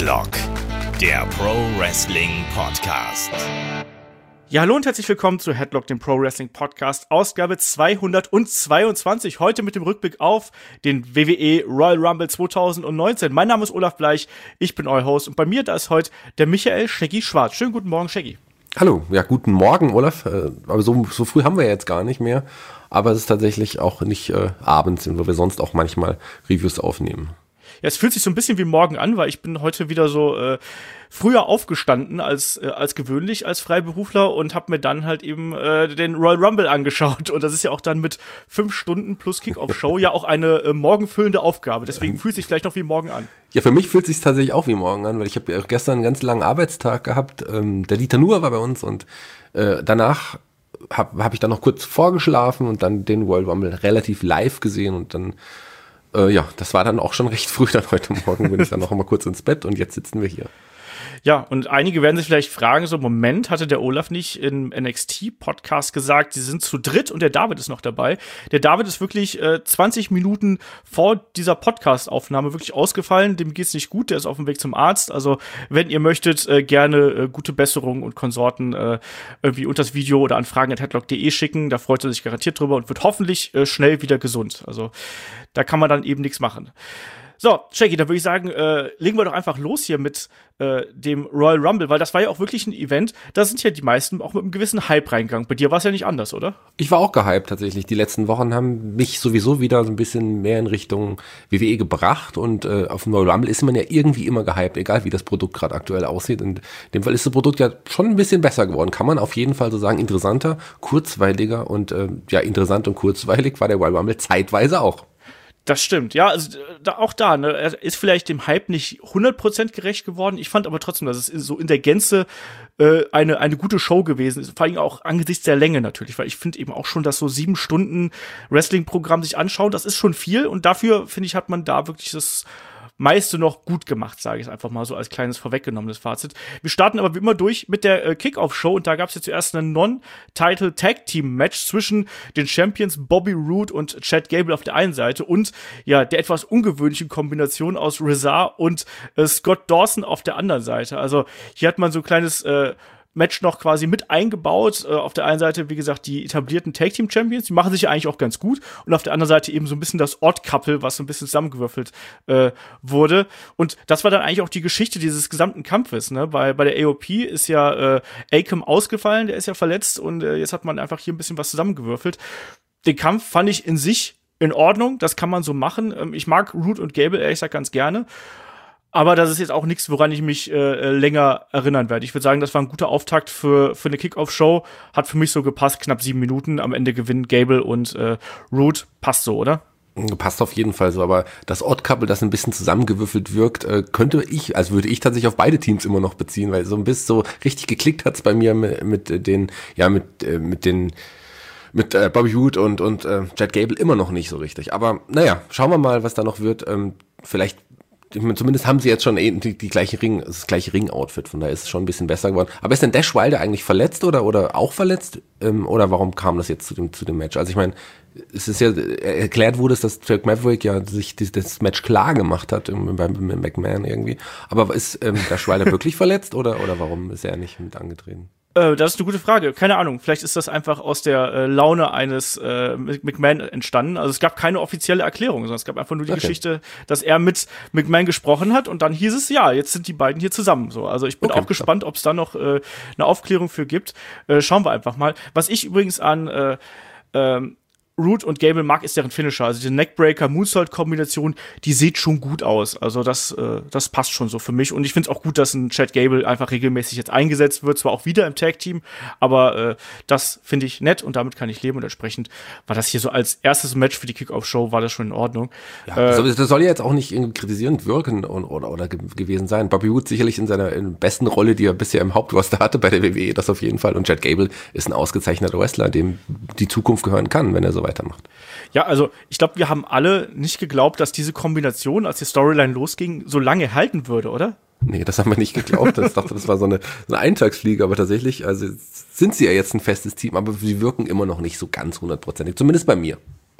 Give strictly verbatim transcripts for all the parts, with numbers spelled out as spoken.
Headlock, der Pro Wrestling Podcast. Ja, hallo und herzlich willkommen zu Headlock, dem Pro Wrestling Podcast, Ausgabe zweihundertzweiundzwanzig. Heute mit dem Rückblick auf den W W E Royal Rumble zwanzig neunzehn. Mein Name ist Olaf Bleich, ich bin euer Host und bei mir da ist heute der Michael Shaggy Schwarz. Schönen guten Morgen, Shaggy. Hallo, ja, guten Morgen, Olaf. Aber so, so früh haben wir jetzt gar nicht mehr. Aber es ist tatsächlich auch nicht äh, abends, wo wir sonst auch manchmal Reviews aufnehmen. Ja, es fühlt sich so ein bisschen wie morgen an, weil ich bin heute wieder so äh, früher aufgestanden als äh, als gewöhnlich als Freiberufler und habe mir dann halt eben äh, den Royal Rumble angeschaut. Und das ist ja auch dann mit fünf Stunden plus Kickoff-Show ja auch eine äh, morgenfüllende Aufgabe. Deswegen fühlt es sich vielleicht noch wie morgen an. Ja, für mich fühlt es sich tatsächlich auch wie morgen an, weil ich habe ja gestern einen ganz langen Arbeitstag gehabt. Ähm, der Dieter Nuhr war bei uns und äh, danach habe hab ich dann noch kurz vorgeschlafen und dann den Royal Rumble relativ live gesehen und dann Äh, ja, das war dann auch schon recht früh, dann heute Morgen bin ich dann noch mal kurz ins Bett und jetzt sitzen wir hier. Ja, und einige werden sich vielleicht fragen, so Moment, hatte der Olaf nicht im N X T-Podcast gesagt, sie sind zu dritt und der David ist noch dabei. Der David ist wirklich äh, zwanzig Minuten vor dieser Podcast-Aufnahme wirklich ausgefallen, dem geht's nicht gut, der ist auf dem Weg zum Arzt. Also wenn ihr möchtet, äh, gerne äh, gute Besserung und Konsorten äh, irgendwie unter das Video oder an fragen at headlock punkt de schicken, da freut er sich garantiert drüber und wird hoffentlich äh, schnell wieder gesund. Also da kann man dann eben nichts machen. So, Shaggy, da würde ich sagen, äh, legen wir doch einfach los hier mit äh, dem Royal Rumble, weil das war ja auch wirklich ein Event, da sind ja die meisten auch mit einem gewissen Hype reingegangen. Bei dir war es ja nicht anders, oder? Ich war auch gehypt tatsächlich. Die letzten Wochen haben mich sowieso wieder so ein bisschen mehr in Richtung W W E gebracht und äh, auf dem Royal Rumble ist man ja irgendwie immer gehypt, egal wie das Produkt gerade aktuell aussieht. Und in dem Fall ist das Produkt ja schon ein bisschen besser geworden, kann man auf jeden Fall so sagen. Interessanter, kurzweiliger und äh, ja, interessant und kurzweilig war der Royal Rumble zeitweise auch. Das stimmt, ja, also da, auch da, ne, er ist vielleicht dem Hype nicht hundert Prozent gerecht geworden. Ich fand aber trotzdem, dass es so in der Gänze äh, eine eine gute Show gewesen ist. Vor allem auch angesichts der Länge natürlich, weil ich finde eben auch schon, dass so sieben Stunden Wrestling-Programm sich anschauen, das ist schon viel und dafür, finde ich, hat man da wirklich das meiste noch gut gemacht, sage ich einfach mal so als kleines vorweggenommenes Fazit. Wir starten aber wie immer durch mit der äh, Kickoff-Show und da gab es jetzt zuerst ein Non-Title-Tag-Team-Match zwischen den Champions Bobby Roode und Chad Gable auf der einen Seite und ja der etwas ungewöhnlichen Kombination aus Rezar und äh, Scott Dawson auf der anderen Seite. Also hier hat man so ein kleines äh, Match noch quasi mit eingebaut. Äh, auf der einen Seite, wie gesagt, die etablierten Tag-Team-Champions, die machen sich ja eigentlich auch ganz gut. Und auf der anderen Seite eben so ein bisschen das Odd-Couple, was so ein bisschen zusammengewürfelt äh, wurde. Und das war dann eigentlich auch die Geschichte dieses gesamten Kampfes. Ne? Bei, bei der A O P ist ja äh, Akam ausgefallen, der ist ja verletzt. Und äh, jetzt hat man einfach hier ein bisschen was zusammengewürfelt. Den Kampf fand ich in sich in Ordnung. Das kann man so machen. Ähm, ich mag Roode und Gable ehrlich gesagt ganz gerne. Aber das ist jetzt auch nichts, woran ich mich äh, länger erinnern werde. Ich würde sagen, das war ein guter Auftakt für für eine Kickoff-Show. Hat für mich so gepasst, knapp sieben Minuten. Am Ende gewinnen Gable und äh, Roode. Passt so, oder? Passt auf jeden Fall so, aber das Odd-Couple, das ein bisschen zusammengewürfelt wirkt, äh, könnte ich, also würde ich tatsächlich auf beide Teams immer noch beziehen, weil so ein bisschen so richtig geklickt hat's bei mir mit, mit den, ja, mit, äh, mit den mit äh, Bobby Roode und, und äh, Chad Gable immer noch nicht so richtig. Aber naja, schauen wir mal, was da noch wird. Ähm, vielleicht Zumindest haben sie jetzt schon die, die gleiche Ring, das gleiche Ring-Outfit, von daher ist es schon ein bisschen besser geworden. Aber ist denn Dash Wilder eigentlich verletzt oder oder auch verletzt? Ähm, oder warum kam das jetzt zu dem zu dem Match? Also ich meine, es ist ja erklärt wurde, dass Drake Maverick ja sich das, das Match klar gemacht hat im, beim, beim McMahon irgendwie. Aber ist ähm, Dash Wilder wirklich verletzt oder oder warum ist er nicht mit angetreten? Das ist eine gute Frage. Keine Ahnung. Vielleicht ist das einfach aus der äh, Laune eines äh, McMahon entstanden. Also es gab keine offizielle Erklärung, sondern es gab einfach nur die okay. Geschichte, dass er mit McMahon gesprochen hat und dann hieß es, ja, jetzt sind die beiden hier zusammen. So, also ich bin okay, auch gespannt, ob es da noch äh, eine Aufklärung für gibt. Äh, schauen wir einfach mal. Was ich übrigens an äh, ähm, Roode und Gable mag, ist deren Finisher. Also die Neckbreaker-Moonsault-Kombination, die sieht schon gut aus. Also das, äh, das passt schon so für mich. Und ich finde es auch gut, dass ein Chad Gable einfach regelmäßig jetzt eingesetzt wird. Zwar auch wieder im Tag-Team, aber äh, das finde ich nett und damit kann ich leben. Und entsprechend war das hier so als erstes Match für die Kickoff-Show, war das schon in Ordnung. Ja, äh, das, das soll ja jetzt auch nicht irgendwie kritisierend wirken und, oder, oder gewesen sein. Bobby Roode sicherlich in seiner in besten Rolle, die er bisher im Hauptroster hatte bei der W W E, das auf jeden Fall. Und Chad Gable ist ein ausgezeichneter Wrestler, dem die Zukunft gehören kann, wenn er so weitermacht. Ja, also ich glaube, wir haben alle nicht geglaubt, dass diese Kombination, als die Storyline losging, so lange halten würde, oder? Nee, das haben wir nicht geglaubt. Ich dachte, das war so eine, so eine Eintagsfliege, aber tatsächlich, also sind sie ja jetzt ein festes Team, aber sie wirken immer noch nicht so ganz hundertprozentig, zumindest bei mir.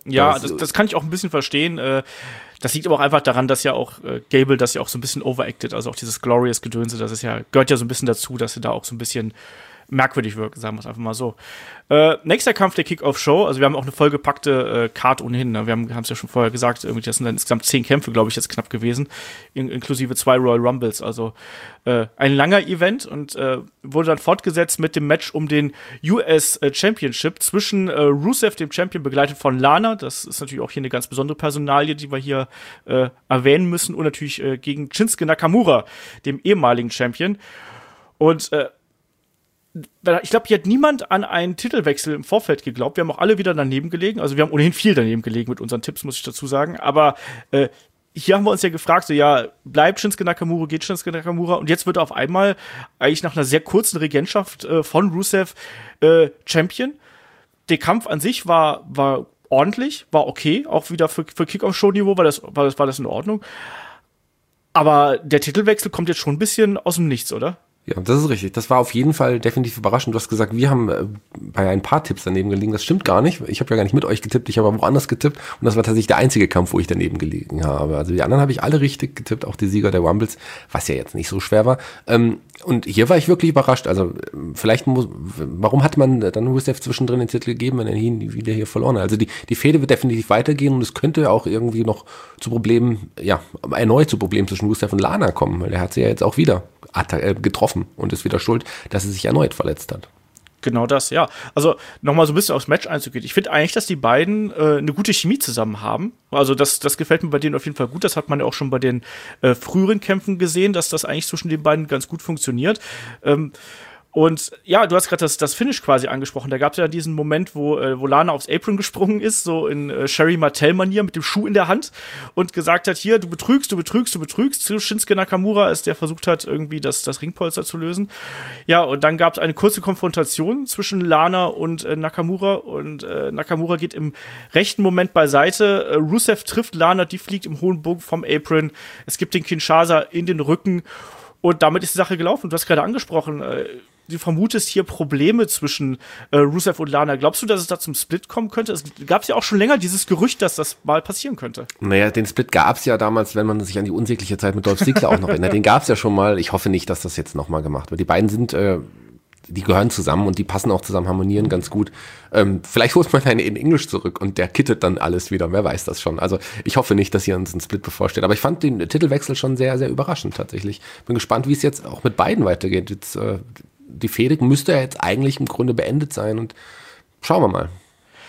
Ja, das, das, das kann ich auch ein bisschen verstehen. Äh, das liegt aber auch einfach daran, dass ja auch äh, Gable das ja auch so ein bisschen overacted, also auch dieses Glorious-Gedönse, das ist ja, gehört ja so ein bisschen dazu, dass sie da auch so ein bisschen merkwürdig wirken, sagen wir es einfach mal so. Äh, nächster Kampf der Kick-Off-Show, also wir haben auch eine vollgepackte äh, Card ohnehin, ne? Wir haben es ja schon vorher gesagt, irgendwie das sind dann insgesamt zehn Kämpfe, glaube ich, jetzt knapp gewesen, in, inklusive zwei Royal Rumbles, also äh, ein langer Event und äh, wurde dann fortgesetzt mit dem Match um den U S Championship zwischen äh, Rusev, dem Champion, begleitet von Lana, das ist natürlich auch hier eine ganz besondere Personalie, die wir hier äh, erwähnen müssen, und natürlich äh, gegen Shinsuke Nakamura, dem ehemaligen Champion. Und äh, ich glaube, hier hat niemand an einen Titelwechsel im Vorfeld geglaubt. Wir haben auch alle wieder daneben gelegen. Also wir haben ohnehin viel daneben gelegen mit unseren Tipps, muss ich dazu sagen. Aber äh, hier haben wir uns ja gefragt, so ja, bleibt Shinsuke Nakamura, geht Shinsuke Nakamura? Und jetzt wird er auf einmal eigentlich nach einer sehr kurzen Regentschaft äh, von Rusev äh, Champion. Der Kampf an sich war, war ordentlich, war okay. Auch wieder für, für Kick-Off-Show-Niveau war das, war, das, war das in Ordnung. Aber der Titelwechsel kommt jetzt schon ein bisschen aus dem Nichts, oder? Ja, das ist richtig. Das war auf jeden Fall definitiv überraschend. Du hast gesagt, wir haben äh, bei ein paar Tipps daneben gelegen. Das stimmt gar nicht. Ich habe ja gar nicht mit euch getippt. Ich habe woanders getippt. Und das war tatsächlich der einzige Kampf, wo ich daneben gelegen habe. Also die anderen habe ich alle richtig getippt, auch die Sieger der Rumbles, was ja jetzt nicht so schwer war. Ähm, und hier war ich wirklich überrascht. Also vielleicht muss, warum hat man dann Rusev zwischendrin den Titel gegeben, wenn er ihn wieder hier verloren hat? Also die, die Fehde wird definitiv weitergehen und es könnte auch irgendwie noch zu Problemen, ja, erneut zu Problemen zwischen Rusev und Lana kommen, weil er hat sie ja jetzt auch wieder getroffen und ist wieder schuld, dass er sich erneut verletzt hat. Genau das, ja. Also nochmal so ein bisschen aufs Match einzugehen. Ich finde eigentlich, dass die beiden äh, eine gute Chemie zusammen haben. Also das, das gefällt mir bei denen auf jeden Fall gut. Das hat man ja auch schon bei den äh, früheren Kämpfen gesehen, dass das eigentlich zwischen den beiden ganz gut funktioniert. Ähm, Und ja, du hast gerade das, das Finish quasi angesprochen. Da gab es ja diesen Moment, wo, äh, wo Lana aufs Apron gesprungen ist, so in äh, Sherry Martel-Manier mit dem Schuh in der Hand und gesagt hat, hier, du betrügst, du betrügst, du betrügst. Zu Shinsuke Nakamura, als der versucht hat, irgendwie das, das Ringpolster zu lösen. Ja, und dann gab es eine kurze Konfrontation zwischen Lana und äh, Nakamura. Und äh, Nakamura geht im rechten Moment beiseite. Äh, Rusev trifft Lana, die fliegt im hohen Bogen vom Apron. Es gibt den Kinshasa in den Rücken. Und damit ist die Sache gelaufen. Du hast gerade angesprochen, äh, du vermutest hier Probleme zwischen äh, Rusev und Lana. Glaubst du, dass es da zum Split kommen könnte? Es gab ja auch schon länger dieses Gerücht, dass das mal passieren könnte. Naja, den Split gab es ja damals, wenn man sich an die unsägliche Zeit mit Dolph Ziggler auch noch erinnert. Den gab es ja schon mal. Ich hoffe nicht, dass das jetzt nochmal gemacht wird. Die beiden sind, äh, die gehören zusammen und die passen auch zusammen, harmonieren ganz gut. Ähm, vielleicht holt man einen in Englisch zurück und der kittet dann alles wieder. Wer weiß das schon. Also ich hoffe nicht, dass hier uns ein Split bevorsteht. Aber ich fand den Titelwechsel schon sehr, sehr überraschend tatsächlich. Bin gespannt, wie es jetzt auch mit beiden weitergeht. Jetzt äh, die Fehde müsste ja jetzt eigentlich im Grunde beendet sein und schauen wir mal.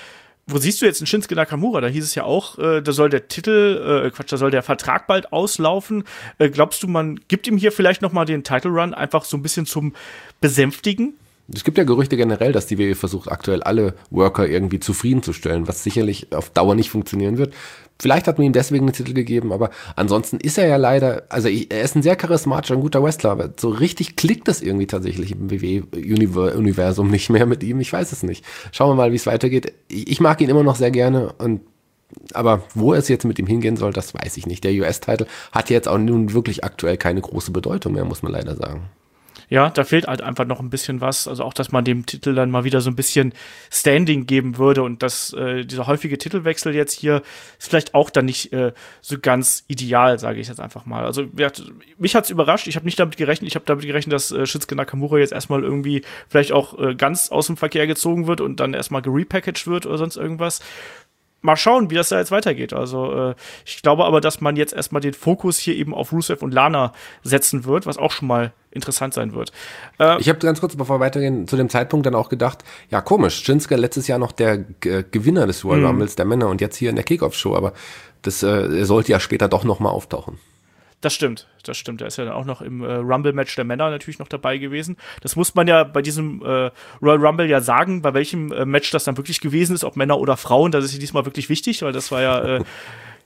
Wo siehst du jetzt einen Shinsuke Nakamura? Da hieß es ja auch, äh, da soll der Titel, äh, Quatsch, da soll der Vertrag bald auslaufen. Äh, glaubst du, man gibt ihm hier vielleicht noch mal den Title Run einfach so ein bisschen zum Besänftigen? Es gibt ja Gerüchte generell, dass die W W E versucht, aktuell alle Worker irgendwie zufriedenzustellen, was sicherlich auf Dauer nicht funktionieren wird. Vielleicht hat man ihm deswegen einen Titel gegeben, aber ansonsten ist er ja leider, also er ist ein sehr charismatischer, ein guter Wrestler, aber so richtig klickt das irgendwie tatsächlich im W W E-Universum nicht mehr mit ihm. Ich weiß es nicht. Schauen wir mal, wie es weitergeht. Ich mag ihn immer noch sehr gerne, und aber wo es jetzt mit ihm hingehen soll, das weiß ich nicht. Der U S-Titel hat jetzt auch nun wirklich aktuell keine große Bedeutung mehr, muss man leider sagen. Ja, da fehlt halt einfach noch ein bisschen was. Also auch, dass man dem Titel dann mal wieder so ein bisschen Standing geben würde, und dass äh, dieser häufige Titelwechsel jetzt hier ist vielleicht auch dann nicht äh, so ganz ideal, sage ich jetzt einfach mal. Also ja, mich hat's überrascht. Ich habe nicht damit gerechnet. Ich habe damit gerechnet, dass äh, Shinsuke Nakamura jetzt erstmal irgendwie vielleicht auch äh, ganz aus dem Verkehr gezogen wird und dann erstmal gerepackaged wird oder sonst irgendwas. Mal schauen, wie das da jetzt weitergeht. Also äh, ich glaube aber, dass man jetzt erstmal den Fokus hier eben auf Rusev und Lana setzen wird, was auch schon mal interessant sein wird. Äh, ich habe ganz kurz, bevor wir weitergehen, zu dem Zeitpunkt dann auch gedacht, ja komisch, Shinsuke letztes Jahr noch der G- Gewinner des Royal Rumbles der Männer und jetzt hier in der Kickoff-Show, aber das äh, er sollte ja später doch noch mal auftauchen. Das stimmt, das stimmt. Er ist ja dann auch noch im äh, Rumble-Match der Männer natürlich noch dabei gewesen. Das muss man ja bei diesem äh, Royal Rumble ja sagen, bei welchem äh, Match das dann wirklich gewesen ist, ob Männer oder Frauen. Das ist ja diesmal wirklich wichtig, weil das war ja äh,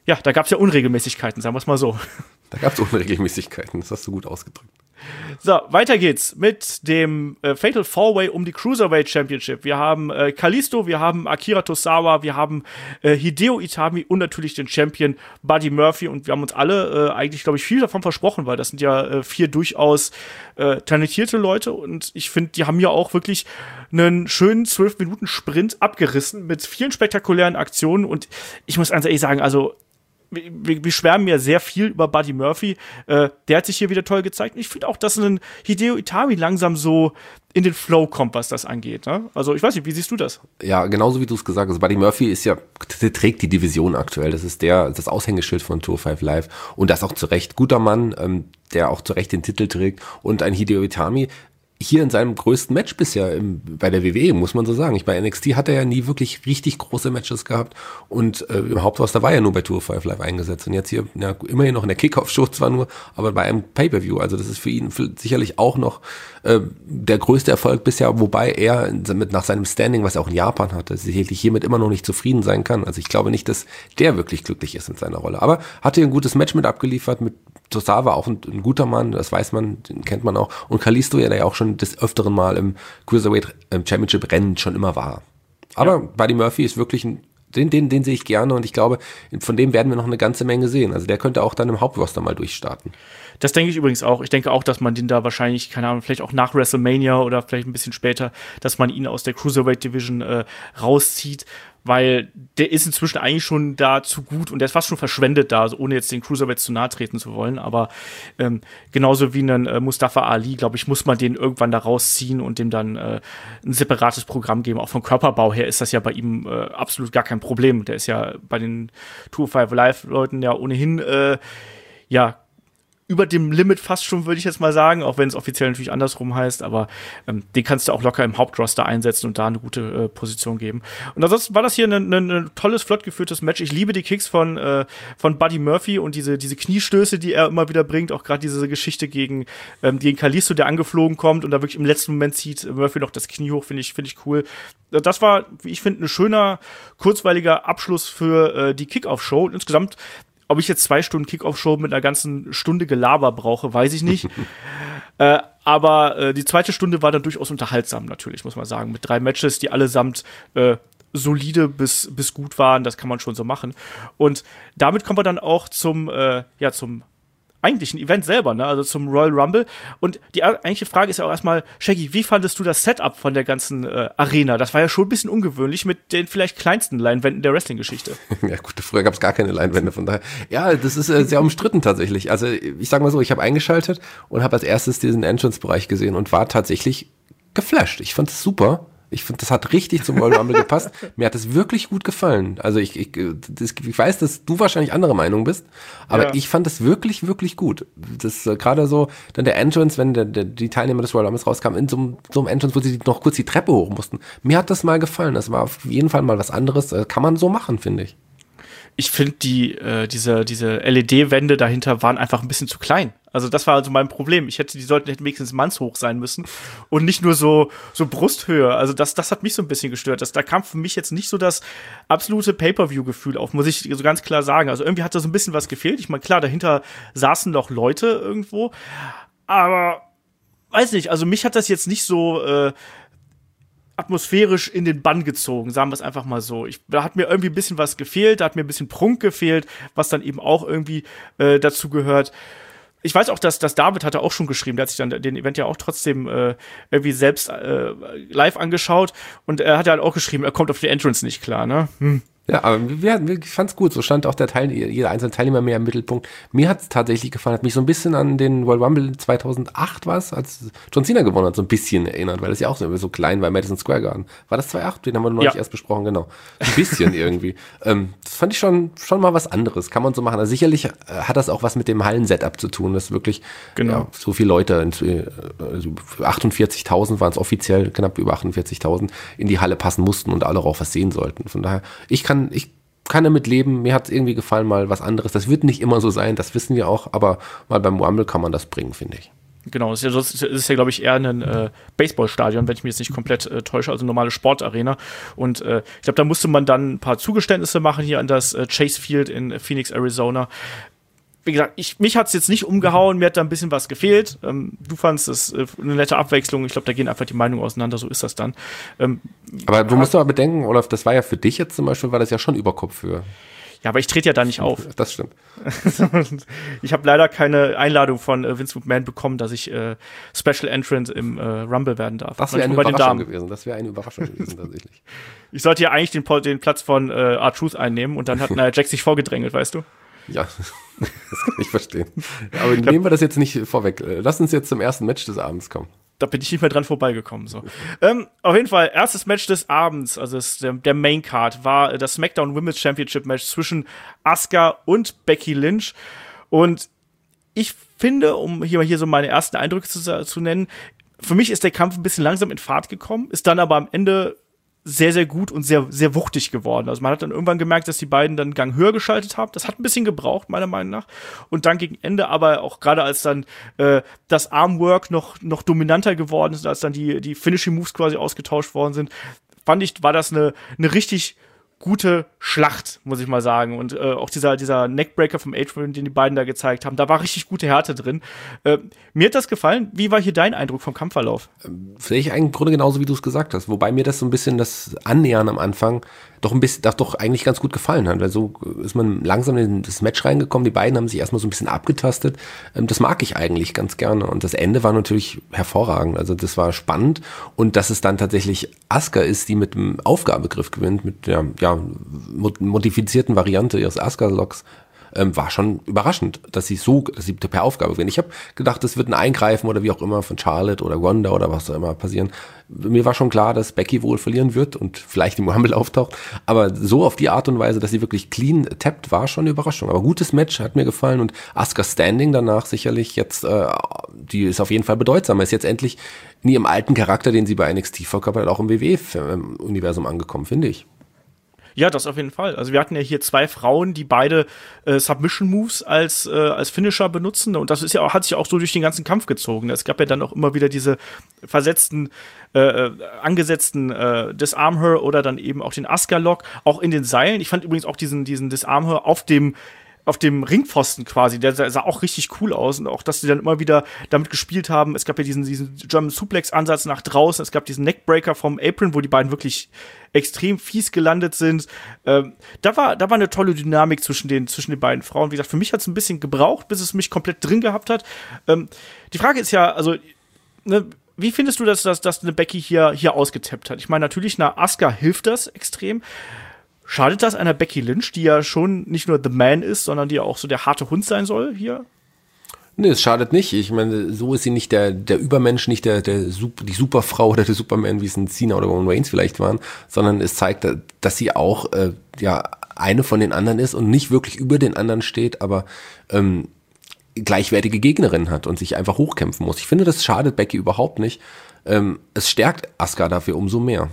ja, da gab es ja Unregelmäßigkeiten, sagen wir es mal so. Da gab es Unregelmäßigkeiten, das hast du gut ausgedrückt. So, weiter geht's mit dem äh, Fatal Four-Way um die Cruiserweight Championship. Wir haben äh, Kalisto, wir haben Akira Tozawa, wir haben äh, Hideo Itami und natürlich den Champion Buddy Murphy. Und wir haben uns alle äh, eigentlich, glaube ich, viel davon versprochen, weil das sind ja äh, vier durchaus äh, talentierte Leute. Und ich finde, die haben ja auch wirklich einen schönen zwölf Minuten Sprint abgerissen mit vielen spektakulären Aktionen. Und ich muss ganz ehrlich sagen, also Wir, wir schwärmen ja sehr viel über Buddy Murphy. Äh, der hat sich hier wieder toll gezeigt. Und ich finde auch, dass ein Hideo Itami langsam so in den Flow kommt, was das angeht. Ne? Also ich weiß nicht, wie siehst du das? Ja, genauso wie du es gesagt hast. Buddy Murphy ist ja, der trägt die Division aktuell. Das ist der, das Aushängeschild von Tour fünf Live. Und das auch zu Recht. Guter Mann, ähm, der auch zu Recht den Titel trägt. Und ein Hideo Itami hier in seinem größten Match bisher im, bei der W W E, muss man so sagen. Ich, bei N X T hat er ja nie wirklich richtig große Matches gehabt und äh, im Hauptroster war er nur bei Tour fünf Live eingesetzt und jetzt hier ja, immerhin noch in der Kickoff-Show zwar nur, aber bei einem Pay-Per-View. Also das ist für ihn für, sicherlich auch noch äh, der größte Erfolg bisher, wobei er mit, nach seinem Standing, was er auch in Japan hatte, sicherlich hiermit immer noch nicht zufrieden sein kann. Also ich glaube nicht, dass der wirklich glücklich ist in seiner Rolle. Aber hat hier ein gutes Match mit abgeliefert, mit Tozawa auch ein, ein guter Mann, das weiß man, den kennt man auch. Und Kalisto ja, der ja auch schon des öfteren Mal im Cruiserweight Championship Rennen schon immer war. Aber ja. Buddy Murphy ist wirklich ein, den, den, den sehe ich gerne und ich glaube, von dem werden wir noch eine ganze Menge sehen. Also der könnte auch dann im Hauptroster mal durchstarten. Das denke ich übrigens auch. Ich denke auch, dass man den da wahrscheinlich, keine Ahnung, vielleicht auch nach WrestleMania oder vielleicht ein bisschen später, dass man ihn aus der Cruiserweight Division äh, rauszieht, weil der ist inzwischen eigentlich schon da zu gut und der ist fast schon verschwendet da, also ohne jetzt den Cruiserweight zu nahe treten zu wollen, aber ähm, genauso wie einen äh, Mustafa Ali, glaube ich, muss man den irgendwann da rausziehen und dem dann äh, ein separates Programm geben. Auch vom Körperbau her ist das ja bei ihm äh, absolut gar kein Problem. Der ist ja bei den Tour fünf Live-Leuten ja ohnehin äh, ja über dem Limit fast schon, würde ich jetzt mal sagen, auch wenn es offiziell natürlich andersrum heißt, aber ähm, den kannst du auch locker im Hauptroster einsetzen und da eine gute äh, Position geben. Und ansonsten war das hier ein, ein, ein tolles, flott geführtes Match. Ich liebe die Kicks von, äh, von Buddy Murphy und diese, diese Kniestöße, die er immer wieder bringt, auch gerade diese Geschichte gegen, ähm, gegen Kalisto, der angeflogen kommt und da wirklich im letzten Moment zieht Murphy noch das Knie hoch, finde ich, finde ich cool. Das war, wie ich finde, ein schöner, kurzweiliger Abschluss für äh, die Kickoff-Show. Und insgesamt, ob ich jetzt zwei Stunden Kickoff-Show mit einer ganzen Stunde Gelaber brauche, weiß ich nicht. äh, aber äh, die zweite Stunde war dann durchaus unterhaltsam, natürlich, muss man sagen. Mit drei Matches, die allesamt äh, solide bis, bis gut waren. Das kann man schon so machen. Und damit kommen wir dann auch zum, äh, ja, zum eigentlichen Event selber, ne? Also zum Royal Rumble. Und die eigentliche Frage ist ja auch erstmal, Shaggy, wie fandest du das Setup von der ganzen äh, Arena? Das war ja schon ein bisschen ungewöhnlich mit den vielleicht kleinsten Leinwänden der Wrestling-Geschichte. Ja gut, früher gab es gar keine Leinwände, von daher. Ja, das ist äh, sehr umstritten tatsächlich. Also ich sag mal so, ich habe eingeschaltet und habe als erstes diesen Entrance-Bereich gesehen und war tatsächlich geflasht. Ich fand es super. Ich finde, das hat richtig zum Royal Rumble gepasst. Mir hat es wirklich gut gefallen. Also ich, ich, das, ich weiß, dass du wahrscheinlich anderer Meinung bist, aber ja. Ich fand es wirklich, wirklich gut. Das äh, gerade so, dann der Entrance, wenn der, der, die Teilnehmer des Royal Rumbles rauskamen, in so einem, so einem Entrance, wo sie noch kurz die Treppe hoch mussten. Mir hat das mal gefallen. Das war auf jeden Fall mal was anderes. Äh, kann man so machen, finde ich. Ich finde, die, äh, diese, diese L E D-Wände dahinter waren einfach ein bisschen zu klein. Also das war also mein Problem. Ich hätte, die sollten hätten wenigstens mannshoch sein müssen und nicht nur so, so Brusthöhe. Also das, das hat mich so ein bisschen gestört. Das, da kam für mich jetzt nicht so das absolute Pay-Per-View-Gefühl auf, muss ich so ganz klar sagen. Also irgendwie hat da so ein bisschen was gefehlt. Ich meine, klar, dahinter saßen noch Leute irgendwo, aber weiß nicht, also mich hat das jetzt nicht so äh, atmosphärisch in den Bann gezogen, sagen wir es einfach mal so. Ich, da hat mir irgendwie ein bisschen was gefehlt, da hat mir ein bisschen Prunk gefehlt, was dann eben auch irgendwie äh, dazu gehört. Ich weiß auch, dass, dass David hatte auch schon geschrieben, der hat sich dann den Event ja auch trotzdem äh, irgendwie selbst äh, live angeschaut und er hat ja halt auch geschrieben, er kommt auf die Entrance nicht klar, ne? Hm. Ja, aber wir, wir, ich fand's gut, so stand auch der Teil, jeder einzelne Teilnehmer mehr im Mittelpunkt. Mir hat's tatsächlich gefallen, hat mich so ein bisschen an den Royal Rumble zweitausendacht was, als John Cena gewonnen hat, so ein bisschen erinnert, weil das ja auch so, so klein war, Madison Square Garden. War das zweitausendacht? Den haben wir noch nicht ja. erst besprochen, genau. Ein bisschen irgendwie. Ähm, das fand ich schon, schon mal was anderes, kann man so machen. Also sicherlich hat das auch was mit dem Hallensetup zu tun, dass wirklich genau. ja, so viele Leute, also achtundvierzigtausend waren es offiziell, knapp über achtundvierzigtausend, in die Halle passen mussten und alle auch was sehen sollten. Von daher, ich kann Ich kann damit leben, mir hat es irgendwie gefallen, mal was anderes. Das wird nicht immer so sein, das wissen wir auch, aber mal beim Rumble kann man das bringen, finde ich. Genau, das ist ja, das ist ja glaube ich, eher ein äh, Baseballstadion, wenn ich mich jetzt nicht komplett äh, täusche, also normale Sportarena. Und äh, ich glaube, da musste man dann ein paar Zugeständnisse machen hier an das äh, Chase Field in Phoenix, Arizona. Wie gesagt, ich, mich hat es jetzt nicht umgehauen, mir hat da ein bisschen was gefehlt. Ähm, du fandst es äh, eine nette Abwechslung. Ich glaube, da gehen einfach die Meinungen auseinander, so ist das dann. Ähm, aber du musst doch mal bedenken, Olaf, das war ja für dich jetzt zum Beispiel, war das ja schon Überkopfhöhe. Ja, aber ich trete ja da nicht auf. Das stimmt. Ich habe leider keine Einladung von äh, Vince McMahon bekommen, dass ich äh, Special Entrant im äh, Rumble werden darf. Das wäre eine Überraschung gewesen. Das wäre eine Überraschung gewesen, tatsächlich. Ich sollte ja eigentlich den, den Platz von äh, R-Truth einnehmen und dann hat Nia Jax sich vorgedrängelt, weißt du? Ja, das kann ich verstehen. Aber nehmen wir das jetzt nicht vorweg. Lass uns jetzt zum ersten Match des Abends kommen. Da bin ich nicht mehr dran vorbeigekommen. So. ähm, auf jeden Fall, erstes Match des Abends, also das, der, der Main Card, war das SmackDown Women's Championship Match zwischen Asuka und Becky Lynch. Und ich finde, um hier mal hier so meine ersten Eindrücke zu, zu nennen, für mich ist der Kampf ein bisschen langsam in Fahrt gekommen, ist dann aber am Ende sehr, sehr gut und sehr, sehr wuchtig geworden. Also man hat dann irgendwann gemerkt, dass die beiden dann einen Gang höher geschaltet haben. Das hat ein bisschen gebraucht, meiner Meinung nach. Und dann gegen Ende, aber auch gerade als dann äh, das Armwork noch, noch dominanter geworden ist, als dann die, die Finishing Moves quasi ausgetauscht worden sind, fand ich, war das eine, eine richtig gute Schlacht, muss ich mal sagen. Und äh, auch dieser, dieser Neckbreaker vom Adrian, den die beiden da gezeigt haben, da war richtig gute Härte drin. Äh, mir hat das gefallen. Wie war hier dein Eindruck vom Kampfverlauf? Sehe ich eigentlich im Grunde genauso, wie du es gesagt hast. Wobei mir das so ein bisschen das Annähern am Anfang doch ein bisschen, das doch eigentlich ganz gut gefallen hat. Weil so ist man langsam in das Match reingekommen. Die beiden haben sich erstmal so ein bisschen abgetastet. Das mag ich eigentlich ganz gerne. Und das Ende war natürlich hervorragend. Also das war spannend. Und dass es dann tatsächlich Asuka ist, die mit dem Aufgabegriff gewinnt, mit der ja, modifizierten Variante ihres Asuka-Locks, Ähm, war schon überraschend, dass sie so, dass sie per Aufgabe gewinnen. Ich habe gedacht, das wird ein Eingreifen oder wie auch immer von Charlotte oder Ronda oder was auch immer passieren. Mir war schon klar, dass Becky wohl verlieren wird und vielleicht im Rumble auftaucht, aber so auf die Art und Weise, dass sie wirklich clean tappt, war schon eine Überraschung. Aber gutes Match, hat mir gefallen und Asuka Standing danach sicherlich jetzt, äh, die ist auf jeden Fall bedeutsamer, ist jetzt endlich nie im alten Charakter, den sie bei N X T verkörpert, auch im W W E-Universum angekommen, finde ich. Ja, das auf jeden Fall. Also wir hatten ja hier zwei Frauen, die beide äh, Submission-Moves als, äh, als Finisher benutzen. Und das ist ja auch, hat sich auch so durch den ganzen Kampf gezogen. Es gab ja dann auch immer wieder diese versetzten, äh, angesetzten äh, Disarm-Her oder dann eben auch den Asuka-Lock, auch in den Seilen. Ich fand übrigens auch diesen, diesen Disarm-Her auf dem auf dem Ringpfosten quasi, der sah, sah auch richtig cool aus und auch, dass die dann immer wieder damit gespielt haben. Es gab ja diesen, diesen German Suplex-Ansatz nach draußen, es gab diesen Neckbreaker vom Apron, wo die beiden wirklich extrem fies gelandet sind. Ähm, da war, da war eine tolle Dynamik zwischen den, zwischen den beiden Frauen. Wie gesagt, für mich hat es ein bisschen gebraucht, bis es mich komplett drin gehabt hat. Ähm, die Frage ist ja, also, ne, wie findest du, dass, dass, dass eine Becky hier, hier ausgetappt hat? Ich meine, natürlich, einer Asuka hilft das extrem. Schadet das einer Becky Lynch, die ja schon nicht nur The Man ist, sondern die ja auch so der harte Hund sein soll hier? Nee, es schadet nicht. Ich meine, so ist sie nicht der, der Übermensch, nicht der, der Super, die Superfrau oder der Superman, wie es ein Cena oder Roman Reigns vielleicht waren, sondern es zeigt, dass sie auch äh, ja eine von den anderen ist und nicht wirklich über den anderen steht, aber ähm, gleichwertige Gegnerin hat und sich einfach hochkämpfen muss. Ich finde, das schadet Becky überhaupt nicht. Ähm, es stärkt Asuka dafür umso mehr.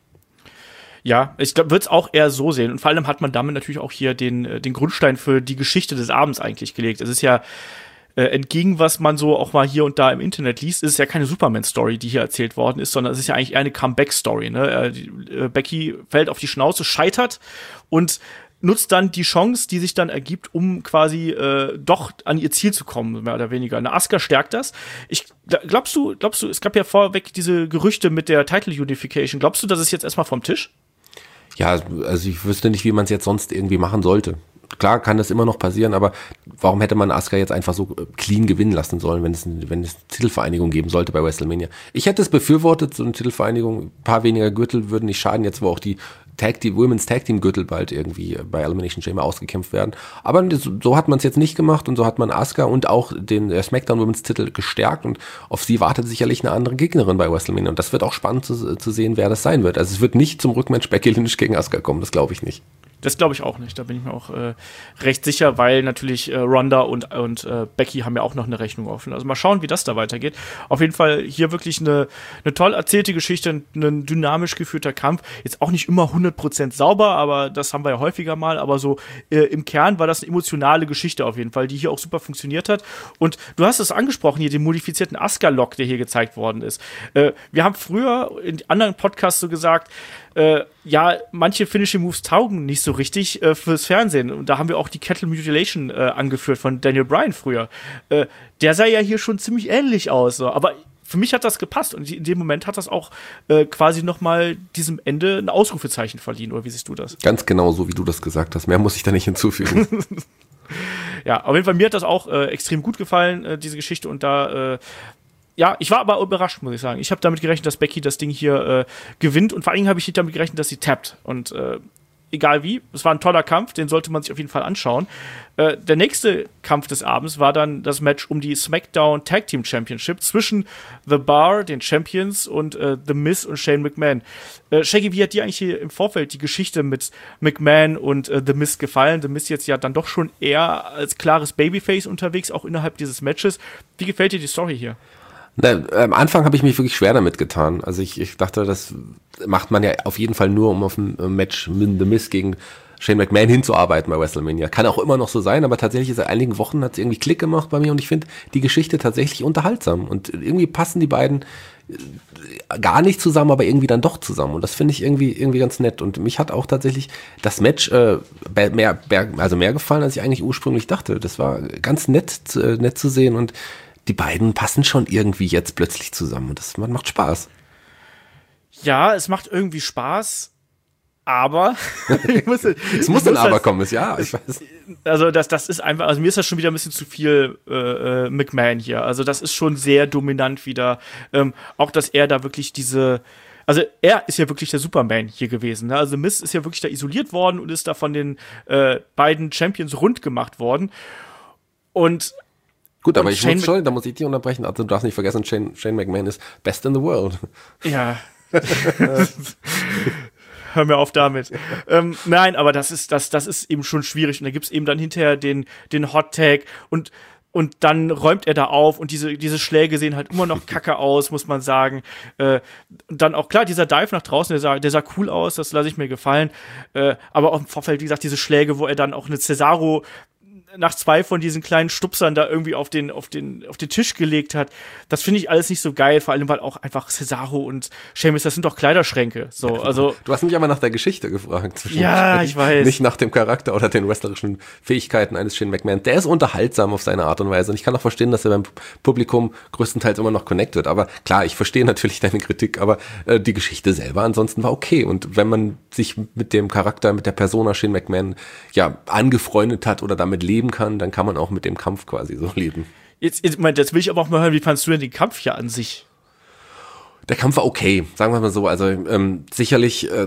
Ja, ich glaube, würde es auch eher so sehen. Und vor allem hat man damit natürlich auch hier den, den Grundstein für die Geschichte des Abends eigentlich gelegt. Es ist ja äh, entgegen, was man so auch mal hier und da im Internet liest, ist es ja keine Superman-Story, die hier erzählt worden ist, sondern es ist ja eigentlich eher eine Comeback-Story. Ne? Äh, die, äh, Becky fällt auf die Schnauze, scheitert und nutzt dann die Chance, die sich dann ergibt, um quasi äh, doch an ihr Ziel zu kommen, mehr oder weniger. Eine Asuka stärkt das. Ich glaubst du, glaubst du, es gab ja vorweg diese Gerüchte mit der Title Unification. Glaubst du, das ist jetzt erstmal vom Tisch? Ja, also ich wüsste nicht, wie man es jetzt sonst irgendwie machen sollte. Klar kann das immer noch passieren, aber warum hätte man Asuka jetzt einfach so clean gewinnen lassen sollen, wenn es, wenn es eine Titelvereinigung geben sollte bei WrestleMania? Ich hätte es befürwortet, so eine Titelvereinigung, ein paar weniger Gürtel würden nicht schaden, jetzt wo auch die Tag Team, Women's Tag Team Gürtel bald irgendwie bei Elimination Chamber ausgekämpft werden. Aber so hat man es jetzt nicht gemacht und so hat man Asuka und auch den SmackDown Women's Titel gestärkt und auf sie wartet sicherlich eine andere Gegnerin bei WrestleMania und das wird auch spannend zu, zu sehen, wer das sein wird. Also es wird nicht zum Rückmatch Becky Lynch gegen Asuka kommen, das glaube ich nicht. Das glaube ich auch nicht. Da bin ich mir auch äh, recht sicher, weil natürlich äh, Ronda und, und äh, Becky haben ja auch noch eine Rechnung offen. Also mal schauen, wie das da weitergeht. Auf jeden Fall hier wirklich eine, eine toll erzählte Geschichte, ein dynamisch geführter Kampf. Jetzt auch nicht immer hundert Prozent sauber, aber das haben wir ja häufiger mal. Aber so äh, im Kern war das eine emotionale Geschichte auf jeden Fall, die hier auch super funktioniert hat. Und du hast es angesprochen hier, den modifizierten Asuka-Lock, der hier gezeigt worden ist. Äh, wir haben früher in anderen Podcasts so gesagt, Äh, ja, manche Finishing Moves taugen nicht so richtig äh, fürs Fernsehen. Und da haben wir auch die Cattle Mutilation äh, angeführt von Daniel Bryan früher. Äh, der sah ja hier schon ziemlich ähnlich aus. So. Aber für mich hat das gepasst. Und in dem Moment hat das auch äh, quasi noch mal diesem Ende ein Ausrufezeichen verliehen. Oder wie siehst du das? Ganz genau so, wie du das gesagt hast. Mehr muss ich da nicht hinzufügen. Ja, auf jeden Fall, mir hat das auch äh, extrem gut gefallen, äh, diese Geschichte. Und da äh, ja, ich war aber überrascht, muss ich sagen. Ich habe damit gerechnet, dass Becky das Ding hier äh, gewinnt. Und vor allen Dingen habe ich nicht damit gerechnet, dass sie tappt. Und äh, egal wie, es war ein toller Kampf, den sollte man sich auf jeden Fall anschauen. Äh, der nächste Kampf des Abends war dann das Match um die SmackDown Tag Team Championship zwischen The Bar, den Champions, und äh, The Miz und Shane McMahon. Äh, Shaggy, wie hat dir eigentlich hier im Vorfeld die Geschichte mit McMahon und äh, The Miz gefallen? The Miz jetzt ja dann doch schon eher als klares Babyface unterwegs, auch innerhalb dieses Matches. Wie gefällt dir die Story hier? Na, am Anfang habe ich mich wirklich schwer damit getan. Also ich, ich dachte, das macht man ja auf jeden Fall nur, um auf ein Match mit The Miz gegen Shane McMahon hinzuarbeiten bei WrestleMania. Kann auch immer noch so sein, aber tatsächlich seit einigen Wochen hat es irgendwie Klick gemacht bei mir und ich finde die Geschichte tatsächlich unterhaltsam. Und irgendwie passen die beiden gar nicht zusammen, aber irgendwie dann doch zusammen. Und das finde ich irgendwie irgendwie ganz nett. Und mich hat auch tatsächlich das Match äh, mehr, mehr, also mehr gefallen, als ich eigentlich ursprünglich dachte. Das war ganz nett, äh, nett zu sehen und die beiden passen schon irgendwie jetzt plötzlich zusammen und das macht Spaß. Ja, es macht irgendwie Spaß, aber ich muss, es muss dann aber kommen, ist ja, ich weiß. Also das, das ist einfach, also mir ist das schon wieder ein bisschen zu viel äh, McMahon hier. Also das ist schon sehr dominant wieder. Ähm, auch, dass er da wirklich diese, also er ist ja wirklich der Superman hier gewesen. Ne? Also Miz ist ja wirklich da isoliert worden und ist da von den äh, beiden Champions rund gemacht worden. Und Gut, aber ich muss schon, da muss ich dich unterbrechen. Also du darfst nicht vergessen, Shane, Shane McMahon ist best in the world. Ja. Hör mir auf damit. ähm, nein, aber das ist, das, das ist eben schon schwierig. Und da gibt's eben dann hinterher den, den Hot Tag und Und dann räumt er da auf und diese, diese Schläge sehen halt immer noch kacke aus, muss man sagen. Äh, und dann auch, klar, dieser Dive nach draußen, der sah, der sah cool aus, das lasse ich mir gefallen. Äh, aber auch im Vorfeld, wie gesagt, diese Schläge, wo er dann auch eine Cesaro nach zwei von diesen kleinen Stupsern da irgendwie auf den, auf den, auf den Tisch gelegt hat. Das finde ich alles nicht so geil, vor allem, weil auch einfach Cesaro und Sheamus, das sind doch Kleiderschränke. So, also. Du hast mich aber nach der Geschichte gefragt. Ja, ich weiß. Nicht nach dem Charakter oder den wrestlerischen Fähigkeiten eines Shane McMahon. Der ist unterhaltsam auf seine Art und Weise. Und ich kann auch verstehen, dass er beim Publikum größtenteils immer noch connected. Aber klar, ich verstehe natürlich deine Kritik, aber äh, die Geschichte selber ansonsten war okay. Und wenn man sich mit dem Charakter, mit der Persona Shane McMahon ja angefreundet hat oder damit lebt, kann, dann kann man auch mit dem Kampf quasi so leben. Jetzt, jetzt, jetzt will ich aber auch mal hören, wie fandst du denn den Kampf hier an sich? Der Kampf war okay, sagen wir mal so. Also ähm, sicherlich äh,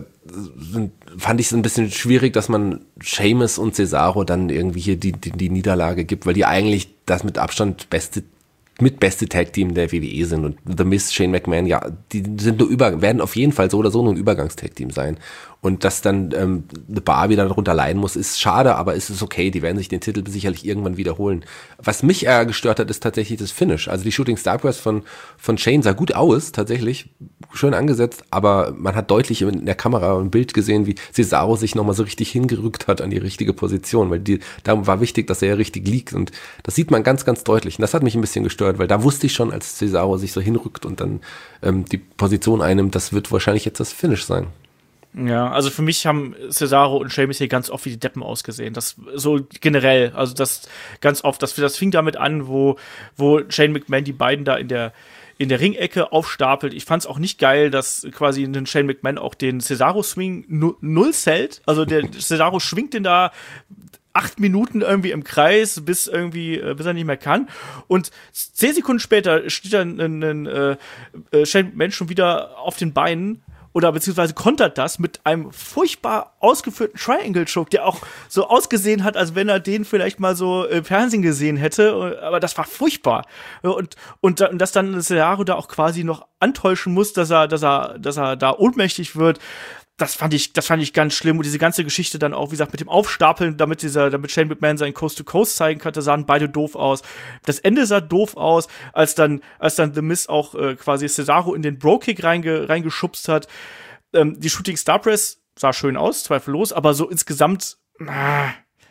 fand ich es ein bisschen schwierig, dass man Sheamus und Cesaro dann irgendwie hier die, die, die Niederlage gibt, weil die eigentlich das mit Abstand beste mit beste Tag-Team der W W E sind und The Miz, Shane McMahon, ja, die sind nur über, werden auf jeden Fall so oder so nur ein Übergangstag-Team sein. Und dass dann ähm, The Bar wieder darunter leiden muss, ist schade, aber es ist okay, die werden sich den Titel sicherlich irgendwann wiederholen. Was mich eher gestört hat, ist tatsächlich das Finish. Also die Shooting Star Press von, von Shane sah gut aus, tatsächlich, schön angesetzt, aber man hat deutlich in der Kamera ein Bild gesehen, wie Cesaro sich nochmal so richtig hingerückt hat an die richtige Position, weil die, da war wichtig, dass er ja richtig liegt und das sieht man ganz, ganz deutlich. Und das hat mich ein bisschen gestört, weil da wusste ich schon, als Cesaro sich so hinrückt und dann ähm, die Position einnimmt, das wird wahrscheinlich jetzt das Finish sein. Ja, also für mich haben Cesaro und Sheamus hier ganz oft wie die Deppen ausgesehen. Das so generell, also das ganz oft, das, das fing damit an, wo, wo Shane McMahon die beiden da in der in der Ringecke aufstapelt. Ich fand's auch nicht geil, dass quasi ein Shane McMahon auch den Cesaro-Swing null zählt. Also der Cesaro schwingt den da acht Minuten irgendwie im Kreis, bis irgendwie, bis er nicht mehr kann. Und zehn Sekunden später steht dann ein, ein, ein, ein Shane McMahon schon wieder auf den Beinen oder beziehungsweise kontert das mit einem furchtbar ausgeführten Triangle-Choke, der auch so ausgesehen hat, als wenn er den vielleicht mal so im Fernsehen gesehen hätte, aber das war furchtbar. Und, und, und dass dann Cesaro da auch quasi noch antäuschen muss, dass er, dass er, dass er da ohnmächtig wird, das fand ich, das fand ich ganz schlimm. Und diese ganze Geschichte dann auch, wie gesagt, mit dem Aufstapeln, damit dieser, damit Shane McMahon seinen Coast to Coast zeigen konnte, sahen beide doof aus. Das Ende sah doof aus, als dann, als dann The Miz auch äh, quasi Cesaro in den Bro-Kick reinge, reingeschubst hat. Ähm, die Shooting Star Press sah schön aus, zweifellos, aber so insgesamt, na,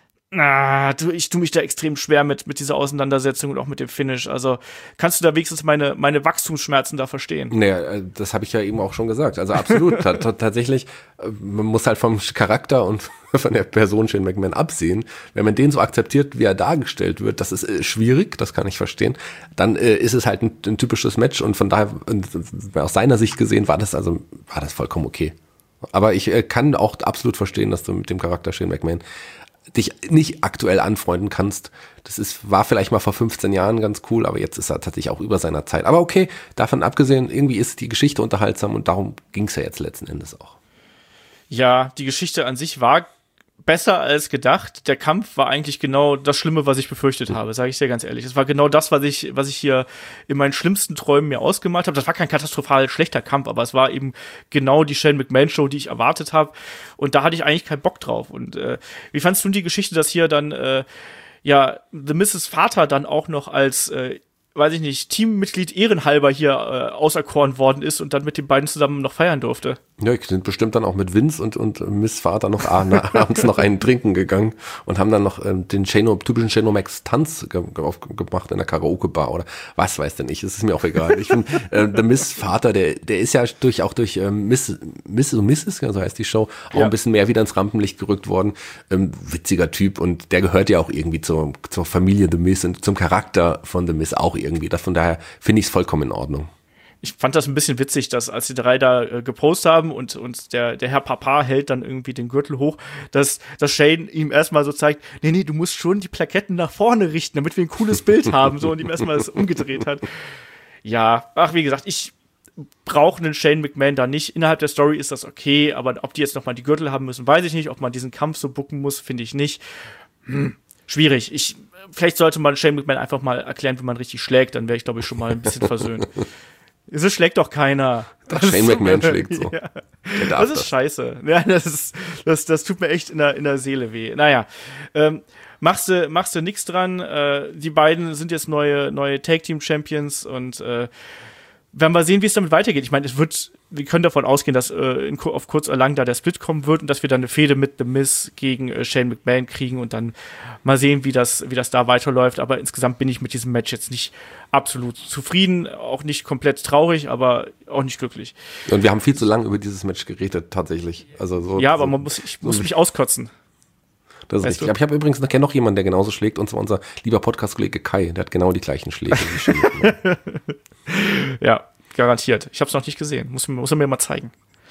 na, du, ich tue mich da extrem schwer mit, mit dieser Auseinandersetzung und auch mit dem Finish. Also kannst du da wenigstens meine, meine Wachstumsschmerzen da verstehen? Naja, das habe ich ja eben auch schon gesagt. Also absolut. t- t- tatsächlich, man muss halt vom Charakter und von der Person Shane McMahon absehen. Wenn man den so akzeptiert, wie er dargestellt wird, das ist äh, schwierig, das kann ich verstehen. Dann äh, ist es halt ein, ein typisches Match und von daher, und, aus seiner Sicht gesehen, war das also, war das vollkommen okay. Aber ich äh, kann auch absolut verstehen, dass du mit dem Charakter Shane McMahon dich nicht aktuell anfreunden kannst. Das ist, war vielleicht mal vor fünfzehn Jahren ganz cool, aber jetzt ist er tatsächlich auch über seiner Zeit. Aber okay, davon abgesehen, irgendwie ist die Geschichte unterhaltsam und darum ging es ja jetzt letzten Endes auch. Ja, die Geschichte an sich war besser als gedacht. Der Kampf war eigentlich genau das Schlimme, was ich befürchtet mhm. habe, sage ich dir ganz ehrlich. Es war genau das, was ich, was ich hier in meinen schlimmsten Träumen mir ausgemalt habe. Das war kein katastrophal schlechter Kampf, aber es war eben genau die Shane McMahon Show, die ich erwartet habe. Und da hatte ich eigentlich keinen Bock drauf. Und äh, wie fandst du die Geschichte, dass hier dann äh, ja The Misses Vater dann auch noch als äh, weiß ich nicht, Teammitglied ehrenhalber hier äh, auserkoren worden ist und dann mit den beiden zusammen noch feiern durfte. Ja, die sind bestimmt dann auch mit Vince und, und Miss Vater noch abends noch einen trinken gegangen und haben dann noch ähm, den Shano, typischen Shano Max Tanz ge- ge- gemacht in der Karaoke-Bar oder was weiß denn ich, es ist mir auch egal. Ich finde, äh, der Miss Vater, der der ist ja durch auch durch ähm, Miss, Miss, so Misses, so heißt die Show, auch ja. ein bisschen mehr wieder ins Rampenlicht gerückt worden. Ähm, witziger Typ und der gehört ja auch irgendwie zur, zur Familie The Miz und zum Charakter von The Miz auch irgendwie. Von daher finde ich es vollkommen in Ordnung. Ich fand das ein bisschen witzig, dass als die drei da äh, gepostet haben und, und der, der Herr Papa hält dann irgendwie den Gürtel hoch, dass, dass Shane ihm erstmal so zeigt, nee, nee, du musst schon die Plaketten nach vorne richten, damit wir ein cooles Bild haben, so, und ihm erstmal das umgedreht hat. Ja, ach, wie gesagt, ich brauche einen Shane McMahon da nicht. Innerhalb der Story ist das okay, aber ob die jetzt nochmal die Gürtel haben müssen, weiß ich nicht. Ob man diesen Kampf so bucken muss, finde ich nicht. Hm. Schwierig. Ich, vielleicht sollte man Shane McMahon einfach mal erklären, wie man richtig schlägt, dann wäre ich, glaube ich, schon mal ein bisschen versöhnt. So schlägt doch keiner. Doch, Shane McMahon schlägt so. Ja. Das ist das. Scheiße. Ja, das, ist, das, das tut mir echt in der, in der Seele weh. Naja, ähm, machst du machst du nix dran. Äh, die beiden sind jetzt neue, neue Tag-Team-Champions und äh, werden wir sehen, wie es damit weitergeht. Ich meine, es wird, wir können davon ausgehen, dass äh, in, auf kurz oder lang da der Split kommen wird und dass wir dann eine Fehde mit The Miz gegen äh, Shane McMahon kriegen und dann mal sehen, wie das, wie das da weiterläuft. Aber insgesamt bin ich mit diesem Match jetzt nicht absolut zufrieden, auch nicht komplett traurig, aber auch nicht glücklich. Und wir haben viel zu lange über dieses Match geredet, tatsächlich. Also so, ja, aber so, man muss, ich muss mich auskotzen. Das ist richtig. Aber ich habe übrigens noch, noch jemanden, der genauso schlägt, und zwar unser lieber Podcast-Kollege Kai. Der hat genau die gleichen Schläge wie Shane. Ja, garantiert. Ich habe es noch nicht gesehen. Muss, muss er mir mal zeigen.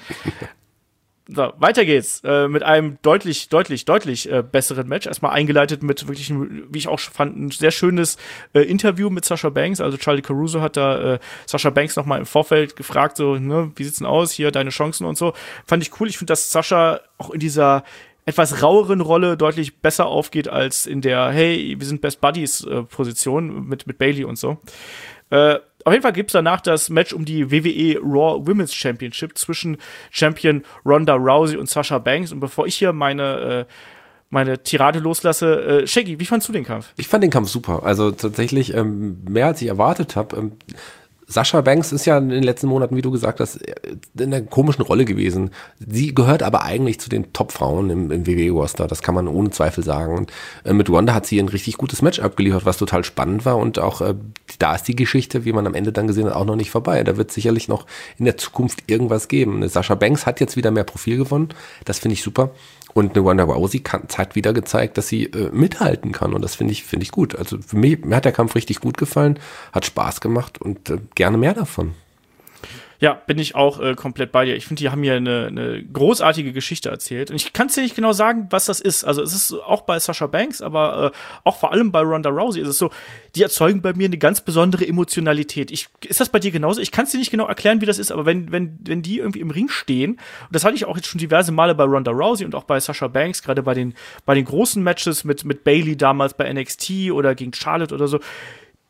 So, weiter geht's äh, mit einem deutlich, deutlich, deutlich äh, besseren Match. Erstmal eingeleitet mit wirklich, ein, wie ich auch fand, ein sehr schönes äh, Interview mit Sasha Banks. Also Charlie Caruso hat da äh, Sasha Banks nochmal im Vorfeld gefragt, so, ne, wie sieht's denn aus, hier deine Chancen und so. Fand ich cool. Ich finde, dass Sasha auch in dieser etwas raueren Rolle deutlich besser aufgeht als in der, hey, wir sind Best Buddies äh, Position mit, mit Bayley und so. Äh, auf jeden Fall gibt's danach das Match um die W W E Raw Women's Championship zwischen Champion Ronda Rousey und Sasha Banks. Und bevor ich hier meine, äh, meine Tirade loslasse, äh, Shaggy, wie fandst du den Kampf? Ich fand den Kampf super. Also tatsächlich ähm, mehr als ich erwartet habe. Ähm, Sasha Banks ist ja in den letzten Monaten, wie du gesagt hast, in einer komischen Rolle gewesen. Sie gehört aber eigentlich zu den Top-Frauen im, im W W E-Roster, das kann man ohne Zweifel sagen. Und äh, mit Ronda hat sie ein richtig gutes Match abgeliefert, was total spannend war. Und auch äh, da ist die Geschichte, wie man am Ende dann gesehen hat, auch noch nicht vorbei. Da wird sicherlich noch in der Zukunft irgendwas geben. Sasha Banks hat jetzt wieder mehr Profil gewonnen, das finde ich super. Und eine Ronda Rousey kann, hat wieder gezeigt, dass sie äh, mithalten kann. Und das finde ich, finde ich gut. Also für mich, mir hat der Kampf richtig gut gefallen, hat Spaß gemacht und äh, gerne mehr davon. Ja, bin ich auch äh, komplett bei dir. Ich finde, die haben hier eine, eine großartige Geschichte erzählt. Und ich kann es dir nicht genau sagen, was das ist. Also es ist auch bei Sasha Banks, aber äh, auch vor allem bei Ronda Rousey ist es so, die erzeugen bei mir eine ganz besondere Emotionalität. Ich, ist das bei dir genauso? Ich kann es dir nicht genau erklären, wie das ist, aber wenn, wenn, wenn die irgendwie im Ring stehen, und das hatte ich auch jetzt schon diverse Male bei Ronda Rousey und auch bei Sasha Banks, gerade bei den, bei den großen Matches mit, mit Bayley damals bei N X T oder gegen Charlotte oder so,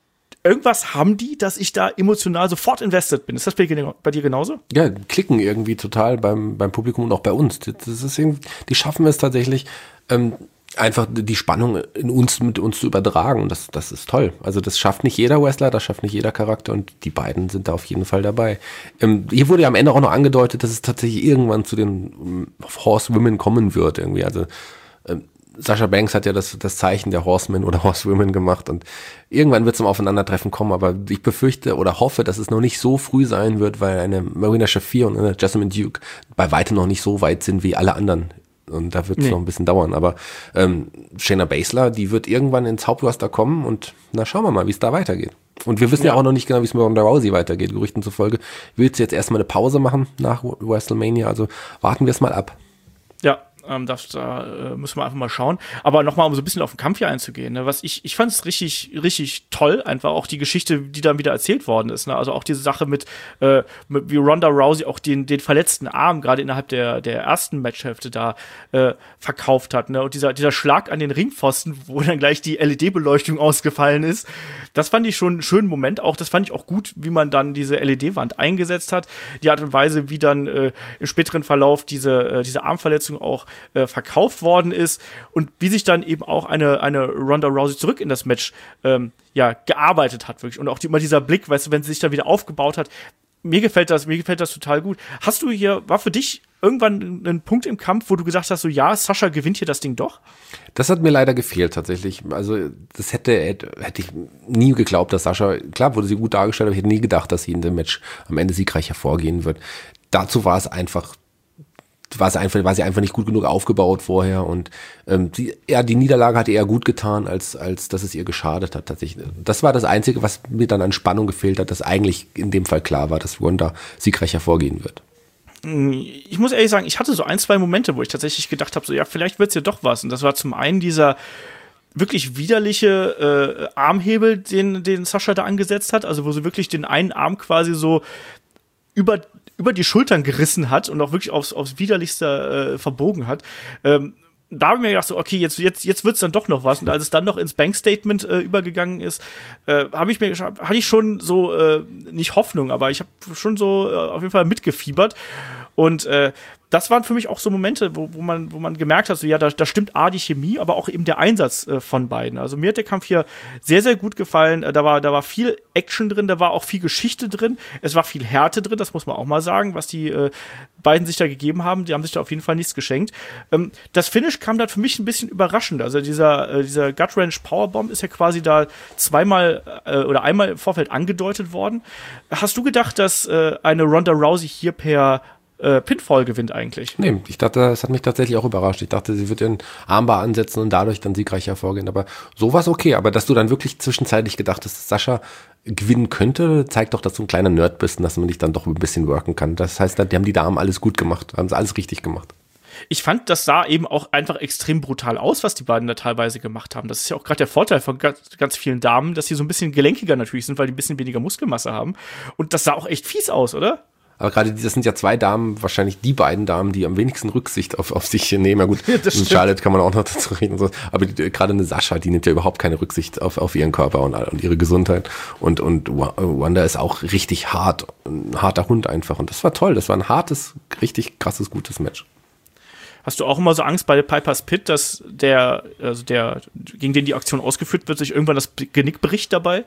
irgendwas haben die, dass ich da emotional sofort invested bin. Ist das bei, bei dir genauso? Ja, klicken irgendwie total beim, beim Publikum und auch bei uns. Das ist irgendwie, die schaffen es tatsächlich, ähm, einfach die Spannung in uns, mit uns zu übertragen. Und das, das ist toll. Also das schafft nicht jeder Wrestler, das schafft nicht jeder Charakter und die beiden sind da auf jeden Fall dabei. Ähm, hier wurde ja am Ende auch noch angedeutet, dass es tatsächlich irgendwann zu den um, Horsewomen kommen wird irgendwie. Also ähm, Sasha Banks hat ja das, das Zeichen der Horsemen oder Horsewomen gemacht und irgendwann wird es zum Aufeinandertreffen kommen, aber ich befürchte oder hoffe, dass es noch nicht so früh sein wird, weil eine Marina Shafir und eine Jessamine Duke bei weitem noch nicht so weit sind wie alle anderen. Und da wird es nee. noch ein bisschen dauern. Aber ähm, Shayna Baszler, die wird irgendwann ins Hauptroster kommen und na schauen wir mal, wie es da weitergeht. Und wir wissen ja. ja auch noch nicht genau, wie es mit Ronda Rousey weitergeht. Gerüchten zufolge will sie jetzt erstmal eine Pause machen nach WrestleMania. Also warten wir es mal ab. Ja, ähm, das, da äh, müssen wir einfach mal schauen. Aber nochmal, um so ein bisschen auf den Kampf hier einzugehen. Ne? Was ich, ich fand es richtig, richtig toll, einfach auch die Geschichte, die dann wieder erzählt worden ist. Ne? Also auch diese Sache mit, äh, mit wie Ronda Rousey auch den, den verletzten Arm gerade innerhalb der, der ersten Matchhälfte da äh, verkauft hat. Ne? Und dieser, dieser Schlag an den Ringpfosten, wo dann gleich die L E D-Beleuchtung ausgefallen ist. Das fand ich schon einen schönen Moment. Auch das fand ich auch gut, wie man dann diese L E D-Wand eingesetzt hat. Die Art und Weise, wie dann äh, im späteren Verlauf diese, äh, diese Armverletzung auch äh, verkauft worden ist und wie sich dann eben auch eine, eine Ronda Rousey zurück in das Match ähm, ja, gearbeitet hat wirklich. Und auch die, immer dieser Blick, weißt du, wenn sie sich dann wieder aufgebaut hat. Mir gefällt das, mir gefällt das total gut. Hast du hier, war für dich irgendwann ein Punkt im Kampf, wo du gesagt hast, so ja, Sascha gewinnt hier das Ding doch? Das hat mir leider gefehlt tatsächlich. Also das hätte, hätte, hätte ich nie geglaubt, dass Sascha, klar wurde sie gut dargestellt, aber ich hätte nie gedacht, dass sie in dem Match am Ende siegreich hervorgehen wird. Dazu war es einfach war sie einfach, war sie einfach nicht gut genug aufgebaut vorher und ähm, die, ja, die Niederlage hat ihr eher gut getan, als, als dass es ihr geschadet hat tatsächlich. Das war das Einzige, was mir dann an Spannung gefehlt hat, dass eigentlich in dem Fall klar war, dass Ronda siegreich hervorgehen wird. Ich muss ehrlich sagen, ich hatte so ein, zwei Momente, wo ich tatsächlich gedacht habe, so ja, vielleicht wird's ja doch was. Und das war zum einen dieser wirklich widerliche äh, Armhebel, den, den Sascha da angesetzt hat, also wo sie wirklich den einen Arm quasi so über über die Schultern gerissen hat und auch wirklich aufs, aufs Widerlichste äh, verbogen hat. Ähm, da habe ich mir gedacht, so, okay, jetzt, jetzt, jetzt wird's dann doch noch was. Und als es dann noch ins Bankstatement äh, übergegangen ist, äh, habe ich mir, hatte ich schon so, äh, nicht Hoffnung, aber ich habe schon so äh, auf jeden Fall mitgefiebert. Und äh, das waren für mich auch so Momente, wo, wo, man, wo man gemerkt hat, so, ja, da, da stimmt A, die Chemie, aber auch eben der Einsatz äh, von beiden. Also mir hat der Kampf hier sehr, sehr gut gefallen. Äh, da war, da war viel Action drin, da war auch viel Geschichte drin. Es war viel Härte drin, das muss man auch mal sagen, was die äh, beiden sich da gegeben haben. Die haben sich da auf jeden Fall nichts geschenkt. Ähm, das Finish kam dann für mich ein bisschen überraschend. Also dieser, äh, dieser Gut-Wrench Powerbomb ist ja quasi da zweimal äh, oder einmal im Vorfeld angedeutet worden. Hast du gedacht, dass äh, eine Ronda Rousey hier per Äh, Pinfall gewinnt eigentlich? Nee, ich dachte, das hat mich tatsächlich auch überrascht. Ich dachte, sie wird ihren Armbar ansetzen und dadurch dann siegreich hervorgehen. Aber so war es okay. Aber dass du dann wirklich zwischenzeitlich gedacht hast, dass Sascha gewinnen könnte, zeigt doch, dass du ein kleiner Nerd bist und dass man dich dann doch ein bisschen worken kann. Das heißt, die haben die Damen alles gut gemacht, haben sie alles richtig gemacht. Ich fand, das sah eben auch einfach extrem brutal aus, was die beiden da teilweise gemacht haben. Das ist ja auch gerade der Vorteil von ganz, ganz vielen Damen, dass sie so ein bisschen gelenkiger natürlich sind, weil die ein bisschen weniger Muskelmasse haben. Und das sah auch echt fies aus, oder? Aber gerade das sind ja zwei Damen, wahrscheinlich die beiden Damen, die am wenigsten Rücksicht auf, auf sich nehmen. Ja gut, ja, mit Charlotte kann man auch noch dazu reden. Und so. Aber die, gerade eine Sascha, die nimmt ja überhaupt keine Rücksicht auf, auf ihren Körper und, und ihre Gesundheit. Und, und Wanda ist auch richtig hart, ein harter Hund einfach. Und das war toll. Das war ein hartes, richtig krasses, gutes Match. Hast du auch immer so Angst bei Piper's Pit, dass der, also der, gegen den die Aktion ausgeführt wird, sich irgendwann das Genick bricht dabei?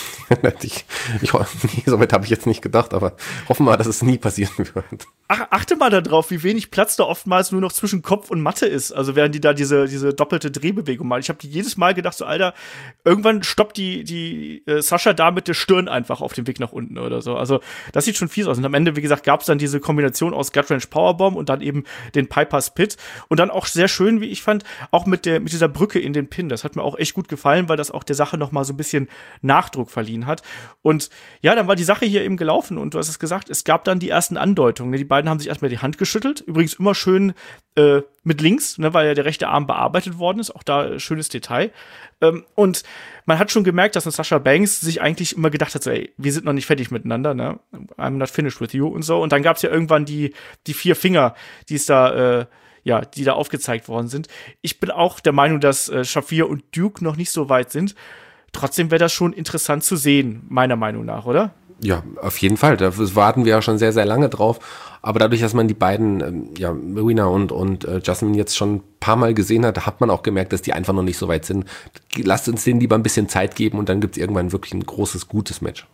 ich, ich, so weit habe ich jetzt nicht gedacht, aber hoffen wir mal, dass es nie passieren wird. Ach, achte mal darauf, wie wenig Platz da oftmals nur noch zwischen Kopf und Matte ist. Also während die da diese, diese doppelte Drehbewegung machen. Ich habe die jedes Mal gedacht, so Alter, irgendwann stoppt die, die äh, Sascha da mit der Stirn einfach auf dem Weg nach unten oder so. Also das sieht schon fies aus. Und am Ende, wie gesagt, gab es dann diese Kombination aus Gut-Wrench Powerbomb und dann eben den Piper's Pit. Und dann auch sehr schön, wie ich fand, auch mit der mit dieser Brücke in den Pin. Das hat mir auch echt gut gefallen, weil das auch der Sache noch mal so ein bisschen Nachdruck verliehen hat. Und ja, dann war die Sache hier eben gelaufen und du hast es gesagt, es gab dann die ersten Andeutungen. Die beiden haben sich erstmal die Hand geschüttelt. Übrigens immer schön äh, mit links, ne, weil ja der rechte Arm bearbeitet worden ist. Auch da äh, schönes Detail. Ähm, und man hat schon gemerkt, dass Sasha Banks sich eigentlich immer gedacht hat, so, ey, wir sind noch nicht fertig miteinander, ne? I'm not finished with you und so. Und dann gab es ja irgendwann die, die vier Finger, die es da äh, ja, die da aufgezeigt worden sind. Ich bin auch der Meinung, dass äh, Shafir und Duke noch nicht so weit sind. trotzdem wäre das schon interessant zu sehen, meiner Meinung nach, oder? Ja, auf jeden Fall. Da warten wir ja schon sehr, sehr lange drauf. Aber dadurch, dass man die beiden, ähm, ja, Marina und, und äh, Jasmine jetzt schon ein paar Mal gesehen hat, hat man auch gemerkt, dass die einfach noch nicht so weit sind. Lasst uns denen lieber ein bisschen Zeit geben und dann gibt es irgendwann wirklich ein großes, gutes Match.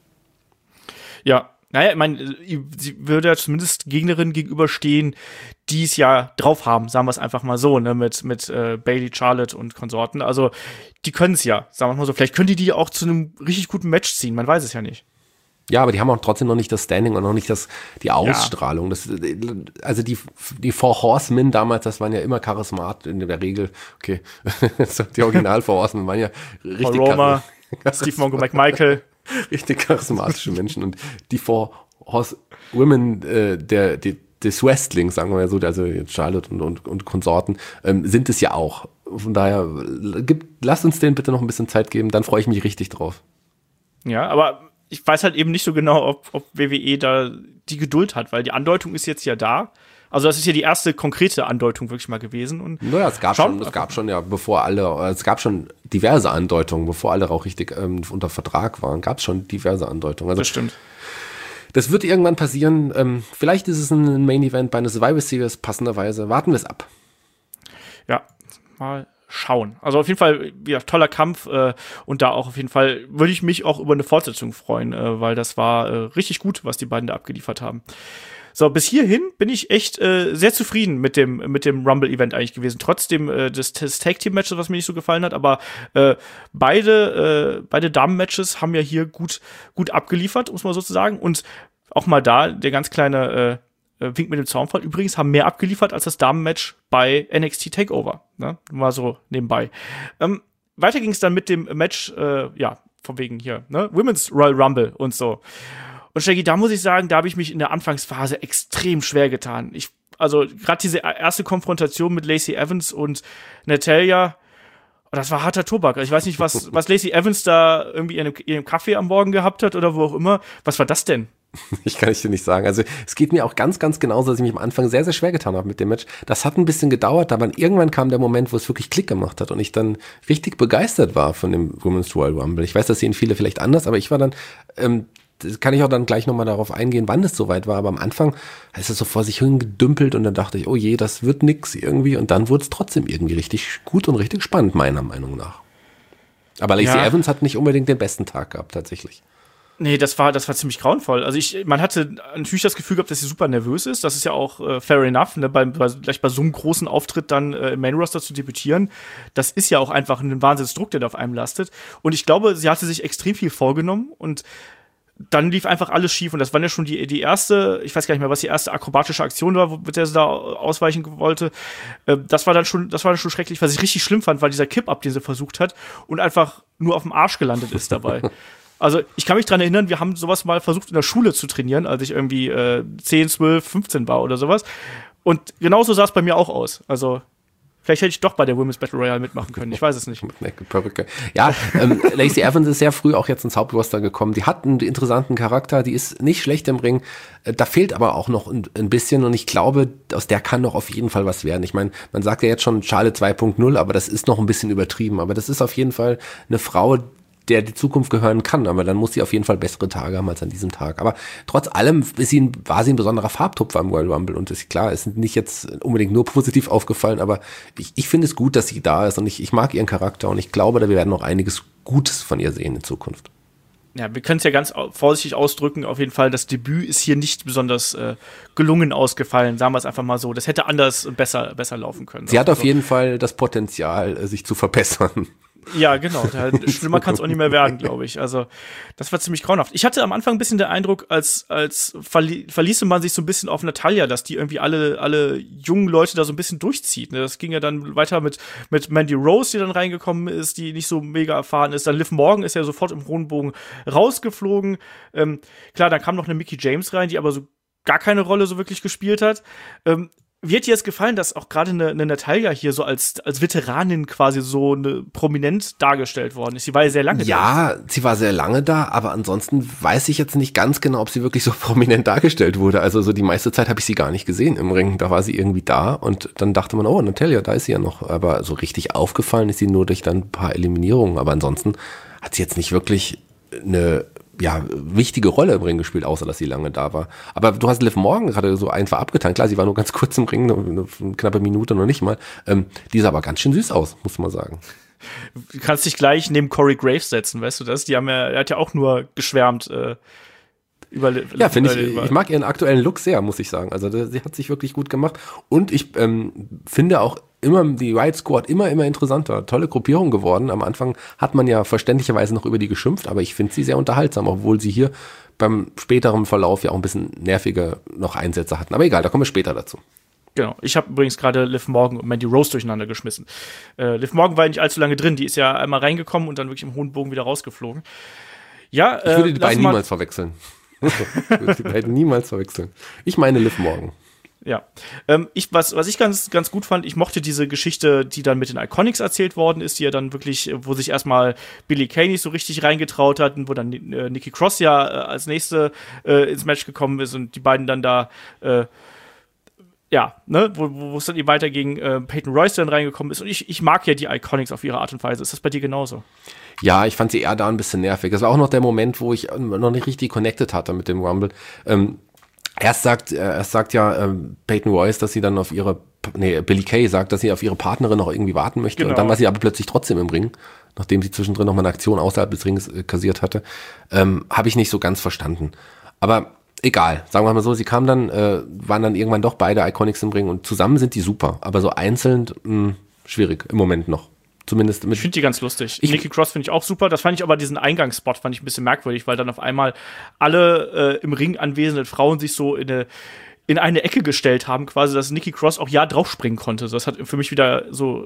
Ja, naja, ich meine, sie würde ja zumindest Gegnerinnen gegenüberstehen, die es ja drauf haben, sagen wir es einfach mal so, ne, mit, mit äh, Bayley, Charlotte und Konsorten. Also, die können es ja, sagen wir mal so. Vielleicht können die die auch zu einem richtig guten Match ziehen, man weiß es ja nicht. Ja, aber die haben auch trotzdem noch nicht das Standing und noch nicht das, die Ausstrahlung. Ja. Das, also die, die Four Horsemen damals, das waren ja immer charismatisch in der Regel. Okay, die Original Four Horsemen waren ja richtig Roma, Steve Mongo, Mike Michael. Richtig charismatische Menschen. Und die Four Horsewomen äh, der, die, des Wrestlings, sagen wir mal so, also Charlotte und, und, und Konsorten, ähm, sind es ja auch. Von daher, gibt, lasst uns denen bitte noch ein bisschen Zeit geben, dann freue ich mich richtig drauf. Ja, aber ich weiß halt eben nicht so genau, ob, ob W W E da die Geduld hat, weil die Andeutung ist jetzt ja da. Also das ist ja die erste konkrete Andeutung wirklich mal gewesen. Und naja, es gab schon, es gab schon ja, bevor alle, es gab schon diverse Andeutungen, bevor alle auch richtig ähm, unter Vertrag waren, gab es schon diverse Andeutungen. Also, das stimmt. Das wird irgendwann passieren. Ähm, vielleicht ist es ein Main Event bei einer Survivor Series, passenderweise. Warten wir es ab. Ja, mal schauen. Also auf jeden Fall, ja, toller Kampf äh, und da auch auf jeden Fall würde ich mich auch über eine Fortsetzung freuen, äh, weil das war äh, richtig gut, was die beiden da abgeliefert haben. So, bis hierhin bin ich echt äh, sehr zufrieden mit dem mit dem Rumble-Event eigentlich gewesen. Trotzdem äh, des, des Tag-Team-Matches, was mir nicht so gefallen hat, aber äh, beide äh, beide Damen-Matches haben ja hier gut gut abgeliefert, muss man sozusagen. Und auch mal da der ganz kleine äh, Wink mit dem Zaunfall. Übrigens haben mehr abgeliefert als das Damen-Match bei N X T Takeover. Ne? Mal so nebenbei. Ähm, weiter ging es dann mit dem Match, äh, ja, von wegen hier, ne? Women's Royal Rumble und so. Und Shaggy, da muss ich sagen, da habe ich mich in der Anfangsphase extrem schwer getan. Ich, also gerade diese erste Konfrontation mit Lacey Evans und Natalya, das war harter Tobak. Ich weiß nicht, was, was Lacey Evans da irgendwie in einem, in einem Kaffee am Morgen gehabt hat oder wo auch immer. Was war das denn? Ich kann ich dir nicht sagen. Also es geht mir auch ganz, ganz genauso, dass ich mich am Anfang sehr, sehr schwer getan habe mit dem Match. Das hat ein bisschen gedauert, aber irgendwann kam der Moment, wo es wirklich Klick gemacht hat und ich dann richtig begeistert war von dem Women's Royal Rumble. Ich weiß, das sehen viele vielleicht anders, aber ich war dann, ähm, das kann ich auch dann gleich nochmal darauf eingehen, wann es soweit war, aber am Anfang ist es so vor sich hingedümpelt und dann dachte ich, oh je, das wird nix irgendwie und dann wurde es trotzdem irgendwie richtig gut und richtig spannend, meiner Meinung nach. Aber Lacey ja. Evans hat nicht unbedingt den besten Tag gehabt, tatsächlich. Nee, das war, das war ziemlich grauenvoll. Also ich, man hatte natürlich das Gefühl gehabt, dass sie super nervös ist. Das ist ja auch äh, fair enough, ne? bei, bei, gleich bei so einem großen Auftritt dann äh, im Main-Roster zu debütieren. Das ist ja auch einfach ein Wahnsinnsdruck, der da auf einem lastet. Und ich glaube, sie hatte sich extrem viel vorgenommen und dann lief einfach alles schief. Und das war ja schon die, die erste, ich weiß gar nicht mehr, was die erste akrobatische Aktion war, mit der sie da ausweichen wollte. Äh, das war dann schon, das war dann schon schrecklich. Was ich richtig schlimm fand, war dieser Kip-Up, den sie versucht hat und einfach nur auf dem Arsch gelandet ist dabei. Also ich kann mich dran erinnern, wir haben sowas mal versucht in der Schule zu trainieren, als ich irgendwie äh, zehn, zwölf, fünfzehn war oder sowas. Und genauso sah es bei mir auch aus. Also vielleicht hätte ich doch bei der Women's Battle Royale mitmachen können, ich weiß es nicht. Ja, ähm, Lacey Evans ist sehr früh auch jetzt ins Hauptroster gekommen. Die hat einen interessanten Charakter, die ist nicht schlecht im Ring. Da fehlt aber auch noch ein, ein bisschen und ich glaube, aus der kann noch auf jeden Fall was werden. Ich meine, man sagt ja jetzt schon Charlotte zwei Punkt null, aber das ist noch ein bisschen übertrieben. Aber das ist auf jeden Fall eine Frau, der die Zukunft gehören kann, aber dann muss sie auf jeden Fall bessere Tage haben als an diesem Tag. Aber trotz allem ist sie ein, war sie ein besonderer Farbtupfer im Royal Rumble und ist klar, ist nicht jetzt unbedingt nur positiv aufgefallen, aber ich, ich finde es gut, dass sie da ist und ich, ich mag ihren Charakter und ich glaube, da wir werden noch einiges Gutes von ihr sehen in Zukunft. Ja, wir können es ja ganz vorsichtig ausdrücken, auf jeden Fall, das Debüt ist hier nicht besonders äh, gelungen ausgefallen, sagen wir es einfach mal so. Das hätte anders besser, besser laufen können. Sie hat auf jeden Fall das Potenzial, sich zu verbessern. Ja, genau. Schlimmer kann es auch nicht mehr werden, glaube ich. Also, das war ziemlich grauenhaft. Ich hatte am Anfang ein bisschen den Eindruck, als, als verli- verließe man sich so ein bisschen auf Natalya, dass die irgendwie alle, alle jungen Leute da so ein bisschen durchzieht. Ne? Das ging ja dann weiter mit, mit Mandy Rose, die dann reingekommen ist, die nicht so mega erfahren ist. Dann Liv Morgan ist ja sofort im hohen Bogen rausgeflogen. Ähm, klar, dann kam noch eine Mickey James rein, die aber so gar keine Rolle so wirklich gespielt hat. Ähm, Wie hat dir das gefallen, dass auch gerade eine, eine Natalya hier so als, als Veteranin quasi so eine prominent dargestellt worden ist? Sie war ja sehr lange ja, da. Ja, sie war sehr lange da, aber ansonsten weiß ich jetzt nicht ganz genau, ob sie wirklich so prominent dargestellt wurde. Also so die meiste Zeit habe ich sie gar nicht gesehen im Ring. Da war sie irgendwie da und dann dachte man, oh, Natalya, da ist sie ja noch. Aber so richtig aufgefallen ist sie nur durch dann ein paar Eliminierungen. Aber ansonsten hat sie jetzt nicht wirklich eine ja, wichtige Rolle im Ring gespielt, außer dass sie lange da war. Aber du hast Liv Morgan gerade so einfach abgetan. Klar, sie war nur ganz kurz im Ring, eine, eine knappe Minute noch nicht mal. Ähm, die sah aber ganz schön süß aus, muss man sagen. Du kannst dich gleich neben Corey Graves setzen, weißt du das? Die haben ja, er hat ja auch nur geschwärmt äh, über Liv. Ja, finde ich, über. ich mag ihren aktuellen Look sehr, muss ich sagen. Also der, sie hat sich wirklich gut gemacht. Und ich ähm, finde auch immer, die Riot Squad immer, immer interessanter. Tolle Gruppierung geworden. Am Anfang hat man ja verständlicherweise noch über die geschimpft, aber ich finde sie sehr unterhaltsam, obwohl sie hier beim späteren Verlauf ja auch ein bisschen nervige noch Einsätze hatten. Aber egal, da kommen wir später dazu. Genau. Ich habe übrigens gerade Liv Morgan und Mandy Rose durcheinander geschmissen. Äh, Liv Morgan war ja nicht allzu lange drin. Die ist ja einmal reingekommen und dann wirklich im hohen Bogen wieder rausgeflogen. Ja, äh, ich würde die beiden niemals verwechseln. Ich würde die beiden niemals verwechseln. Ich meine Liv Morgan. Ja, ähm, ich, was, was ich ganz, ganz gut fand, ich mochte diese Geschichte, die dann mit den Iconics erzählt worden ist, die ja dann wirklich, wo sich erstmal Billie Kay nicht so richtig reingetraut hat und wo dann äh, Nikki Cross ja äh, als nächste äh, ins Match gekommen ist und die beiden dann da äh, ja, ne, wo, wo es dann eben weiter gegen äh, Peyton Royce dann reingekommen ist. Und ich, ich mag ja die Iconics auf ihre Art und Weise. Ist das bei dir genauso? Ja, ich fand sie eher da ein bisschen nervig. Das war auch noch der Moment, wo ich noch nicht richtig connected hatte mit dem Rumble. Ähm, erst sagt, erst sagt ja ähm, Peyton Royce, dass sie dann auf ihre, nee, Billie Kay sagt, dass sie auf ihre Partnerin noch irgendwie warten möchte. Genau. Und dann war sie aber plötzlich trotzdem im Ring, nachdem sie zwischendrin noch mal eine Aktion außerhalb des Rings äh, kassiert hatte. Ähm, habe ich nicht so ganz verstanden. Aber egal, sagen wir mal so, sie kamen dann, äh, waren dann irgendwann doch beide Iconics im Ring und zusammen sind die super, aber so einzeln mh, schwierig im Moment noch. Zumindest mit ich finde die ganz lustig. Ich Nikki Cross finde ich auch super. Das fand ich aber, diesen Eingangsspot fand ich ein bisschen merkwürdig, weil dann auf einmal alle äh, im Ring anwesenden Frauen sich so in eine, in eine Ecke gestellt haben, quasi, dass Nikki Cross auch ja draufspringen konnte. Das hat für mich wieder so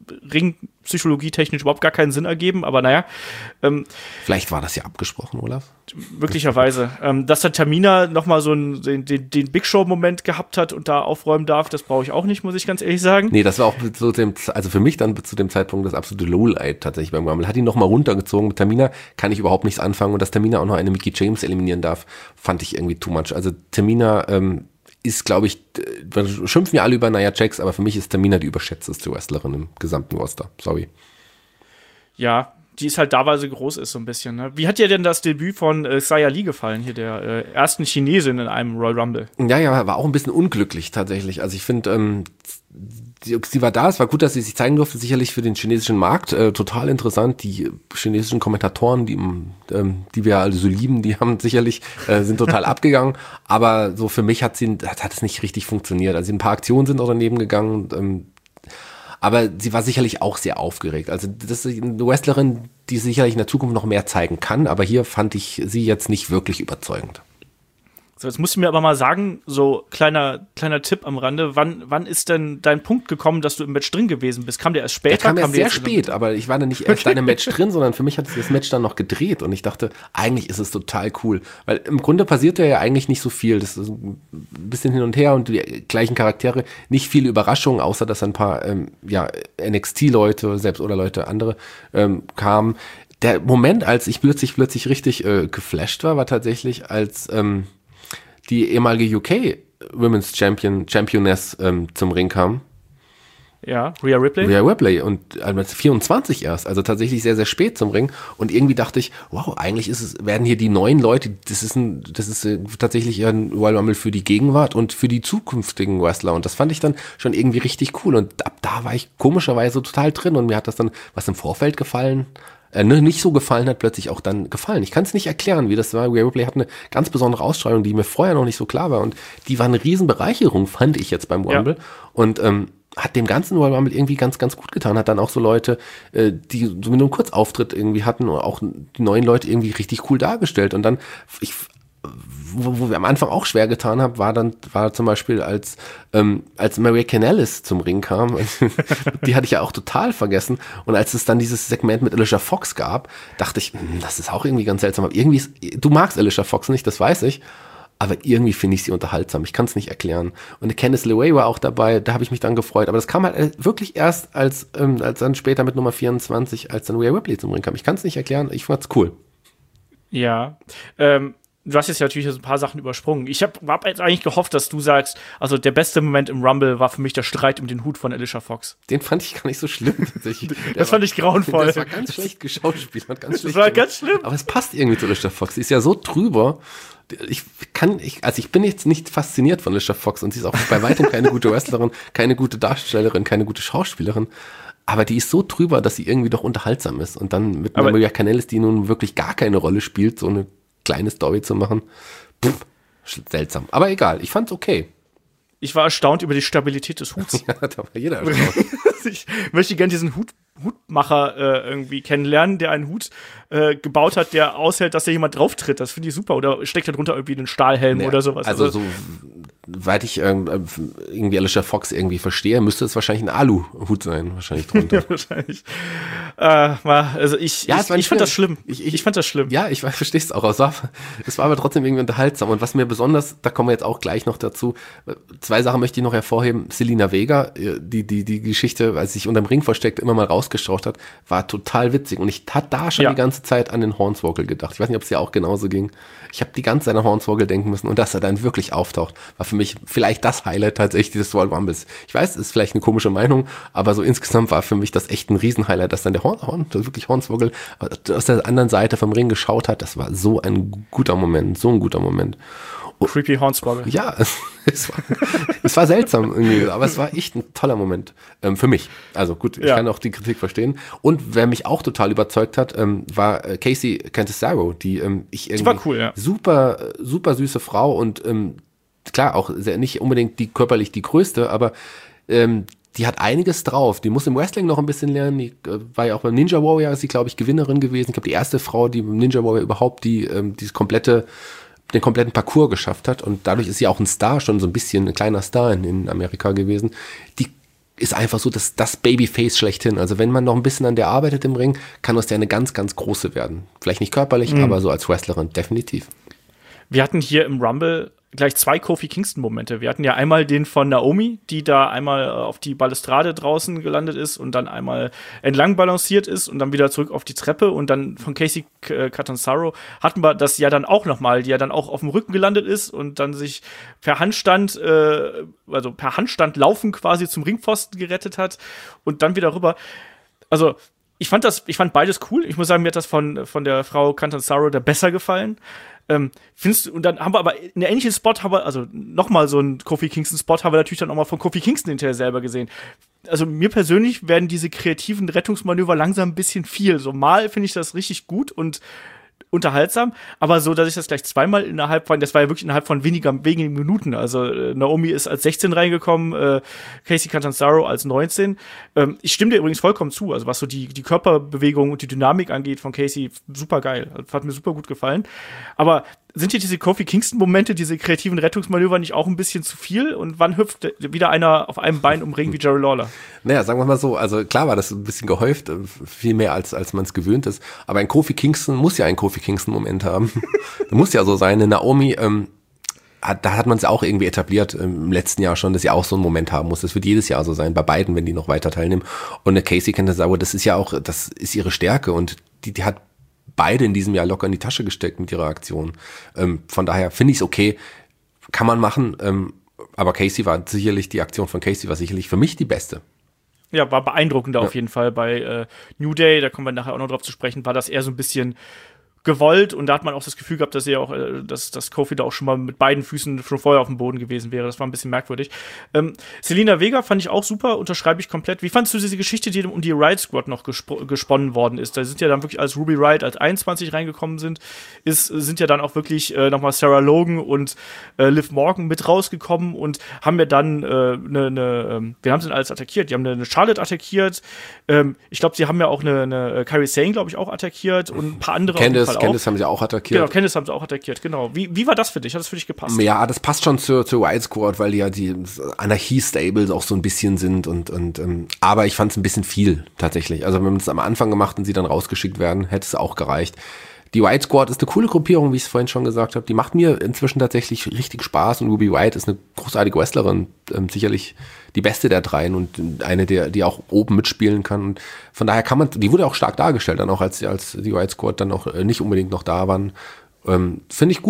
Ringpsychologie-technisch überhaupt gar keinen Sinn ergeben, aber naja. Ähm, Vielleicht war das ja abgesprochen, Olaf? Möglicherweise. ähm, dass der Tamina nochmal so einen, den, den, den Big Show-Moment gehabt hat und da aufräumen darf, das brauche ich auch nicht, muss ich ganz ehrlich sagen. Nee, das war auch zu dem, also für mich dann zu dem Zeitpunkt das absolute Lowlight tatsächlich beim Rumble. Hat ihn nochmal runtergezogen. Mit Tamina kann ich überhaupt nichts anfangen und dass Tamina auch noch eine Mickie James eliminieren darf, fand ich irgendwie too much. Also Tamina ähm, ist, glaube ich, schimpfen ja alle über Nia Jax, aber für mich ist Tamina die überschätzteste Wrestlerin im gesamten Roster. Sorry. Ja, die ist halt da, weil sie groß ist, so ein bisschen. Ne? Wie hat dir denn das Debüt von äh, Xia Li gefallen, hier der äh, ersten Chinesin in einem Royal Rumble? Ja, ja, war auch ein bisschen unglücklich tatsächlich. Also ich finde, ähm, sie, sie war da, es war gut, dass sie sich zeigen durfte, sicherlich für den chinesischen Markt, äh, total interessant. Die chinesischen Kommentatoren, die, ähm, die wir alle so lieben, die haben sicherlich, äh, sind total abgegangen, aber so für mich hat sie, hat, hat es nicht richtig funktioniert. Also ein paar Aktionen sind auch daneben gegangen und, ähm, aber sie war sicherlich auch sehr aufgeregt. Also das ist eine Wrestlerin, die sicherlich in der Zukunft noch mehr zeigen kann, aber hier fand ich sie jetzt nicht wirklich überzeugend. So, jetzt musst du mir aber mal sagen, so kleiner kleiner Tipp am Rande, wann wann ist denn dein Punkt gekommen, dass du im Match drin gewesen bist? Kam der erst später? Der kam, kam erst sehr spät, aber ich war dann nicht erst in einem Match drin, sondern für mich hat sich das Match dann noch gedreht und ich dachte, eigentlich ist es total cool, weil im Grunde passiert ja eigentlich nicht so viel, das ist ein bisschen hin und her und die gleichen Charaktere, nicht viele Überraschungen, außer dass ein paar ähm, ja N X T-Leute, selbst oder Leute andere ähm, kamen. Der Moment, als ich plötzlich plötzlich richtig äh, geflasht war, war tatsächlich, als ähm, die ehemalige U K Women's Champion, Championess ähm, zum Ring kam. Ja, Rhea Ripley. Rhea Ripley und äh, vierundzwanzig erst, also tatsächlich sehr, sehr spät zum Ring. Und irgendwie dachte ich, wow, eigentlich ist es, werden hier die neuen Leute, das ist ein, das ist äh, tatsächlich ein Royal Rumble für die Gegenwart und für die zukünftigen Wrestler. Und das fand ich dann schon irgendwie richtig cool. Und ab da war ich komischerweise total drin und mir hat das dann, was im Vorfeld gefallen, Äh, nicht so gefallen hat, plötzlich auch dann gefallen. Ich kann es nicht erklären, wie das war. Rhea Ripley hat eine ganz besondere Ausstrahlung, die mir vorher noch nicht so klar war und die war eine Riesenbereicherung, fand ich jetzt beim Rumble. Ja. Und ähm, hat dem ganzen Royal Rumble irgendwie ganz, ganz gut getan. Hat dann auch so Leute, äh, die so nur einen Kurzauftritt irgendwie hatten oder auch die neuen Leute irgendwie richtig cool dargestellt. Und dann, ich Wo, wo wir am Anfang auch schwer getan haben, war dann, war zum Beispiel, als, ähm, als Maria Kanellis zum Ring kam, die hatte ich ja auch total vergessen. Und als es dann dieses Segment mit Alicia Fox gab, dachte ich, das ist auch irgendwie ganz seltsam. Aber irgendwie ist, du magst Alicia Fox nicht, das weiß ich. Aber irgendwie finde ich sie unterhaltsam. Ich kann es nicht erklären. Und Candice LeRae war auch dabei, da habe ich mich dann gefreut. Aber das kam halt wirklich erst, als, ähm, als dann später mit Nummer vierundzwanzig, als dann Rhea Ripley zum Ring kam. Ich kann es nicht erklären, ich fand's cool. Ja, ähm, du hast jetzt natürlich ein paar Sachen übersprungen. Ich habe hab jetzt eigentlich gehofft, dass du sagst, also der beste Moment im Rumble war für mich der Streit um den Hut von Alicia Fox. Den fand ich gar nicht so schlimm. Tatsächlich. Das fand ich grauenvoll. Das war ganz schlecht geschauspielert. Ganz das war ganz schlimm. Aber es passt irgendwie zu Alicia Fox. Sie ist ja so drüber. Ich kann, ich, also ich bin jetzt nicht fasziniert von Alicia Fox und sie ist auch bei weitem keine gute Wrestlerin, keine gute Darstellerin, keine gute Schauspielerin. Aber die ist so drüber, dass sie irgendwie doch unterhaltsam ist. Und dann mit einer Maria Kanellis, die nun wirklich gar keine Rolle spielt, so eine kleine Story zu machen, pff, seltsam. Aber egal, ich fand's okay. Ich war erstaunt über die Stabilität des Huts. Ja, da war jeder erstaunt. Ich möchte gerne diesen Hut, Hutmacher äh, irgendwie kennenlernen, der einen Hut äh, gebaut hat, der aushält, dass da jemand drauf tritt. Das finde ich super. Oder steckt da drunter irgendwie einen Stahlhelm ja, oder sowas. Also, also so, weit ich ähm, irgendwie Alicia Fox irgendwie verstehe, müsste es wahrscheinlich ein Alu-Hut sein, wahrscheinlich drunter. Ja, wahrscheinlich. Äh, also ich, ja, ich, ich fand das schlimm. Ich, ich, ich fand das schlimm. Ja, ich verstehe es auch. Es war, es war aber trotzdem irgendwie unterhaltsam. Und was mir besonders, da kommen wir jetzt auch gleich noch dazu, zwei Sachen möchte ich noch hervorheben. Selina Vega, die, die, die Geschichte, als sie sich unterm Ring versteckt, immer mal rausgestraucht hat, war total witzig. Und ich hatte da schon ja. die ganze Zeit an den Hornswoggle gedacht. Ich weiß nicht, ob es dir auch genauso ging. Ich habe die ganze Zeit an Hornswoggle denken müssen. Und dass er dann wirklich auftaucht, war für mich vielleicht das Highlight tatsächlich des Royal Rumbles. Ich weiß, es ist vielleicht eine komische Meinung, aber so insgesamt war für mich das echt ein Riesenhighlight, dass dann der Horn, Horn das wirklich Hornswoggle aus der anderen Seite vom Ring geschaut hat. Das war so ein guter Moment, so ein guter Moment. Creepy Hornswoggle. Ja, es, es, war, es war seltsam irgendwie, aber es war echt ein toller Moment ähm, für mich. Also gut, ich ja. kann auch die Kritik verstehen. Und wer mich auch total überzeugt hat, ähm, war äh, Casey Cantazzaro, die ähm, ich irgendwie die war cool, ja. super, super süße Frau und ähm, klar, auch sehr, nicht unbedingt die körperlich die größte, aber ähm, die hat einiges drauf. Die muss im Wrestling noch ein bisschen lernen. Die äh, war ja auch beim Ninja Warrior, ist sie, glaube ich, Gewinnerin gewesen. Ich glaube, die erste Frau, die beim Ninja Warrior überhaupt die ähm, dieses komplette den kompletten Parcours geschafft hat und dadurch ist sie auch ein Star, schon so ein bisschen ein kleiner Star in, in Amerika gewesen. Die ist einfach so das, das Babyface schlechthin. Also wenn man noch ein bisschen an der arbeitet im Ring, kann aus der eine ganz, ganz große werden. Vielleicht nicht körperlich, mhm. aber so als Wrestlerin definitiv. Wir hatten hier im Rumble gleich zwei Kofi Kingston-Momente. Wir hatten ja einmal den von Naomi, die da einmal auf die Balustrade draußen gelandet ist und dann einmal entlang balanciert ist und dann wieder zurück auf die Treppe. Und dann von Casey Catanzaro hatten wir das ja dann auch nochmal, die ja dann auch auf dem Rücken gelandet ist und dann sich per Handstand, äh, also per Handstand laufen quasi zum Ringpfosten gerettet hat und dann wieder rüber. Also ich fand das, ich fand beides cool. Ich muss sagen, mir hat das von, von der Frau Catanzaro da besser gefallen. Ähm, findest du, und dann haben wir aber einen ähnlichen Spot, haben wir, also nochmal so einen Kofi Kingston-Spot, haben wir natürlich dann auch mal von Kofi Kingston hinterher selber gesehen. Also mir persönlich werden diese kreativen Rettungsmanöver langsam ein bisschen viel. So mal finde ich das richtig gut und unterhaltsam, aber so, dass ich das gleich zweimal innerhalb von, das war ja wirklich innerhalb von weniger, wenigen Minuten, also äh, Naomi ist als sechzehn reingekommen, äh, Casey Catanzaro als neunzehn. Ähm, ich stimme dir übrigens vollkommen zu, also was so die, die Körperbewegung und die Dynamik angeht von Casey, super geil, hat mir super gut gefallen, aber sind hier diese Kofi Kingston-Momente, diese kreativen Rettungsmanöver nicht auch ein bisschen zu viel? Und wann hüpft wieder einer auf einem Bein um Ring wie Jerry Lawler? Naja, sagen wir mal so, also klar war das ein bisschen gehäuft, viel mehr als, als man es gewöhnt ist. Aber ein Kofi Kingston muss ja einen Kofi Kingston-Moment haben. Muss ja so sein. Eine Naomi, ähm, hat, da hat man es auch irgendwie etabliert ähm, im letzten Jahr schon, dass sie auch so einen Moment haben muss. Das wird jedes Jahr so sein, bei beiden, wenn die noch weiter teilnehmen. Und eine Casey Catanzaro, das ist ja auch, das ist ihre Stärke und die, die hat beide in diesem Jahr locker in die Tasche gesteckt mit ihrer Aktion. Ähm, von daher finde ich es okay, kann man machen, ähm, aber Casey war sicherlich, die Aktion von Casey war sicherlich für mich die beste. Ja, war beeindruckender ja. auf jeden Fall bei äh, New Day, da kommen wir nachher auch noch drauf zu sprechen, war das eher so ein bisschen gewollt und da hat man auch das Gefühl gehabt, dass er auch, äh, dass, dass Kofi da auch schon mal mit beiden Füßen schon vorher auf dem Boden gewesen wäre. Das war ein bisschen merkwürdig. Ähm, Selina Vega fand ich auch super, unterschreibe ich komplett. Wie fandst du diese Geschichte, die um die Riot Squad noch gesp- gesponnen worden ist? Da sind ja dann wirklich, als Ruby Riot als einundzwanzig reingekommen sind, ist, sind ja dann auch wirklich äh, nochmal Sarah Logan und äh, Liv Morgan mit rausgekommen und haben ja dann eine, äh, ne, ne, ähm, wir haben sie denn alles attackiert? Die haben eine, eine Charlotte attackiert. Ähm, ich glaube, sie haben ja auch eine, eine Kairi Sane, glaube ich, auch attackiert und ein paar andere Candice, Candice haben sie auch attackiert. Genau, Candice haben sie auch attackiert, genau. Wie, wie war das für dich? Hat das für dich gepasst? Ja, das passt schon zur, zur Riot Squad, weil die ja die Anarchie-Stables auch so ein bisschen sind und, und ähm, aber ich fand es ein bisschen viel, tatsächlich. Also wenn man es am Anfang gemacht und sie dann rausgeschickt werden, hätte es auch gereicht. Die Riot Squad ist eine coole Gruppierung, wie ich es vorhin schon gesagt habe. Die macht mir inzwischen tatsächlich richtig Spaß und Ruby Riot ist eine großartige Wrestlerin, ähm, sicherlich die beste der dreien und eine, der, die auch oben mitspielen kann. Und von daher kann man, die wurde auch stark dargestellt, dann auch als, als die Riot Squad dann auch nicht unbedingt noch da waren. Ähm, finde ich gut.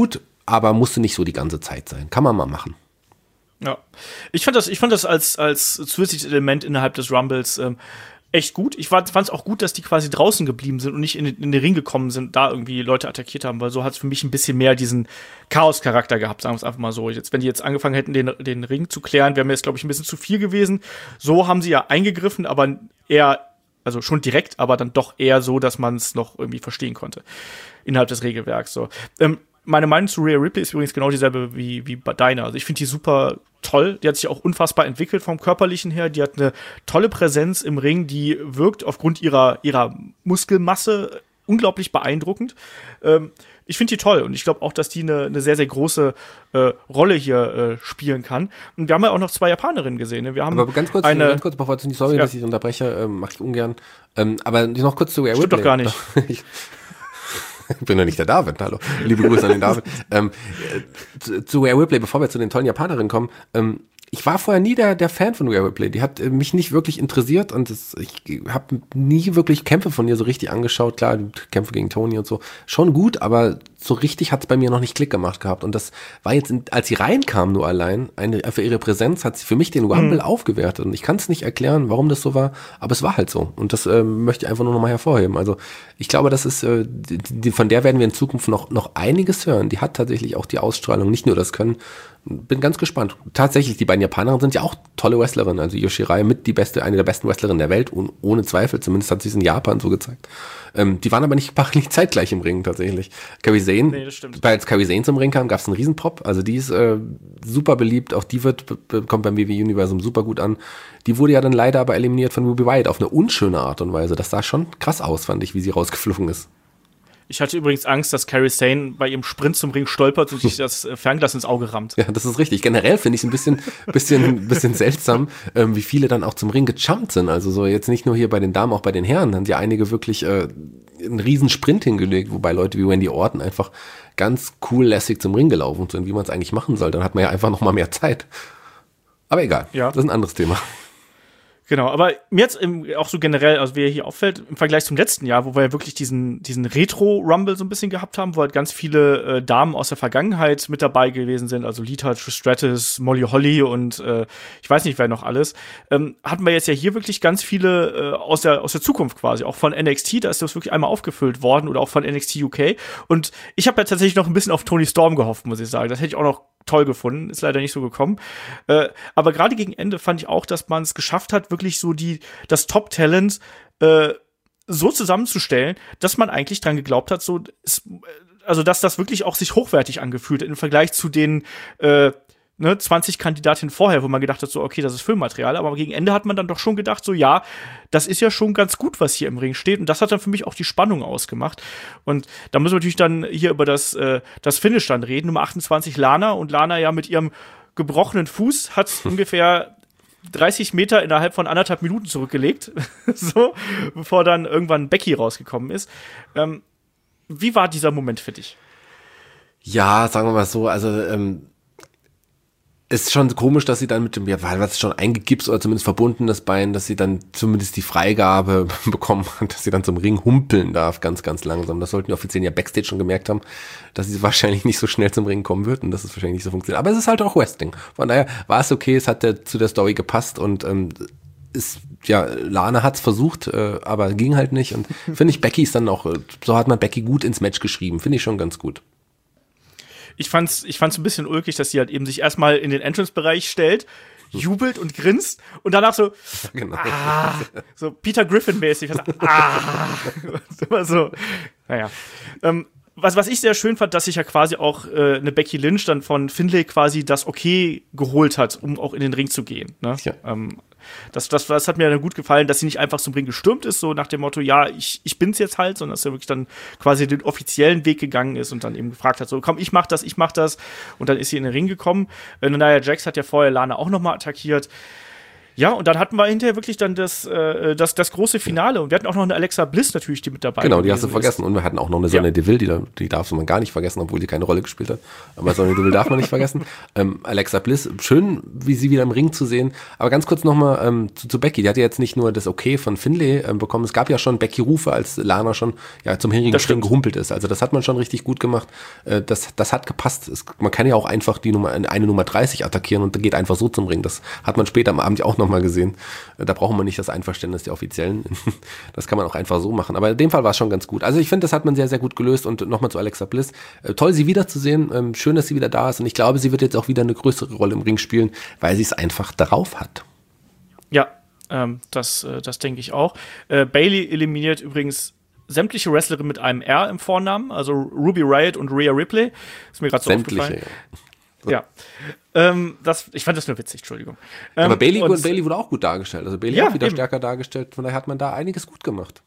aber musste nicht so die ganze Zeit sein. Kann man mal machen. Ja, ich fand das, ich fand das als, als zusätzliches Element innerhalb des Rumbles ähm, echt gut. Ich fand es auch gut, dass die quasi draußen geblieben sind und nicht in, in den Ring gekommen sind, da irgendwie Leute attackiert haben, weil so hat es für mich ein bisschen mehr diesen Chaos-Charakter gehabt, sagen wir es einfach mal so. Jetzt, wenn die jetzt angefangen hätten, den, den Ring zu klären, wäre mir jetzt, glaube ich, ein bisschen zu viel gewesen. So haben sie ja eingegriffen, aber eher, also schon direkt, aber dann doch eher so, dass man es noch irgendwie verstehen konnte innerhalb des Regelwerks. So. Ähm, Meine Meinung zu Rhea Ripley ist übrigens genau dieselbe wie, wie bei deiner. Also ich finde die super toll. Die hat sich auch unfassbar entwickelt vom Körperlichen her. Die hat eine tolle Präsenz im Ring. Die wirkt aufgrund ihrer, ihrer Muskelmasse unglaublich beeindruckend. Ähm, ich finde die toll. Und ich glaube auch, dass die eine, eine sehr, sehr große äh, Rolle hier äh, spielen kann. Und wir haben ja auch noch zwei Japanerinnen gesehen. Ne? Wir haben aber ganz kurz, eine, ganz kurz, bevor du nicht, sorry, ja. dass ich unterbreche, ähm, mache ich ungern. Ähm, aber noch kurz zu Rhea Ripley. Stimmt doch gar nicht. ich Ich bin ja nicht der David, hallo. Liebe Grüße an den David. ähm, zu, zu Rhea Ripley, bevor wir zu den tollen Japanerinnen kommen, ähm, ich war vorher nie der, der Fan von Rhea Ripley. Die hat äh, mich nicht wirklich interessiert und das, ich habe nie wirklich Kämpfe von ihr so richtig angeschaut. Klar, Kämpfe gegen Tony und so, schon gut, aber so richtig hat es bei mir noch nicht Klick gemacht gehabt. Und das war jetzt, in, als sie reinkam nur allein, eine, für ihre Präsenz hat sie für mich den Rumble mhm. aufgewertet. Und ich kann es nicht erklären, warum das so war, aber es war halt so. Und das äh, möchte ich einfach nur noch mal hervorheben. Also ich glaube, das ist, äh, die, die, von der werden wir in Zukunft noch, noch einiges hören. Die hat tatsächlich auch die Ausstrahlung, nicht nur das Können. Bin ganz gespannt. Tatsächlich, die beiden Japanerinnen sind ja auch tolle Wrestlerinnen. Also Yoshirai mit die beste, eine der besten Wrestlerinnen der Welt, und ohne Zweifel. Zumindest hat sie es in Japan so gezeigt. Ähm, die waren aber nicht fachlich zeitgleich im Ring tatsächlich. Kairi Sane, nee, das stimmt. als Kairi Sane zum Ring kam, gab es einen Riesenpop. Also die ist äh, super beliebt. Auch die wird kommt beim W W E-Universum super gut an. Die wurde ja dann leider aber eliminiert von Ruby Wyatt auf eine unschöne Art und Weise. Das sah schon krass aus, fand ich, wie sie rausgeflogen ist. Ich hatte übrigens Angst, dass Kairi Sane bei ihrem Sprint zum Ring stolpert und sich das Fernglas ins Auge rammt. Ja, das ist richtig. Generell finde ich es ein bisschen, bisschen, bisschen seltsam, ähm, wie viele dann auch zum Ring gejumpt sind. Also so jetzt nicht nur hier bei den Damen, auch bei den Herren haben ja einige wirklich äh, einen riesen Sprint hingelegt, wobei Leute wie Wendy Orton einfach ganz cool lässig zum Ring gelaufen sind, wie man es eigentlich machen soll. Dann hat man ja einfach noch mal mehr Zeit. Aber egal, ja. Das ist ein anderes Thema. Genau, aber mir jetzt auch so generell, also wie hier auffällt, im Vergleich zum letzten Jahr, wo wir ja wirklich diesen, diesen Retro-Rumble so ein bisschen gehabt haben, wo halt ganz viele äh, Damen aus der Vergangenheit mit dabei gewesen sind, also Lita, Trish Stratus, Molly Holly und äh, ich weiß nicht, wer noch alles, ähm, hatten wir jetzt ja hier wirklich ganz viele äh, aus der aus der Zukunft quasi, auch von N X T, da ist das wirklich einmal aufgefüllt worden oder auch von N X T U K und ich habe ja tatsächlich noch ein bisschen auf Toni Storm gehofft, muss ich sagen, das hätte ich auch noch toll gefunden, ist leider nicht so gekommen. Äh, aber gerade gegen Ende fand ich auch, dass man es geschafft hat, wirklich so die das Top-Talent äh, so zusammenzustellen, dass man eigentlich dran geglaubt hat, so ist, also dass das wirklich auch sich hochwertig angefühlt hat im Vergleich zu den äh, ne, zwanzig Kandidatinnen vorher, wo man gedacht hat, so okay, das ist Filmmaterial, aber gegen Ende hat man dann doch schon gedacht, so ja, das ist ja schon ganz gut, was hier im Ring steht und das hat dann für mich auch die Spannung ausgemacht und da müssen wir natürlich dann hier über das äh, das Finish dann reden, Nummer achtundzwanzig Lana und Lana ja mit ihrem gebrochenen Fuß hat ungefähr dreißig Meter innerhalb von anderthalb Minuten zurückgelegt, so, bevor dann irgendwann Becky rausgekommen ist. Ähm, wie war dieser Moment für dich? Ja, sagen wir mal so, also ähm ist schon komisch, dass sie dann mit dem, ja, was schon eingegipst oder zumindest verbunden, das Bein, dass sie dann zumindest die Freigabe bekommen hat, dass sie dann zum Ring humpeln darf, ganz, ganz langsam. Das sollten die Offiziellen ja Backstage schon gemerkt haben, dass sie wahrscheinlich nicht so schnell zum Ring kommen wird und dass es wahrscheinlich nicht so funktioniert. Aber es ist halt auch Wrestling. Von daher war es okay, es hat der, zu der Story gepasst und ähm, ist, ja, Lana hat's versucht, äh, aber ging halt nicht und finde ich, Becky ist dann auch, so hat man Becky gut ins Match geschrieben, finde ich schon ganz gut. Ich fand's, ich fand's ein bisschen ulkig, dass sie halt eben sich erstmal in den Entrance-Bereich stellt, jubelt und grinst und danach so, genau. ah, so Peter Griffin-mäßig, also, ah, immer so, naja. Ähm, was, was ich sehr schön fand, dass sich ja quasi auch äh, eine Becky Lynch dann von Finlay quasi das Okay geholt hat, um auch in den Ring zu gehen. Ne? Ja. Ähm, das, das, das hat mir dann gut gefallen, dass sie nicht einfach zum Ring gestürmt ist, so nach dem Motto, ja, ich, ich bin's jetzt halt, sondern dass sie wirklich dann quasi den offiziellen Weg gegangen ist und dann eben gefragt hat, so komm, ich mach das, ich mach das und dann ist sie in den Ring gekommen. Äh, Nia Jax hat ja vorher Lana auch nochmal attackiert. Ja, und dann hatten wir hinterher wirklich dann das, äh, das, das große Finale. Und wir hatten auch noch eine Alexa Bliss natürlich, die mit dabei Genau, die hast du vergessen. ist. Und wir hatten auch noch eine Sonja Ja. Deville, die, die darf man gar nicht vergessen, obwohl die keine Rolle gespielt hat. Aber Sonja Deville darf man nicht vergessen. Ähm, Alexa Bliss, schön, wie sie wieder im Ring zu sehen. Aber ganz kurz nochmal ähm, zu, zu Becky. Die hat ja jetzt nicht nur das Okay von Finlay ähm, bekommen. Es gab ja schon Becky-Rufe, als Lana schon ja, zum herigen String gehumpelt ist. Also das hat man schon richtig gut gemacht. Äh, das, das hat gepasst. Es, man kann ja auch einfach die Nummer, eine Nummer dreißig attackieren und geht einfach so zum Ring. Das hat man später am Abend ja auch nochmal gesehen. Äh, da brauchen wir nicht das Einverständnis der Offiziellen. Das kann man auch einfach so machen. Aber in dem Fall war es schon ganz gut. Also ich finde, das hat man sehr, sehr gut gelöst. Und nochmal zu Alexa Bliss. Äh, toll, sie wiederzusehen. Ähm, schön, dass sie wieder da ist. Und ich glaube, sie wird jetzt auch wieder eine größere Rolle im Ring spielen, weil sie es einfach darauf hat. Ja, ähm, das, äh, das denke ich auch. Äh, Bayley eliminiert übrigens sämtliche Wrestlerinnen mit einem R im Vornamen, also Ruby Riott und Rhea Ripley. Ist mir gerade so Sämtliche, aufgefallen. ja. So. Ja. Ähm, das, ich fand das nur witzig, Entschuldigung. Ähm, Aber Bayley, und, Bayley wurde auch gut dargestellt. Also Bayley ja, auch wieder eben. stärker dargestellt. Von daher hat man da einiges gut gemacht.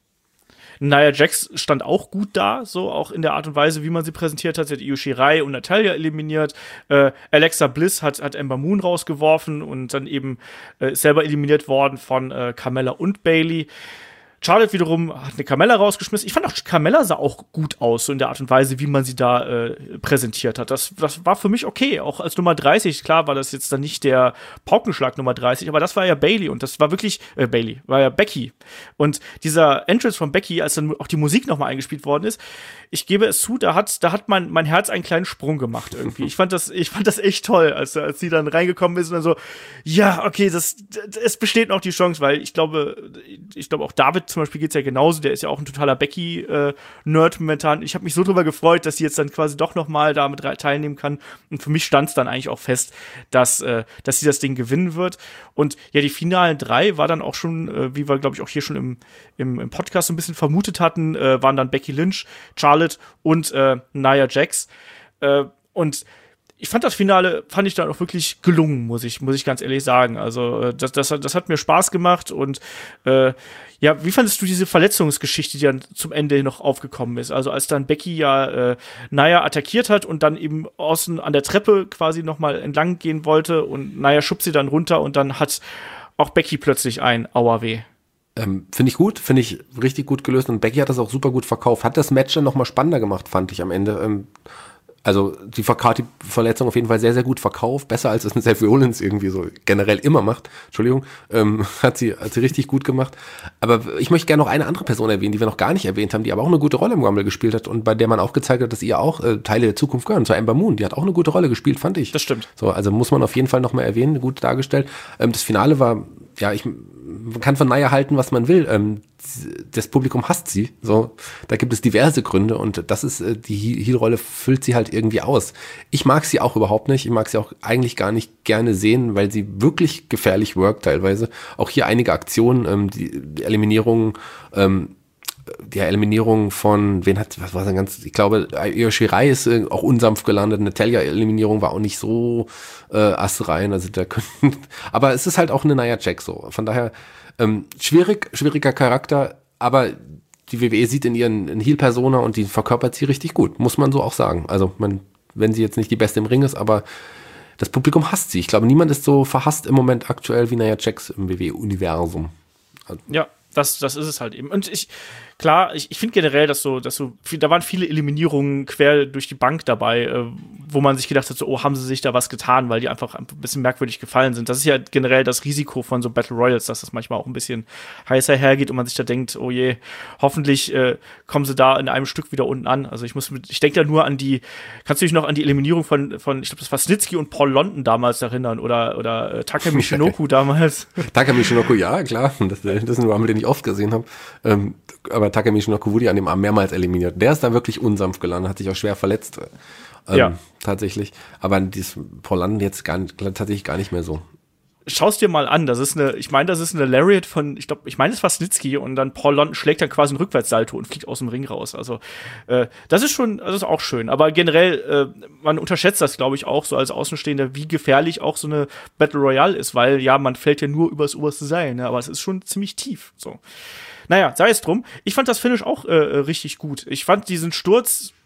Nia Jax stand auch gut da, so auch in der Art und Weise, wie man sie präsentiert hat. Sie hat Io Shirai und Natalya eliminiert. Äh, Alexa Bliss hat, hat Ember Moon rausgeworfen und dann eben äh, selber eliminiert worden von äh, Carmella und Bayley. Charlotte wiederum hat eine Carmella rausgeschmissen. Ich fand auch, Carmella sah auch gut aus, so in der Art und Weise, wie man sie da äh, präsentiert hat. Das, das war für mich okay, auch als Nummer dreißig. Klar war das jetzt dann nicht der Paukenschlag Nummer dreißig, aber das war ja Bayley und das war wirklich, äh, Bayley, war ja Becky. Und dieser Entrance von Becky, als dann auch die Musik nochmal eingespielt worden ist, ich gebe es zu, da hat, da hat mein, mein Herz einen kleinen Sprung gemacht irgendwie. Ich fand das, ich fand das echt toll, als, als sie dann reingekommen ist und dann so, ja, okay, das, es besteht noch die Chance, weil ich glaube, ich glaube auch David zum Beispiel geht's ja genauso, der ist ja auch ein totaler Becky-Nerd äh, momentan. Ich habe mich so drüber gefreut, dass sie jetzt dann quasi doch noch mal damit teilnehmen kann. Und für mich stand es dann eigentlich auch fest, dass, äh, dass sie das Ding gewinnen wird. Und ja, die finalen drei war dann auch schon, äh, wie wir, glaube ich, auch hier schon im, im, im Podcast so ein bisschen vermutet hatten, äh, waren dann Becky Lynch, Charlotte und äh, Nia Jax. Äh, und ich fand das Finale, fand ich dann auch wirklich gelungen, muss ich, muss ich ganz ehrlich sagen. Also, das, das, das hat mir Spaß gemacht und äh, ja, wie fandest du diese Verletzungsgeschichte, die dann zum Ende noch aufgekommen ist? Also, als dann Becky ja äh, Nia attackiert hat und dann eben außen an der Treppe quasi nochmal entlang gehen wollte und Nia schubst sie dann runter und dann hat auch Becky plötzlich ein Auerweh. Ähm, finde ich gut, finde ich richtig gut gelöst und Becky hat das auch super gut verkauft. Hat das Match dann nochmal spannender gemacht, fand ich am Ende. Ähm, Also die, Verka- die Verletzung auf jeden Fall sehr, sehr gut verkauft. Besser als es ein Seth Rollins irgendwie so generell immer macht. Entschuldigung. Ähm, hat sie hat sie richtig gut gemacht. Aber ich möchte gerne noch eine andere Person erwähnen, die wir noch gar nicht erwähnt haben, die aber auch eine gute Rolle im Rumble gespielt hat und bei der man auch gezeigt hat, dass ihr auch äh, Teile der Zukunft gehören. Zur Ember Moon. Die hat auch eine gute Rolle gespielt, fand ich. Das stimmt. So, also muss man auf jeden Fall noch mal erwähnen. Gut dargestellt. Ähm, das Finale war, ja, ich man kann von Nia halten, was man will. Ähm, das Publikum hasst sie. So, da gibt es diverse Gründe und das ist äh, die Heel-Rolle füllt sie halt irgendwie aus. Ich mag sie auch überhaupt nicht. Ich mag sie auch eigentlich gar nicht gerne sehen, weil sie wirklich gefährlich workt teilweise. Auch hier einige Aktionen, ähm, die, die Eliminierung, ähm, die Eliminierung von, wen hat, was war denn ganz, ich glaube, Io Shirai ist äh, auch unsanft gelandet, Natalya-Eliminierung war auch nicht so äh, astrein, also da können, aber es ist halt auch eine Nia Jax so, von daher ähm, schwierig, schwieriger Charakter, aber die W W E sieht in ihren in Heel-Persona und die verkörpert sie richtig gut, muss man so auch sagen, also man, wenn sie jetzt nicht die Beste im Ring ist, aber das Publikum hasst sie, ich glaube, niemand ist so verhasst im Moment aktuell wie Nia Jax im W W E-Universum. Ja. Das, das ist es halt eben. Und ich, klar, ich, ich finde generell, dass so, dass so, da waren viele Eliminierungen quer durch die Bank dabei, äh, wo man sich gedacht hat, so, oh, haben sie sich da was getan, weil die einfach ein bisschen merkwürdig gefallen sind. Das ist ja generell das Risiko von so Battle Royals, dass das manchmal auch ein bisschen heißer hergeht und man sich da denkt, oh je, hoffentlich äh, kommen sie da in einem Stück wieder unten an. Also ich muss, mit, ich denke da nur an die, kannst du dich noch an die Eliminierung von, von ich glaube, das war Snitsky und Paul London damals erinnern oder, oder äh, Taka Michinoku damals. Taka Michinoku, ja, klar, das, das ist ein Rumble, den ich oft gesehen habe. Ähm, aber Taka Michinoku wurde an dem Arm mehrmals eliminiert. Der ist da wirklich unsanft gelandet, hat sich auch schwer verletzt. Ähm, ja. Tatsächlich. Aber dieses Paul London jetzt gar nicht, tatsächlich gar nicht mehr so. Schau's dir mal an, das ist eine, ich meine, das ist eine Lariat von, ich glaube, ich meine, es war Snitsky und dann Paul London schlägt dann quasi einen Rückwärtssalto und fliegt aus dem Ring raus. Also, äh, das ist schon, das ist auch schön. Aber generell, äh, man unterschätzt das, glaube ich, auch so als Außenstehender, wie gefährlich auch so eine Battle Royale ist, weil, ja, man fällt ja nur übers oberste Seil, ne, aber es ist schon ziemlich tief, so. Naja, sei es drum. Ich fand das Finish auch äh, richtig gut. Ich fand diesen Sturz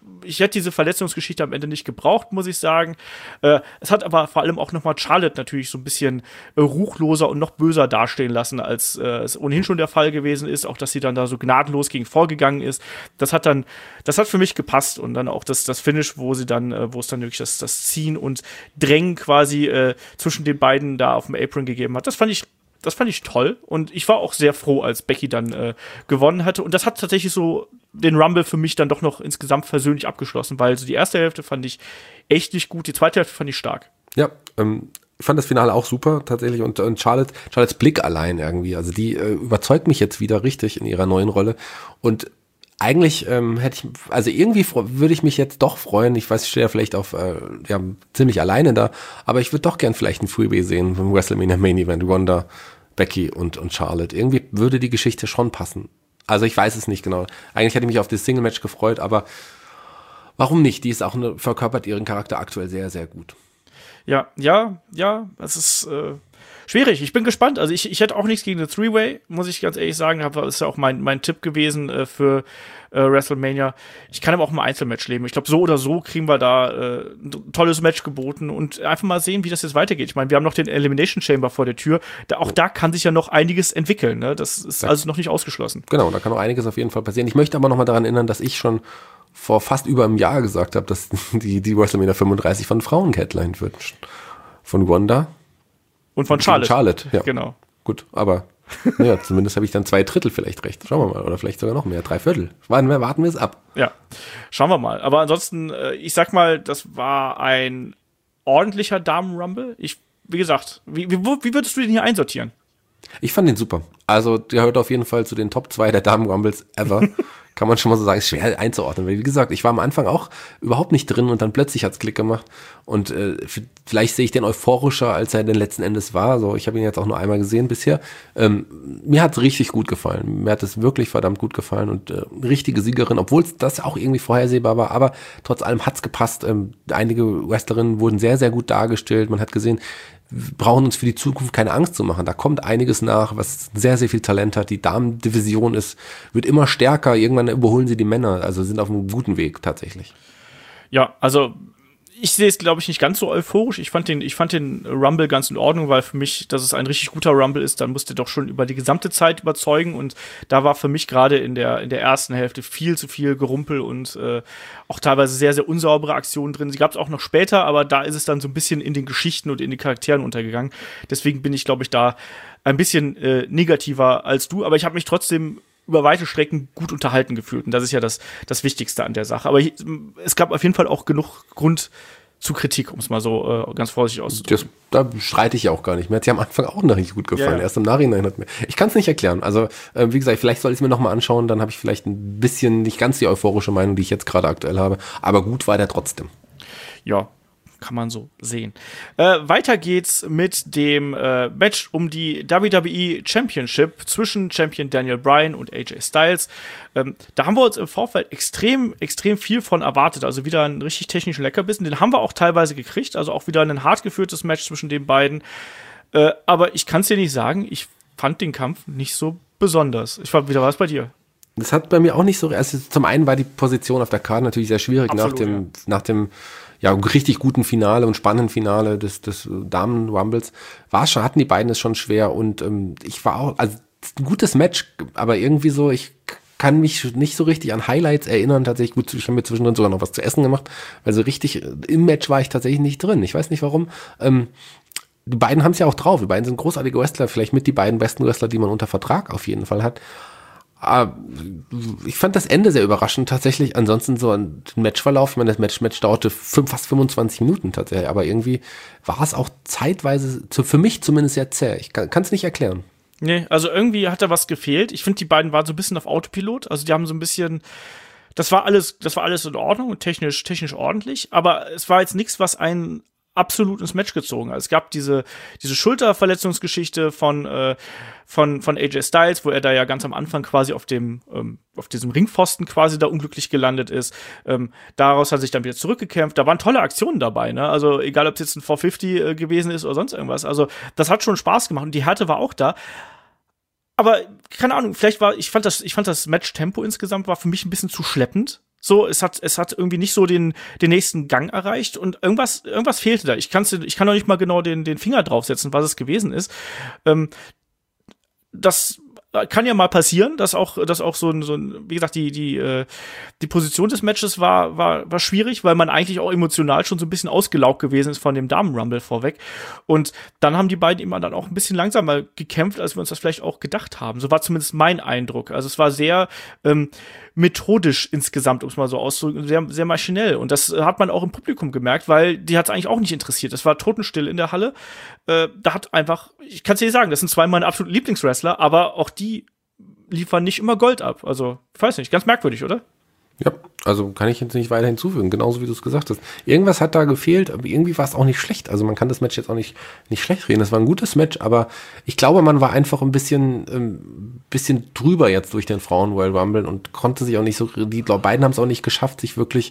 ich hätte diese Verletzungsgeschichte am Ende nicht gebraucht, muss ich sagen. Äh, es hat aber vor allem auch nochmal Charlotte natürlich so ein bisschen äh, ruchloser und noch böser dastehen lassen, als äh, es ohnehin schon der Fall gewesen ist. Auch, dass sie dann da so gnadenlos gegen vorgegangen ist. Das hat dann, das hat für mich gepasst. Und dann auch das, das Finish, wo sie dann, äh, wo es dann wirklich das, das Ziehen und Drängen quasi äh, zwischen den beiden da auf dem Apron gegeben hat. Das fand ich Das fand ich toll und ich war auch sehr froh, als Becky dann äh, gewonnen hatte. Und das hat tatsächlich so den Rumble für mich dann doch noch insgesamt persönlich abgeschlossen, weil so die erste Hälfte fand ich echt nicht gut, die zweite Hälfte fand ich stark. Ja, ähm, ich fand das Finale auch super tatsächlich und, und Charlotte, Charlottes Blick allein irgendwie, also die äh, überzeugt mich jetzt wieder richtig in ihrer neuen Rolle und eigentlich ähm, hätte ich, also irgendwie würde ich mich jetzt doch freuen, ich weiß, ich stehe ja vielleicht auf, äh, ja, ziemlich alleine da, aber ich würde doch gern vielleicht ein Freebie sehen vom WrestleMania Main Event, Ronda, Becky und, und Charlotte. Irgendwie würde die Geschichte schon passen. Also ich weiß es nicht genau. Eigentlich hätte ich mich auf das Single-Match gefreut, aber warum nicht? Die ist auch eine, verkörpert ihren Charakter aktuell sehr, sehr gut. Ja, ja, ja, es ist äh, schwierig. Ich bin gespannt. Also ich, ich hätte auch nichts gegen eine Three-Way, muss ich ganz ehrlich sagen. Das ist ja auch mein, mein Tipp gewesen äh, für äh, WrestleMania. Ich kann aber auch ein Einzelmatch leben. Ich glaube, so oder so kriegen wir da äh, ein tolles Match geboten und einfach mal sehen, wie das jetzt weitergeht. Ich meine, wir haben noch den Elimination Chamber vor der Tür. Da, auch da kann sich ja noch einiges entwickeln. Ne? Das ist ja also noch nicht ausgeschlossen. Genau, da kann noch einiges auf jeden Fall passieren. Ich möchte aber noch mal daran erinnern, dass ich schon vor fast über einem Jahr gesagt habe, dass die, die WrestleMania fünfunddreißig von Frauen geheadlined wird. Von Wanda. Und von Charlotte. Charlotte, ja. Genau. Gut, aber naja, zumindest habe ich dann zwei Drittel vielleicht recht. Schauen wir mal. Oder vielleicht sogar noch mehr, drei Viertel. Warten wir, warten wir es ab. Ja, schauen wir mal. Aber ansonsten, ich sag mal, das war ein ordentlicher Damen-Rumble. Ich, wie gesagt, wie, wie, wie würdest du den hier einsortieren? Ich fand den super. Also, der gehört auf jeden Fall zu den Top zwei der Damen-Rumbles ever. Kann man schon mal so sagen, ist schwer einzuordnen. Weil, wie gesagt, ich war am Anfang auch überhaupt nicht drin und dann plötzlich hat's Klick gemacht. Und äh, vielleicht sehe ich den euphorischer, als er denn letzten Endes war. So, ich habe ihn jetzt auch nur einmal gesehen bisher. Ähm, mir hat's richtig gut gefallen. Mir hat es wirklich verdammt gut gefallen und äh, richtige Siegerin, obwohl das auch irgendwie vorhersehbar war. Aber trotz allem hat's gepasst. Ähm, einige Wrestlerinnen wurden sehr, sehr gut dargestellt. Man hat gesehen, wir brauchen uns für die Zukunft keine Angst zu machen. Da kommt einiges nach, was sehr, sehr viel Talent hat. Die Damendivision ist, wird immer stärker. Irgendwann überholen sie die Männer. Also sind auf einem guten Weg tatsächlich. Ja, also ich sehe es, glaube ich, nicht ganz so euphorisch. Ich fand den, ich fand den Rumble ganz in Ordnung, weil für mich, dass es ein richtig guter Rumble ist, dann musste doch schon über die gesamte Zeit überzeugen. Und da war für mich gerade in der, in der ersten Hälfte viel zu viel Gerumpel und äh, auch teilweise sehr, sehr unsaubere Aktionen drin. Sie gab es auch noch später, aber da ist es dann so ein bisschen in den Geschichten und in den Charakteren untergegangen. Deswegen bin ich, glaube ich, da ein bisschen äh, negativer als du. Aber ich habe mich trotzdem über weite Strecken gut unterhalten gefühlt. Und das ist ja das, das Wichtigste an der Sache. Aber es gab auf jeden Fall auch genug Grund zu Kritik, um es mal so äh, ganz vorsichtig auszudrücken. Das, da streite ich ja auch gar nicht. Mir hat sie am Anfang auch noch nicht gut gefallen. Ja, ja. Erst im Nachhinein hat mir. Ich kann es nicht erklären. Also, äh, wie gesagt, vielleicht soll ich es mir nochmal anschauen, dann habe ich vielleicht ein bisschen nicht ganz die euphorische Meinung, die ich jetzt gerade aktuell habe. Aber gut war der trotzdem. Ja, kann man so sehen. Äh, weiter geht's mit dem äh, Match um die W W E Championship zwischen Champion Daniel Bryan und A J Styles. Ähm, da haben wir uns im Vorfeld extrem, extrem viel von erwartet. Also wieder einen richtig technischen Leckerbissen. Den haben wir auch teilweise gekriegt. Also auch wieder ein hart geführtes Match zwischen den beiden. Äh, aber ich kann es dir nicht sagen, ich fand den Kampf nicht so besonders. Ich war wieder was bei dir. Das hat bei mir auch nicht so, also zum einen war die Position auf der Karte natürlich sehr schwierig. Absolut, nach dem, ja. nach dem ja, richtig guten Finale und spannenden Finale des, des Damen-Rumbles war schon, hatten die beiden es schon schwer und ähm, ich war auch, also ein gutes Match, aber irgendwie so, ich kann mich nicht so richtig an Highlights erinnern, tatsächlich. Gut, ich habe mir zwischendrin sogar noch was zu essen gemacht, weil so richtig im Match war ich tatsächlich nicht drin. Ich weiß nicht warum. Ähm, die beiden haben es ja auch drauf, die beiden sind großartige Wrestler, vielleicht mit die beiden besten Wrestler, die man unter Vertrag auf jeden Fall hat. Ich fand das Ende sehr überraschend tatsächlich. Ansonsten so ein Matchverlauf, ich meine, das Match, Match dauerte fünf, fast fünfundzwanzig Minuten tatsächlich, aber irgendwie war es auch zeitweise, für mich zumindest sehr zäh. Ich kann es nicht erklären. Nee, also irgendwie hat da was gefehlt. Ich finde, die beiden waren so ein bisschen auf Autopilot. Also die haben so ein bisschen, das war alles, das war alles in Ordnung und technisch, technisch ordentlich, aber es war jetzt nichts, was einen absolut ins Match gezogen. Also es gab diese diese Schulterverletzungsgeschichte von äh, von von A J Styles, wo er da ja ganz am Anfang quasi auf dem ähm, auf diesem Ringpfosten quasi da unglücklich gelandet ist. Ähm, daraus hat er sich dann wieder zurückgekämpft. Da waren tolle Aktionen dabei, ne? Also egal, ob es jetzt ein vier fünfzig äh, gewesen ist oder sonst irgendwas. Also das hat schon Spaß gemacht und die Härte war auch da. Aber keine Ahnung, vielleicht war ich fand das ich fand das Match-Tempo insgesamt war für mich ein bisschen zu schleppend. So, es hat, es hat irgendwie nicht so den, den nächsten Gang erreicht und irgendwas, irgendwas fehlte da. Ich kann's, ich kann noch nicht mal genau den, den Finger draufsetzen, was es gewesen ist. Ähm, das kann ja mal passieren, dass auch, dass auch so ein, so ein, wie gesagt, die, die, äh, die Position des Matches war, war, war schwierig, weil man eigentlich auch emotional schon so ein bisschen ausgelaugt gewesen ist von dem Damen-Rumble vorweg. Und dann haben die beiden immer dann auch ein bisschen langsamer gekämpft, als wir uns das vielleicht auch gedacht haben. So war zumindest mein Eindruck. Also es war sehr, ähm, methodisch insgesamt, um es mal so auszudrücken, sehr, sehr maschinell. Und das hat man auch im Publikum gemerkt, weil die hat es eigentlich auch nicht interessiert. Es war totenstill in der Halle. Äh, da hat einfach, ich kann es dir sagen, das sind zwei meiner absoluten Lieblingswrestler, aber auch die liefern nicht immer Gold ab. Also, ich weiß nicht, ganz merkwürdig, oder? Ja, also kann ich jetzt nicht weiter hinzufügen, genauso wie du es gesagt hast. Irgendwas hat da gefehlt, aber irgendwie war es auch nicht schlecht. Also man kann das Match jetzt auch nicht, nicht schlecht reden. Es war ein gutes Match, aber ich glaube, man war einfach ein bisschen, ähm, bisschen drüber jetzt durch den Frauen-Royal Rumble und konnte sich auch nicht so, die beiden haben es auch nicht geschafft, sich wirklich,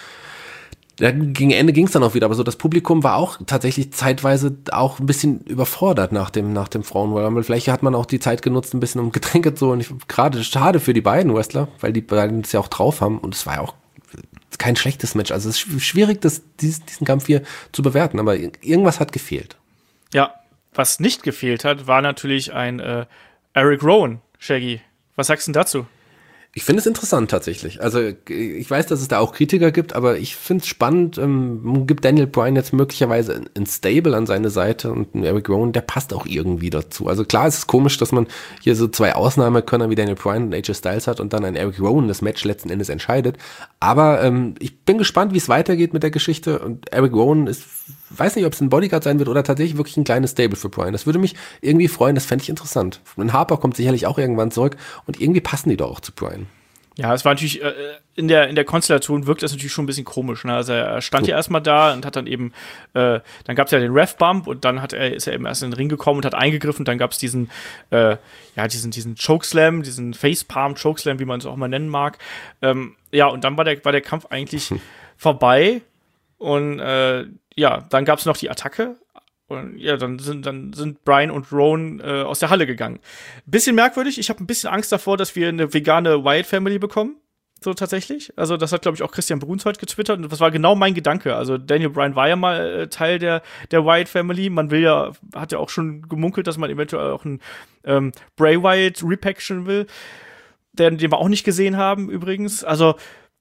ja, gegen Ende ging es dann auch wieder, aber so das Publikum war auch tatsächlich zeitweise auch ein bisschen überfordert nach dem, nach dem Frauen-Royal Rumble. Vielleicht hat man auch die Zeit genutzt, ein bisschen um Getränke zu und gerade schade für die beiden Wrestler, weil die beiden es ja auch drauf haben und es war ja auch kein schlechtes Match. Also es ist schwierig, das, diesen, diesen Kampf hier zu bewerten, aber irgendwas hat gefehlt. Ja, was nicht gefehlt hat, war natürlich ein äh, Eric Rowan, Shaggy. Was sagst du denn dazu? Ich finde es interessant tatsächlich. Also ich weiß, dass es da auch Kritiker gibt, aber ich finde es spannend. Ähm, gibt Daniel Bryan jetzt möglicherweise ein Stable an seine Seite und ein Eric Rowan, der passt auch irgendwie dazu. Also klar, es ist komisch, dass man hier so zwei Ausnahmekönner wie Daniel Bryan und A J Styles hat und dann ein Eric Rowan das Match letzten Endes entscheidet. Aber ähm, ich bin gespannt, wie es weitergeht mit der Geschichte und Eric Rowan ist, weiß nicht, ob es ein Bodyguard sein wird oder tatsächlich wirklich ein kleines Stable für Bryan. Das würde mich irgendwie freuen, das fände ich interessant. Und Harper kommt sicherlich auch irgendwann zurück und irgendwie passen die doch auch zu Bryan. Ja, es war natürlich, äh, in der in der Konstellation wirkt das natürlich schon ein bisschen komisch. Ne? Also er stand so. ja erstmal da und hat dann eben, äh, dann gab es ja den Ref-Bump und dann hat er, ist er eben erst in den Ring gekommen und hat eingegriffen und dann gab es diesen, äh, ja, diesen, diesen Chokeslam, diesen Facepalm-Chokeslam, wie man es auch mal nennen mag. Ähm, ja, und dann war der, war der Kampf eigentlich hm. vorbei und äh, ja, dann gab es noch die Attacke. Und ja, dann sind dann sind Bryan und Rowan äh, aus der Halle gegangen. Bisschen merkwürdig. Ich habe ein bisschen Angst davor, dass wir eine vegane Wyatt Family bekommen. So tatsächlich. Also das hat, glaube ich, auch Christian Bruns heute getwittert. Und das war genau mein Gedanke. Also Daniel Bryan war ja mal äh, Teil der der Wyatt Family. Man will ja, hat ja auch schon gemunkelt, dass man eventuell auch einen ähm, Bray Wyatt repacken will. Den, den wir auch nicht gesehen haben übrigens. Also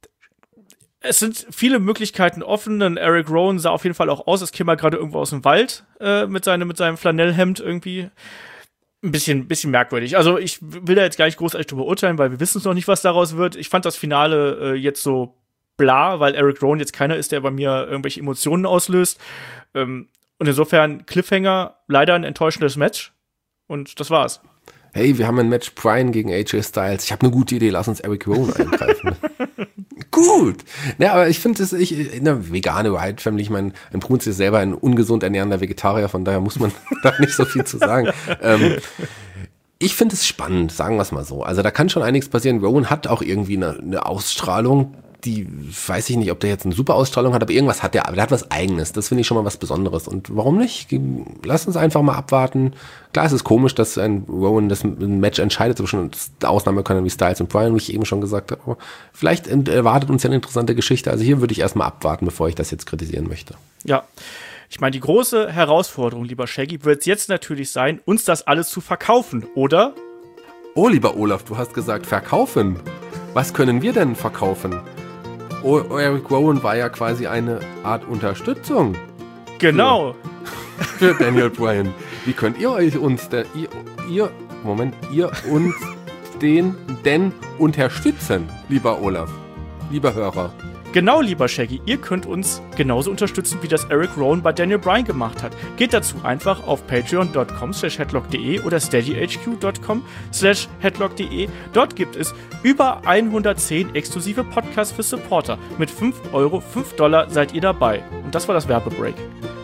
es sind viele Möglichkeiten offen. Denn Eric Rowan sah auf jeden Fall auch aus, als käme er gerade irgendwo aus dem Wald äh, mit, seine, mit seinem Flanellhemd irgendwie. Ein bisschen, bisschen merkwürdig. Also ich will da jetzt gar nicht großartig drüber urteilen, weil wir wissen es noch nicht, was daraus wird. Ich fand das Finale äh, jetzt so bla, weil Eric Rowan jetzt keiner ist, der bei mir irgendwelche Emotionen auslöst. Ähm, und insofern Cliffhanger, leider ein enttäuschendes Match. Und das war's. Hey, wir haben ein Match Bryan gegen A J Styles. Ich habe eine gute Idee, lass uns Eric Rowan eingreifen. Gut. Ja, aber ich finde, ich eine vegane Wyatt Family, ich meine, ein Bruns ist selber ein ungesund ernährender Vegetarier, von daher muss man da nicht so viel zu sagen. ähm, ich finde es spannend, sagen wir es mal so. Also da kann schon einiges passieren. Rowan hat auch irgendwie eine, eine Ausstrahlung, die, weiß ich nicht, ob der jetzt eine super Ausstrahlung hat, aber irgendwas hat der, aber der hat was Eigenes. Das finde ich schon mal was Besonderes. Und warum nicht? Lass uns einfach mal abwarten. Klar, es ist komisch, dass ein Rowan das ein Match entscheidet, zwischen Ausnahmekönnern wie Styles und Bryan, wie ich eben schon gesagt habe. Aber vielleicht erwartet uns ja eine interessante Geschichte. Also hier würde ich erstmal abwarten, bevor ich das jetzt kritisieren möchte. Ja. Ich meine, die große Herausforderung, lieber Shaggy, wird jetzt natürlich sein, uns das alles zu verkaufen, oder? Oh, lieber Olaf, du hast gesagt verkaufen. Was können wir denn verkaufen? Oh, Eric Rowan war ja quasi eine Art Unterstützung. Genau. Für, für Daniel Bryan. Wie könnt ihr euch uns, der, ihr, ihr, Moment, ihr uns den denn unterstützen, lieber Olaf, lieber Hörer? Genau, lieber Shaggy, ihr könnt uns genauso unterstützen, wie das Eric Rowan bei Daniel Bryan gemacht hat. Geht dazu einfach auf patreon.com slash headlock.de oder steadyhq.com slash headlock.de. Dort gibt es über hundertzehn exklusive Podcasts für Supporter. Mit fünf Euro, fünf Dollar seid ihr dabei. Und das war das Werbebreak.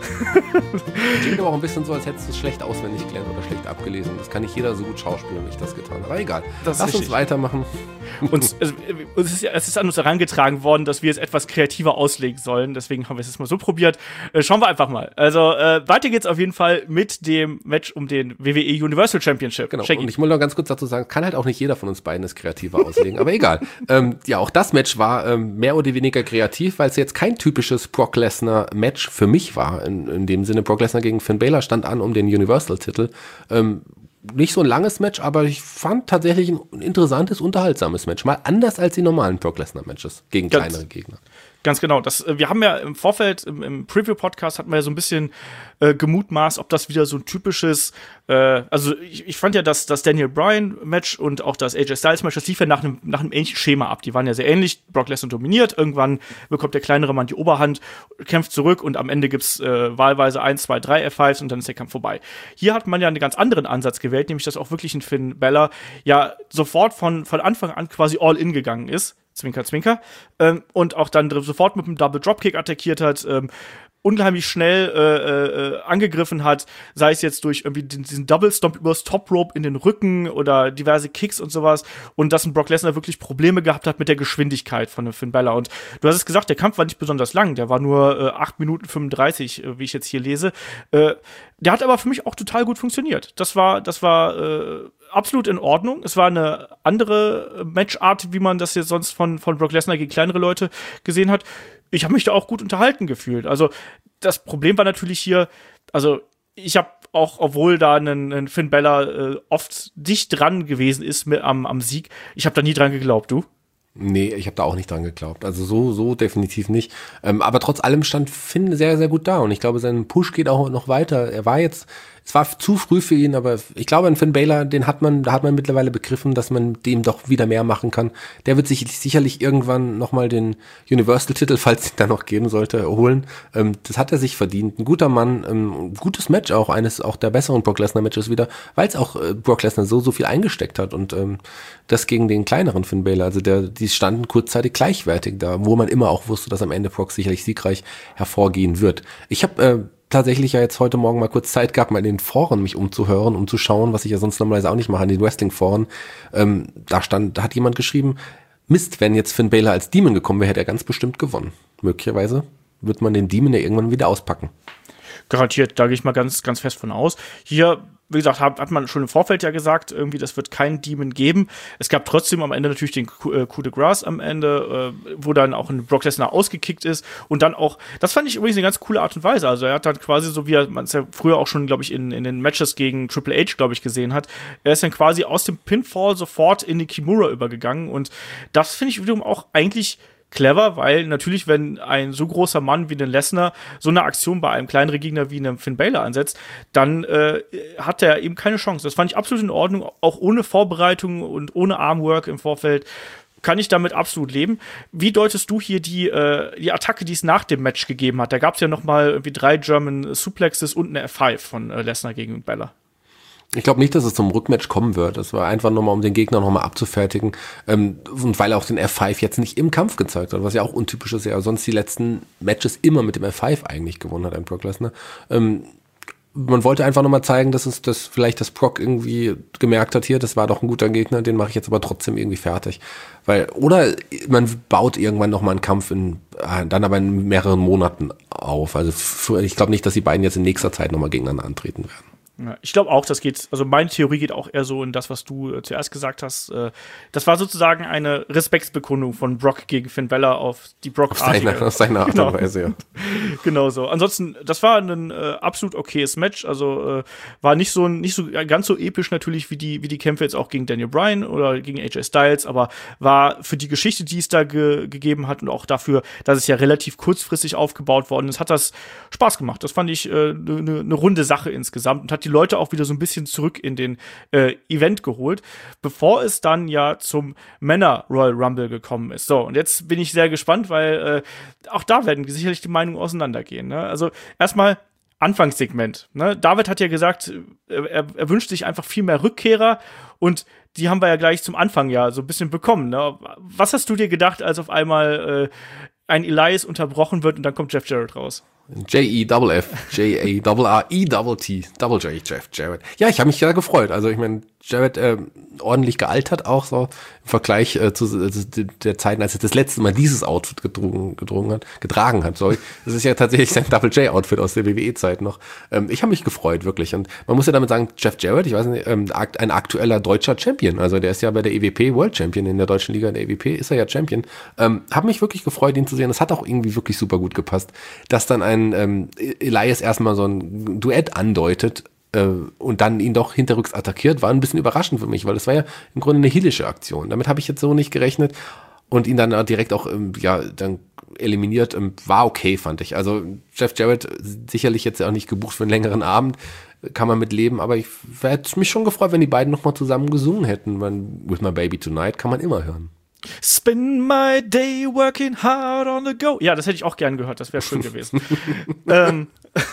Klingt aber auch ein bisschen so, als hättest du es schlecht auswendig gelernt oder schlecht abgelesen. Das kann nicht jeder so gut schauspielen, wie ich das getan habe. Aber egal, das lass uns weitermachen. uns, also, es, ist, es ist an uns herangetragen worden, dass wir es etwas kreativer auslegen sollen. Deswegen haben wir es jetzt mal so probiert. Äh, schauen wir einfach mal. Also äh, weiter geht's auf jeden Fall mit dem Match um den W W E Universal Championship. Genau. Shaggy. Und ich muss noch ganz kurz dazu sagen, kann halt auch nicht jeder von uns beiden es kreativer auslegen. Aber egal. ähm, ja, auch das Match war ähm, mehr oder weniger kreativ, weil es jetzt kein typisches Brock Lesnar-Match für mich war. In, in dem Sinne, Brock Lesnar gegen Finn Balor stand an um den Universal-Titel. Ähm, nicht so ein langes Match, aber ich fand tatsächlich ein interessantes, unterhaltsames Match. Mal anders als die normalen Brock Lesnar-Matches gegen ganz, kleinere Gegner. Ganz genau. Das, wir haben ja im Vorfeld, im, im Preview-Podcast hatten wir ja so ein bisschen äh, gemutmaßt, ob das wieder so ein typisches, äh, also ich, ich fand ja, dass das Daniel Bryan-Match und auch das A J Styles-Match, das lief ja nach einem, nach einem ähnlichen Schema ab. Die waren ja sehr ähnlich. Brock Lesnar dominiert. Irgendwann bekommt der kleinere Mann die Oberhand, kämpft zurück und am Ende gibt's äh, wahlweise eins, zwei, drei F fünfs und dann ist der Kampf vorbei. Hier hat man ja einen ganz anderen Ansatz gewählt, nämlich dass auch wirklich ein Finn Balor ja sofort von, von Anfang an quasi all in gegangen ist. Zwinker, Zwinker. Ähm, und auch dann sofort mit einem Double Dropkick attackiert hat, ähm, unheimlich schnell äh, äh, angegriffen hat, sei es jetzt durch irgendwie diesen Double Stomp übers Top Rope in den Rücken oder diverse Kicks und sowas, und dass ein Brock Lesnar wirklich Probleme gehabt hat mit der Geschwindigkeit von dem Finn Balor. Und du hast es gesagt, der Kampf war nicht besonders lang, der war nur äh, acht Minuten fünfunddreißig, äh, wie ich jetzt hier lese. Äh, der hat aber für mich auch total gut funktioniert. Das war, das war äh, absolut in Ordnung. Es war eine andere Matchart, wie man das jetzt sonst von, von Brock Lesnar gegen kleinere Leute gesehen hat. Ich habe mich da auch gut unterhalten gefühlt. Also das Problem war natürlich hier, also ich habe auch, obwohl da ein, ein Finn Balor äh, oft dicht dran gewesen ist mit, am, am Sieg, ich habe da nie dran geglaubt, du? Nee, ich habe da auch nicht dran geglaubt. Also so, so definitiv nicht. Ähm, aber trotz allem stand Finn sehr, sehr gut da. Und ich glaube, sein Push geht auch noch weiter. Er war jetzt, es war zu früh für ihn, aber ich glaube, an Finn Balor, den hat man, da hat man mittlerweile begriffen, dass man dem doch wieder mehr machen kann. Der wird sich sicherlich irgendwann nochmal den Universal-Titel, falls es ihn da noch geben sollte, holen. Ähm, das hat er sich verdient. Ein guter Mann, ähm, ein gutes Match auch, eines auch der besseren Brock Lesnar-Matches wieder, weil es auch äh, Brock Lesnar so, so viel eingesteckt hat und ähm, das gegen den kleineren Finn Balor. Also der, die standen kurzzeitig gleichwertig da, wo man immer auch wusste, dass am Ende Brock sicherlich siegreich hervorgehen wird. Ich habe äh, tatsächlich ja jetzt heute Morgen mal kurz Zeit gehabt, mal in den Foren mich umzuhören, um zu schauen, was ich ja sonst normalerweise auch nicht mache, in den Wrestling-Foren. Ähm, da stand, da hat jemand geschrieben, Mist, wenn jetzt Finn Balor als Demon gekommen wäre, hätte er ganz bestimmt gewonnen. Möglicherweise wird man den Demon ja irgendwann wieder auspacken. Garantiert, da gehe ich mal ganz, ganz fest von aus. Hier, wie gesagt, hat, hat man schon im Vorfeld ja gesagt, irgendwie, das wird keinen Demon geben. Es gab trotzdem am Ende natürlich den Coup de Grace am Ende, äh, wo dann auch ein Brock Lesnar ausgekickt ist und dann auch, das fand ich übrigens eine ganz coole Art und Weise. Also er hat dann quasi so, wie man es ja früher auch schon, glaube ich, in, in den Matches gegen Triple H, glaube ich, gesehen hat, er ist dann quasi aus dem Pinfall sofort in die Kimura übergegangen und das finde ich wiederum auch eigentlich clever, weil natürlich, wenn ein so großer Mann wie den Lesnar so eine Aktion bei einem kleineren Gegner wie einem Finn Balor ansetzt, dann äh, hat er eben keine Chance. Das fand ich absolut in Ordnung, auch ohne Vorbereitung und ohne Armwork im Vorfeld. Kann ich damit absolut leben. Wie deutest du hier die, äh, die Attacke, die es nach dem Match gegeben hat? Da gab es ja noch mal irgendwie drei German Suplexes und eine F fünf von äh, Lesnar gegen Balor. Ich glaube nicht, dass es zum Rückmatch kommen wird. Das war einfach nochmal, um den Gegner nochmal abzufertigen. Ähm, und weil er auch den F fünf jetzt nicht im Kampf gezeigt hat, was ja auch untypisch ist. Er sonst die letzten Matches immer mit dem F fünf eigentlich gewonnen hat, ein Brock Lesnar. Ähm, man wollte einfach nochmal zeigen, dass es dass vielleicht das Brock irgendwie gemerkt hat, hier, das war doch ein guter Gegner, den mache ich jetzt aber trotzdem irgendwie fertig. Weil, oder man baut irgendwann nochmal einen Kampf in, dann aber in mehreren Monaten auf. Also für, ich glaube nicht, dass die beiden jetzt in nächster Zeit nochmal gegeneinander antreten werden. Ja, ich glaube auch, das geht, also meine Theorie geht auch eher so in das, was du äh, zuerst gesagt hast. Äh, das war sozusagen eine Respektsbekundung von Brock gegen Finn Balor auf die Brock-artige. Auf seine Art und Weise, ja. Genau so. Ansonsten, das war ein äh, absolut okayes Match. Also äh, war nicht so nicht so ganz so episch natürlich wie die wie die Kämpfe jetzt auch gegen Daniel Bryan oder gegen A J Styles, aber war für die Geschichte, die es da ge- gegeben hat und auch dafür, dass es ja relativ kurzfristig aufgebaut worden ist, hat das Spaß gemacht. Das fand ich eine äh, ne, ne runde Sache insgesamt und hat die Leute auch wieder so ein bisschen zurück in den äh, Event geholt, bevor es dann ja zum Männer Royal Rumble gekommen ist. So, und jetzt bin ich sehr gespannt, weil äh, auch da werden sicherlich die Meinungen auseinandergehen. Ne? Also erstmal Anfangssegment. Ne? David hat ja gesagt, er, er wünscht sich einfach viel mehr Rückkehrer und die haben wir ja gleich zum Anfang ja so ein bisschen bekommen. Ne? Was hast du dir gedacht, als auf einmal äh, ein Elias unterbrochen wird und dann kommt Jeff Jarrett raus? J E F F, J A R R E T T, Double J, Jeff Jarrett. Ja, ich habe mich ja gefreut. Also ich meine, Jarrett äh, ordentlich gealtert auch so im Vergleich äh, zu also der Zeiten, als er das letzte Mal dieses Outfit gedrungen, gedrungen hat, getragen hat. Sorry, das ist ja tatsächlich sein Double J Outfit aus der W W E-Zeit noch. Ähm, ich habe mich gefreut wirklich. Und man muss ja damit sagen, Jeff Jarrett, ich weiß nicht, ähm, ein aktueller deutscher Champion. Also der ist ja bei der E W P World Champion in der deutschen Liga der E W P ist er ja Champion. Ähm, habe mich wirklich gefreut, ihn zu sehen. Das hat auch irgendwie wirklich super gut gepasst, dass dann ein ähm, Elias erstmal so ein Duett andeutet. Und dann ihn doch hinterrücks attackiert, war ein bisschen überraschend für mich, weil das war ja im Grunde eine heelische Aktion. Damit habe ich jetzt so nicht gerechnet und ihn dann direkt auch ja dann eliminiert, war okay, fand ich. Also Jeff Jarrett sicherlich jetzt auch nicht gebucht für einen längeren Abend, kann man mit leben, aber ich hätte mich schon gefreut, wenn die beiden nochmal zusammen gesungen hätten. Man, With My Baby Tonight kann man immer hören. Spend my day working hard on the go. Ja, das hätte ich auch gern gehört, das wäre schön gewesen. ähm.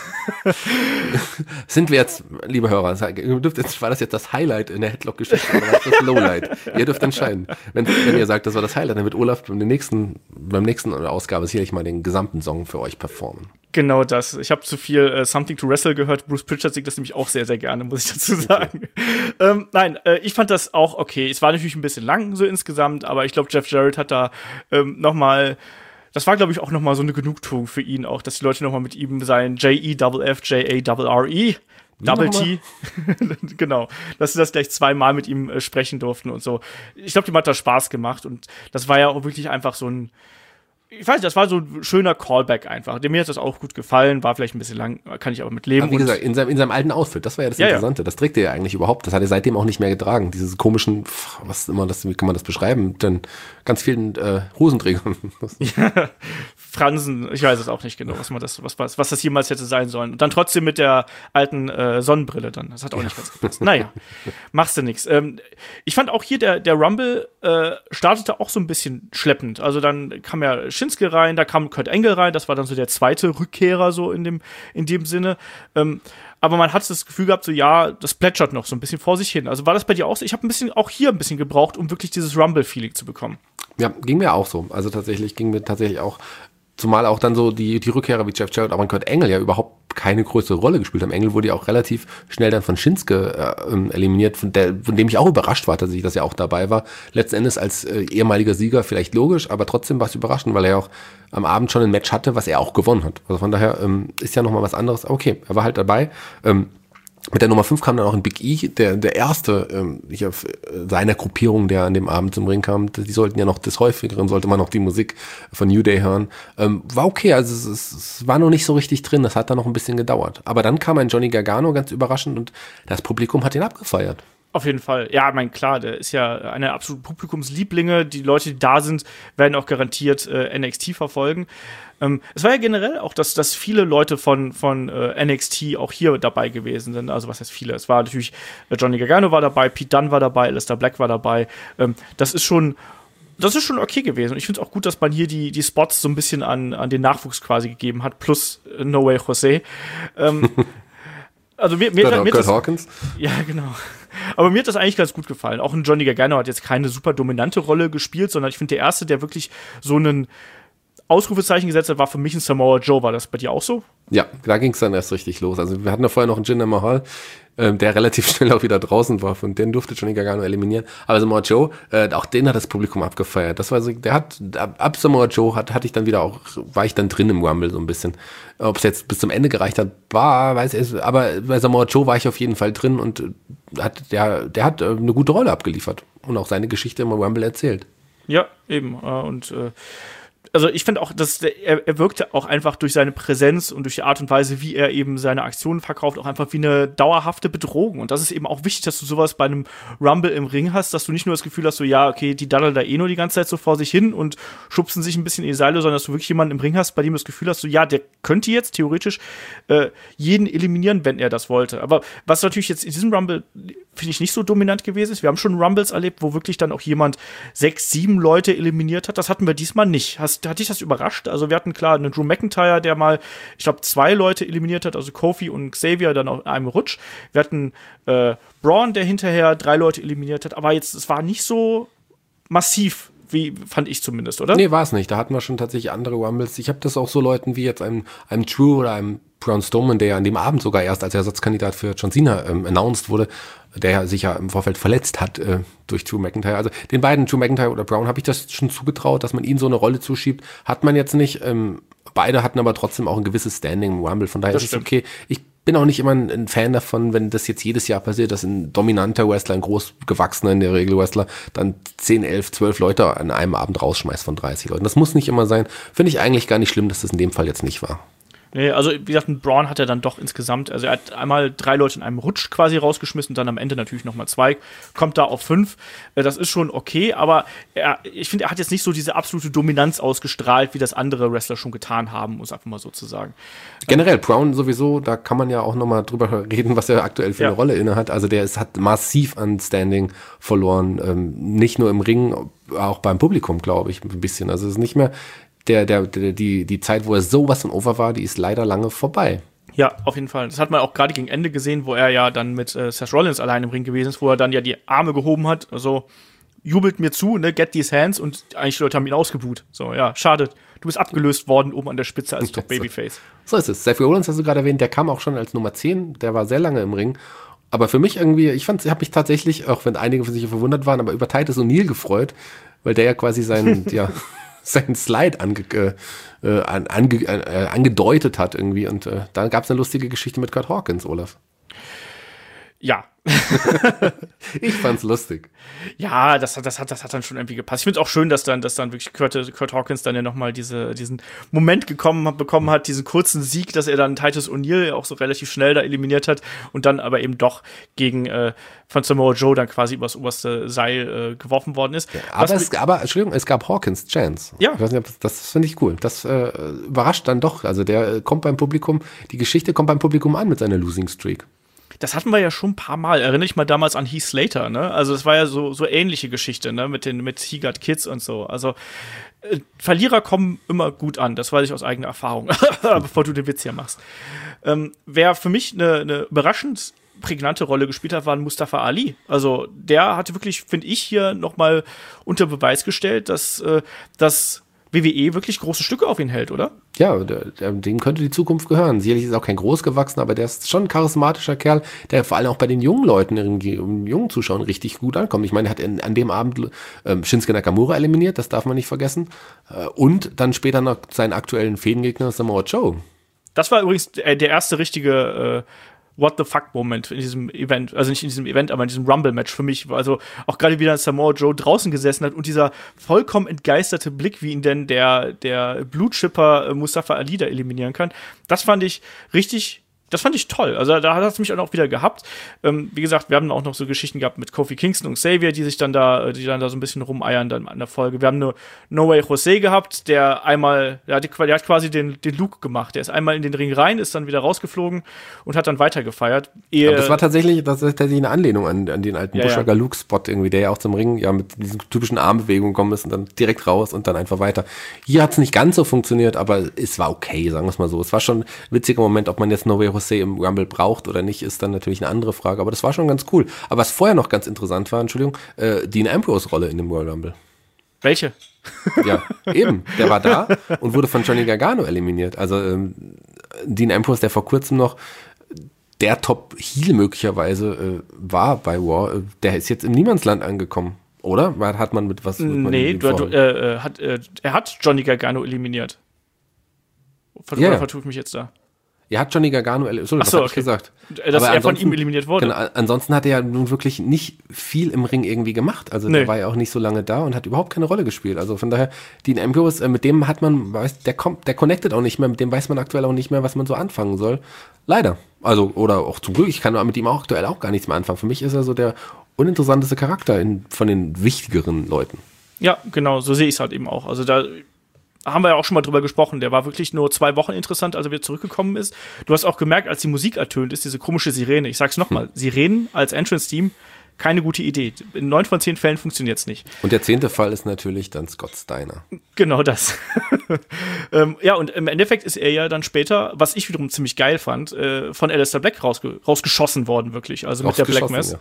Sind wir jetzt, liebe Hörer, ihr dürft jetzt, war das jetzt das Highlight in der Headlock-Geschichte oder war das das Lowlight? Ihr dürft entscheiden. Wenn, wenn ihr sagt, das war das Highlight, dann wird Olaf beim nächsten, beim nächsten Ausgabe sicherlich mal den gesamten Song für euch performen. Genau das. Ich habe zu viel uh, Something to Wrestle gehört. Bruce Pritchard singt das nämlich auch sehr, sehr gerne, muss ich dazu sagen. Okay. ähm, nein, äh, ich fand das auch okay. Es war natürlich ein bisschen lang so insgesamt, aber ich glaube, Jeff Jarrett hat da ähm, nochmal, das war, glaube ich, auch nochmal so eine Genugtuung für ihn auch, dass die Leute nochmal mit ihm sein J E F F, J A R R E, Double T, genau, dass sie das gleich zweimal mit ihm äh, sprechen durften und so. Ich glaube, dem hat das Spaß gemacht und das war ja auch wirklich einfach so ein, ich weiß nicht, das war so ein schöner Callback einfach. Mir hat das auch gut gefallen, war vielleicht ein bisschen lang, kann ich aber mit leben. Aber wie gesagt, in seinem, in seinem alten Outfit, das war ja das ja, Interessante. Ja. Das trägt er ja eigentlich überhaupt. Das hat er seitdem auch nicht mehr getragen. Dieses komischen, was immer das, wie kann man das beschreiben? Denn ganz vielen äh, Hosenträgern. Ja, Fransen, ich weiß es auch nicht genau, was man das, was, was, was das jemals hätte sein sollen. Und dann trotzdem mit der alten äh, Sonnenbrille dann. Das hat auch ja. nicht ganz gepasst. Naja, machst du nix. Ähm, ich fand auch hier, der, der Rumble äh, startete auch so ein bisschen schleppend. Also dann kam ja Shinsuke rein, da kam Kurt Angle rein, das war dann so der zweite Rückkehrer so in dem, in dem Sinne. Ähm, aber man hat das Gefühl gehabt, so ja, das plätschert noch so ein bisschen vor sich hin. Also war das bei dir auch so? Ich habe ein bisschen auch hier ein bisschen gebraucht, um wirklich dieses Rumble-Feeling zu bekommen. Ja, ging mir auch so. Also tatsächlich ging mir tatsächlich auch, zumal auch dann so die, die Rückkehrer wie Jeff Jarrett, aber Kurt Angle ja überhaupt keine größere Rolle gespielt haben. Angle wurde ja auch relativ schnell dann von Shinsuke äh, eliminiert, von, der, von dem ich auch überrascht war, tatsächlich, dass er auch dabei war. Letzten Endes als äh, ehemaliger Sieger vielleicht logisch, aber trotzdem war es überraschend, weil er ja auch am Abend schon ein Match hatte, was er auch gewonnen hat. Also von daher ähm, ist ja nochmal was anderes. Okay, er war halt dabei. Ähm, Mit der Nummer fünf kam dann auch ein Big E, der der erste ähm, hier seiner Gruppierung, der an dem Abend zum Ring kam. Die sollten ja noch des Häufigeren, sollte man noch die Musik von New Day hören. Ähm, war okay, also es, es, es war noch nicht so richtig drin, das hat dann noch ein bisschen gedauert. Aber dann kam ein Johnny Gargano, ganz überraschend, und das Publikum hat ihn abgefeiert. Auf jeden Fall. Ja, ich meine, klar, der ist ja einer absoluten Publikumslieblinge. Die Leute, die da sind, werden auch garantiert äh, N X T verfolgen. Ähm, es war ja generell auch, dass, dass viele Leute von, von äh, N X T auch hier dabei gewesen sind. Also was heißt viele? Es war natürlich, äh, Johnny Gargano war dabei, Pete Dunne war dabei, Aleister Black war dabei. Ähm, das ist schon Das ist schon okay gewesen. Und ich finde es auch gut, dass man hier die, die Spots so ein bisschen an, an den Nachwuchs quasi gegeben hat, plus äh, No Way Jose. Ähm, also mir, mir, Kurt, mir Kurt das, Hawkins? Ja, genau. Aber mir hat das eigentlich ganz gut gefallen. Auch ein Johnny Gargano hat jetzt keine super dominante Rolle gespielt, sondern ich finde, der Erste, der wirklich so einen Ausrufezeichen gesetzt hat, war für mich ein Samoa Joe. War das bei dir auch so? Ja, da ging es dann erst richtig los. Also wir hatten ja vorher noch einen Jinder Mahal, ähm, der relativ schnell auch wieder draußen war, und den durfte Johnny Gargano eliminieren. Aber Samoa Joe, äh, auch den hat das Publikum abgefeiert. Das war so, der hat, ab, ab Samoa Joe hat, hatte ich dann wieder auch, war ich dann drin im Rumble so ein bisschen. Ob es jetzt bis zum Ende gereicht hat, war, weiß ich, aber bei Samoa Joe war ich auf jeden Fall drin, und hat, der, der hat äh, eine gute Rolle abgeliefert und auch seine Geschichte im Rumble erzählt. Ja, eben. Äh, und äh Also ich finde auch, dass der, er, er wirkte auch einfach durch seine Präsenz und durch die Art und Weise, wie er eben seine Aktionen verkauft, auch einfach wie eine dauerhafte Bedrohung. Und das ist eben auch wichtig, dass du sowas bei einem Rumble im Ring hast, dass du nicht nur das Gefühl hast, so ja, okay, die daddeln da eh nur die ganze Zeit so vor sich hin und schubsen sich ein bisschen in die Seile, sondern dass du wirklich jemanden im Ring hast, bei dem du das Gefühl hast, so ja, der könnte jetzt theoretisch äh, jeden eliminieren, wenn er das wollte. Aber was natürlich jetzt in diesem Rumble, finde ich, nicht so dominant gewesen ist, wir haben schon Rumbles erlebt, wo wirklich dann auch jemand sechs, sieben Leute eliminiert hat. Das hatten wir diesmal nicht. Hast Hat dich das überrascht? Also wir hatten klar einen Drew McIntyre, der mal, ich glaube, zwei Leute eliminiert hat, also Kofi und Xavier dann auf einem Rutsch. Wir hatten äh, Braun, der hinterher drei Leute eliminiert hat, aber jetzt, es war nicht so massiv, wie fand ich zumindest, oder? Nee, war es nicht. Da hatten wir schon tatsächlich andere Rumbles. Ich habe das auch so Leuten wie jetzt einem, einem Drew oder einem Braun Strowman, der ja an dem Abend sogar erst als Ersatzkandidat für John Cena ähm, announced wurde, der ja sich ja im Vorfeld verletzt hat äh, durch Drew McIntyre. Also den beiden, Drew McIntyre oder Braun, habe ich das schon zugetraut, dass man ihnen so eine Rolle zuschiebt. Hat man jetzt nicht. Ähm, beide hatten aber trotzdem auch ein gewisses Standing im Rumble. Von daher das ist es okay. Ich bin auch nicht immer ein, ein Fan davon, wenn das jetzt jedes Jahr passiert, dass ein dominanter Wrestler, ein großgewachsener in der Regel Wrestler, dann zehn, elf, zwölf Leute an einem Abend rausschmeißt von dreißig Leuten. Das muss nicht immer sein. Finde ich eigentlich gar nicht schlimm, dass das in dem Fall jetzt nicht war. Nee, also wie gesagt, ein Braun hat er dann doch insgesamt, also er hat einmal drei Leute in einem Rutsch quasi rausgeschmissen, dann am Ende natürlich nochmal zwei, kommt da auf fünf. Das ist schon okay, aber er, ich finde, er hat jetzt nicht so diese absolute Dominanz ausgestrahlt, wie das andere Wrestler schon getan haben, muss einfach mal so zu sagen. Generell, Braun sowieso, da kann man ja auch nochmal drüber reden, was er aktuell für ja. eine Rolle inne hat. Also der ist, hat massiv an Standing verloren, ähm, nicht nur im Ring, auch beim Publikum, glaube ich, ein bisschen. Also es ist nicht mehr Der, der, der, die, die Zeit, wo er sowas von over war, die ist leider lange vorbei. Ja, auf jeden Fall. Das hat man auch gerade gegen Ende gesehen, wo er ja dann mit äh, Seth Rollins allein im Ring gewesen ist, wo er dann ja die Arme gehoben hat, also jubelt mir zu, ne, get these hands, und eigentlich die Leute haben ihn ausgebuht. So, ja, schade. Du bist abgelöst worden oben an der Spitze als Top Babyface. So ist es. Seth Rollins hast du gerade erwähnt, der kam auch schon als Nummer zehn, der war sehr lange im Ring. Aber für mich irgendwie, ich fand, ich habe mich tatsächlich, auch wenn einige von sich verwundert waren, aber über Titus O'Neil gefreut, weil der ja quasi seinen, ja, seinen Slide ange, äh, ange, äh, angedeutet hat irgendwie. Und äh, dann gab es eine lustige Geschichte mit Kurt Hawkins, Olaf. Ja. Ich fand's lustig. Ja, das hat, das hat, das hat dann schon irgendwie gepasst. Ich finde es auch schön, dass dann, dass dann wirklich Kurt, Kurt Hawkins dann ja nochmal diese, diesen Moment gekommen, bekommen hat, diesen kurzen Sieg, dass er dann Titus O'Neil auch so relativ schnell da eliminiert hat und dann aber eben doch gegen äh, von Samoa Joe dann quasi übers oberste Seil äh, geworfen worden ist. Ja, aber, es, aber, Entschuldigung, es gab Hawkins Chance. Ja. Ich weiß nicht, das, das finde ich cool. Das äh, überrascht dann doch. Also der äh, kommt beim Publikum, die Geschichte kommt beim Publikum an mit seiner Losing Streak. Das hatten wir ja schon ein paar Mal. Erinnere ich mal damals an Heath Slater, ne? Also das war ja so so ähnliche Geschichte, ne? Mit den mit He Got Kids und so. Also äh, Verlierer kommen immer gut an. Das weiß ich aus eigener Erfahrung. Bevor du den Witz hier machst. Ähm, wer für mich eine, eine überraschend prägnante Rolle gespielt hat, war Mustafa Ali. Also der hatte wirklich, finde ich, hier noch mal unter Beweis gestellt, dass äh, das W W E wirklich große Stücke auf ihn hält, oder? Ja, der, der, dem könnte die Zukunft gehören. Sicherlich ist er auch kein Großgewachsener, aber der ist schon ein charismatischer Kerl, der vor allem auch bei den jungen Leuten, den jungen Zuschauern richtig gut ankommt. Ich meine, er hat in, an dem Abend ähm, Shinsuke Nakamura eliminiert, das darf man nicht vergessen. Äh, und dann später noch seinen aktuellen Fädengegner Samoa Joe. Das war übrigens der, der erste richtige äh What the fuck-Moment in diesem Event, also nicht in diesem Event, aber in diesem Rumble-Match für mich. Also auch gerade wieder Samoa Joe draußen gesessen hat und dieser vollkommen entgeisterte Blick, wie ihn denn der, der Blutschipper Mustafa Ali da eliminieren kann, das fand ich richtig, das fand ich toll. Also da hat es mich auch wieder gehabt. Ähm, wie gesagt, wir haben auch noch so Geschichten gehabt mit Kofi Kingston und Xavier, die sich dann da, die dann da so ein bisschen rumeiern dann an der Folge. Wir haben nur No Way Jose gehabt, der einmal, der hat, der hat quasi den, den Luke gemacht. Der ist einmal in den Ring rein, ist dann wieder rausgeflogen und hat dann weitergefeiert. Aber das war tatsächlich, das ist tatsächlich eine Anlehnung an, an den alten ja, Bushwacker ja. Luke-Spot irgendwie, der ja auch zum Ring ja mit diesen typischen Armbewegungen gekommen ist und dann direkt raus und dann einfach weiter. Hier hat es nicht ganz so funktioniert, aber es war okay, sagen wir es mal so. Es war schon ein witziger Moment, ob man jetzt No Way Jose im Rumble braucht oder nicht, ist dann natürlich eine andere Frage, aber das war schon ganz cool. Aber was vorher noch ganz interessant war, Entschuldigung, äh, Dean Ambrose Rolle in dem Royal Rumble. Welche? Ja, eben. Der war da und wurde von Johnny Gargano eliminiert. Also ähm, Dean Ambrose, der vor kurzem noch der Top-Heel möglicherweise äh, war bei Raw, äh, der ist jetzt im Niemandsland angekommen, oder? Hat man mit was? Mit nee, du, du, äh, hat, äh, er hat Johnny Gargano eliminiert. Oder yeah. vertue ich mich jetzt da? Er hat Johnny Gargano, so, was so, hab okay. ich gesagt. Dass aber er von ihm eliminiert wurde. Genau, ansonsten hat er ja nun wirklich nicht viel im Ring irgendwie gemacht. Also nee. Der war ja auch nicht so lange da und hat überhaupt keine Rolle gespielt. Also von daher, Dean Ambrose, mit dem hat man, weiß, der kommt, der connectet auch nicht mehr, mit dem weiß man aktuell auch nicht mehr, was man so anfangen soll. Leider. Also, oder auch zum Glück, ich kann mit ihm auch aktuell auch gar nichts mehr anfangen. Für mich ist er so der uninteressanteste Charakter in, von den wichtigeren Leuten. Ja, genau, so sehe ich es halt eben auch. Also da haben wir ja auch schon mal drüber gesprochen, der war wirklich nur zwei Wochen interessant, als er wieder zurückgekommen ist. Du hast auch gemerkt, als die Musik ertönt ist, diese komische Sirene, ich sag's nochmal, hm. Sirenen als Entrance-Team, keine gute Idee. In neun von zehn Fällen funktioniert es nicht. Und der zehnte Fall ist natürlich dann Scott Steiner. Genau das. ähm, ja, und im Endeffekt ist er ja dann später, was ich wiederum ziemlich geil fand, äh, von Aleister Black rausge- rausgeschossen worden, wirklich. Also mit der Black Mass.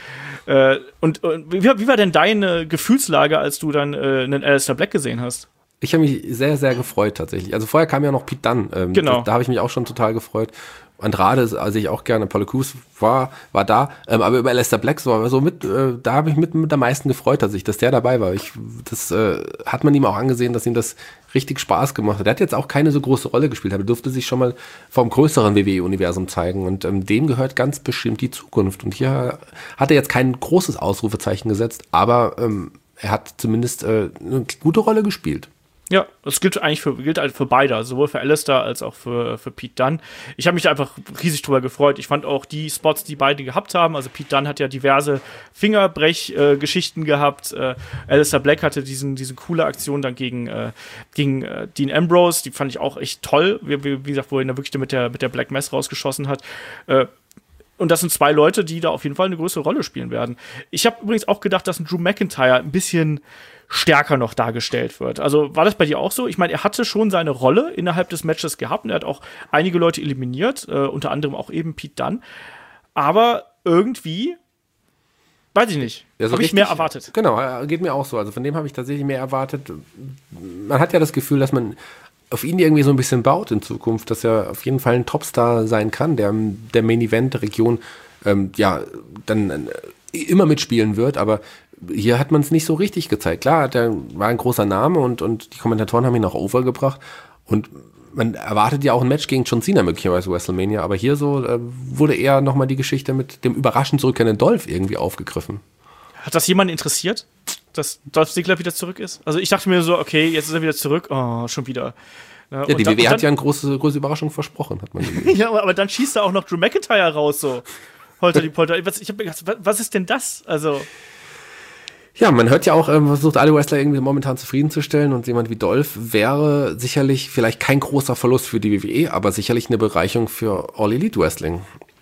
Ja. Äh, und, und wie, wie war denn deine Gefühlslage, als du dann äh, einen Aleister Black gesehen hast? Ich habe mich sehr, sehr gefreut tatsächlich. Also vorher kam ja noch Pete Dunne. Ähm, genau. Das, da habe ich mich auch schon total gefreut. Andrade, also ich auch gerne, Apollo Crews war, war da, ähm, aber über Aleister Black so, so mit, äh, da habe ich mit, mit am meisten gefreut, dass ich, dass der dabei war. Ich, das äh, hat man ihm auch angesehen, dass ihm das richtig Spaß gemacht hat. Er hat jetzt auch keine so große Rolle gespielt, aber durfte sich schon mal vom größeren W W E-Universum zeigen und ähm, dem gehört ganz bestimmt die Zukunft. Und hier hat er jetzt kein großes Ausrufezeichen gesetzt, aber ähm, er hat zumindest äh, eine gute Rolle gespielt. Ja, das gilt eigentlich für, gilt halt für beide, also sowohl für Aleister als auch für, für Pete Dunne. Ich habe mich da einfach riesig drüber gefreut. Ich fand auch die Spots, die beide gehabt haben, also Pete Dunne hat ja diverse Fingerbrech-Geschichten äh, gehabt. Äh, Aleister Black hatte diesen, diese coole Aktion dann gegen, äh, gegen äh, Dean Ambrose, die fand ich auch echt toll, wie, wie gesagt, wo er ihn da wirklich mit der, mit der Black Mass rausgeschossen hat. Äh, Und das sind zwei Leute, die da auf jeden Fall eine größere Rolle spielen werden. Ich habe übrigens auch gedacht, dass ein Drew McIntyre ein bisschen stärker noch dargestellt wird. Also war das bei dir auch so? Ich meine, er hatte schon seine Rolle innerhalb des Matches gehabt und er hat auch einige Leute eliminiert, äh, unter anderem auch eben Pete Dunne. Aber irgendwie, weiß ich nicht, ja, so habe ich mehr erwartet. Genau, geht mir auch so. Also von dem habe ich tatsächlich mehr erwartet. Man hat ja das Gefühl, dass man auf ihn irgendwie so ein bisschen baut in Zukunft, dass er auf jeden Fall ein Topstar sein kann, der der Main-Event-Region ähm, ja dann äh, immer mitspielen wird, aber hier hat man es nicht so richtig gezeigt. Klar, der war ein großer Name und, und die Kommentatoren haben ihn auch overgebracht und man erwartet ja auch ein Match gegen John Cena möglicherweise WrestleMania, aber hier so äh, wurde eher nochmal die Geschichte mit dem überraschend zurückkehrenden Dolph irgendwie aufgegriffen. Hat das jemanden interessiert, dass Dolph Ziggler wieder zurück ist? Also ich dachte mir so, okay, jetzt ist er wieder zurück, oh, schon wieder. Ja, ja, die dann, W W E hat dann, ja eine große, große Überraschung versprochen, hat man gesehen. Ja, aber dann schießt er auch noch Drew McIntyre raus, so. Holter die Polter. Was, ich hab mir gedacht, was ist denn das? Also. Ja, man hört ja auch, ähm, versucht alle Wrestler irgendwie momentan zufriedenzustellen und jemand wie Dolph wäre sicherlich vielleicht kein großer Verlust für die W W E, aber sicherlich eine Bereicherung für All Elite Wrestling.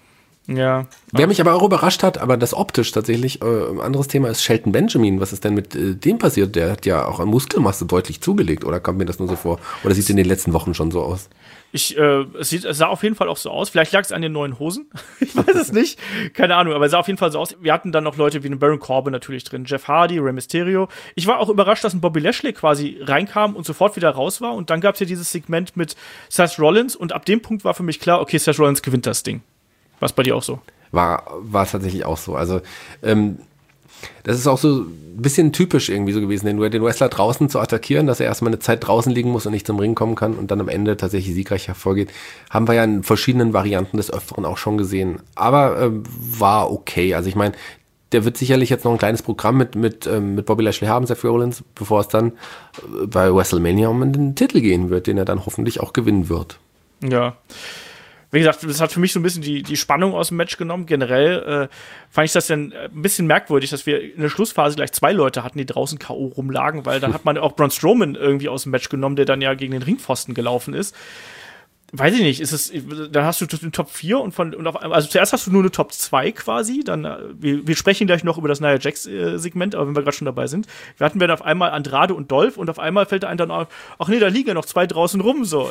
Ja. Wer mich aber auch überrascht hat, aber das optisch tatsächlich, äh, ein anderes Thema ist Shelton Benjamin. Was ist denn mit äh, dem passiert? Der hat ja auch an Muskelmasse deutlich zugelegt, oder kommt mir das nur so vor? Oder sieht es in den letzten Wochen schon so aus? Ich, äh, es, sieht, es sah auf jeden Fall auch so aus. Vielleicht lag es an den neuen Hosen. Ich weiß es nicht. Keine Ahnung, aber es sah auf jeden Fall so aus. Wir hatten dann noch Leute wie einen Baron Corbin natürlich drin, Jeff Hardy, Rey Mysterio. Ich war auch überrascht, dass ein Bobby Lashley quasi reinkam und sofort wieder raus war. Und dann gab es ja dieses Segment mit Seth Rollins. Und ab dem Punkt war für mich klar, okay, Seth Rollins gewinnt das Ding. War es bei dir auch so? War, war tatsächlich auch so. Also, ähm, das ist auch so ein bisschen typisch irgendwie so gewesen, den, den Wrestler draußen zu attackieren, dass er erstmal eine Zeit draußen liegen muss und nicht zum Ring kommen kann und dann am Ende tatsächlich siegreich hervorgeht. Haben wir ja in verschiedenen Varianten des Öfteren auch schon gesehen. Aber ähm, war okay. Also ich meine, der wird sicherlich jetzt noch ein kleines Programm mit, mit, ähm, mit Bobby Lashley haben, Seth Rollins, bevor es dann äh, bei WrestleMania um den Titel gehen wird, den er dann hoffentlich auch gewinnen wird. Ja. Wie gesagt, das hat für mich so ein bisschen die, die Spannung aus dem Match genommen. Generell äh, fand ich das dann ein bisschen merkwürdig, dass wir in der Schlussphase gleich zwei Leute hatten, die draußen K O rumlagen, weil dann hat man auch Braun Strowman irgendwie aus dem Match genommen, der dann ja gegen den Ringpfosten gelaufen ist. Weiß ich nicht, ist es, dann hast du den Top vier und von, und auf, also zuerst hast du nur eine Top zwei quasi, dann, wir, wir sprechen gleich noch über das Nia Jax-Segment, aber wenn wir gerade schon dabei sind, wir hatten dann auf einmal Andrade und Dolph und auf einmal fällt da einem dann auf, ach nee, da liegen ja noch zwei draußen rum, so.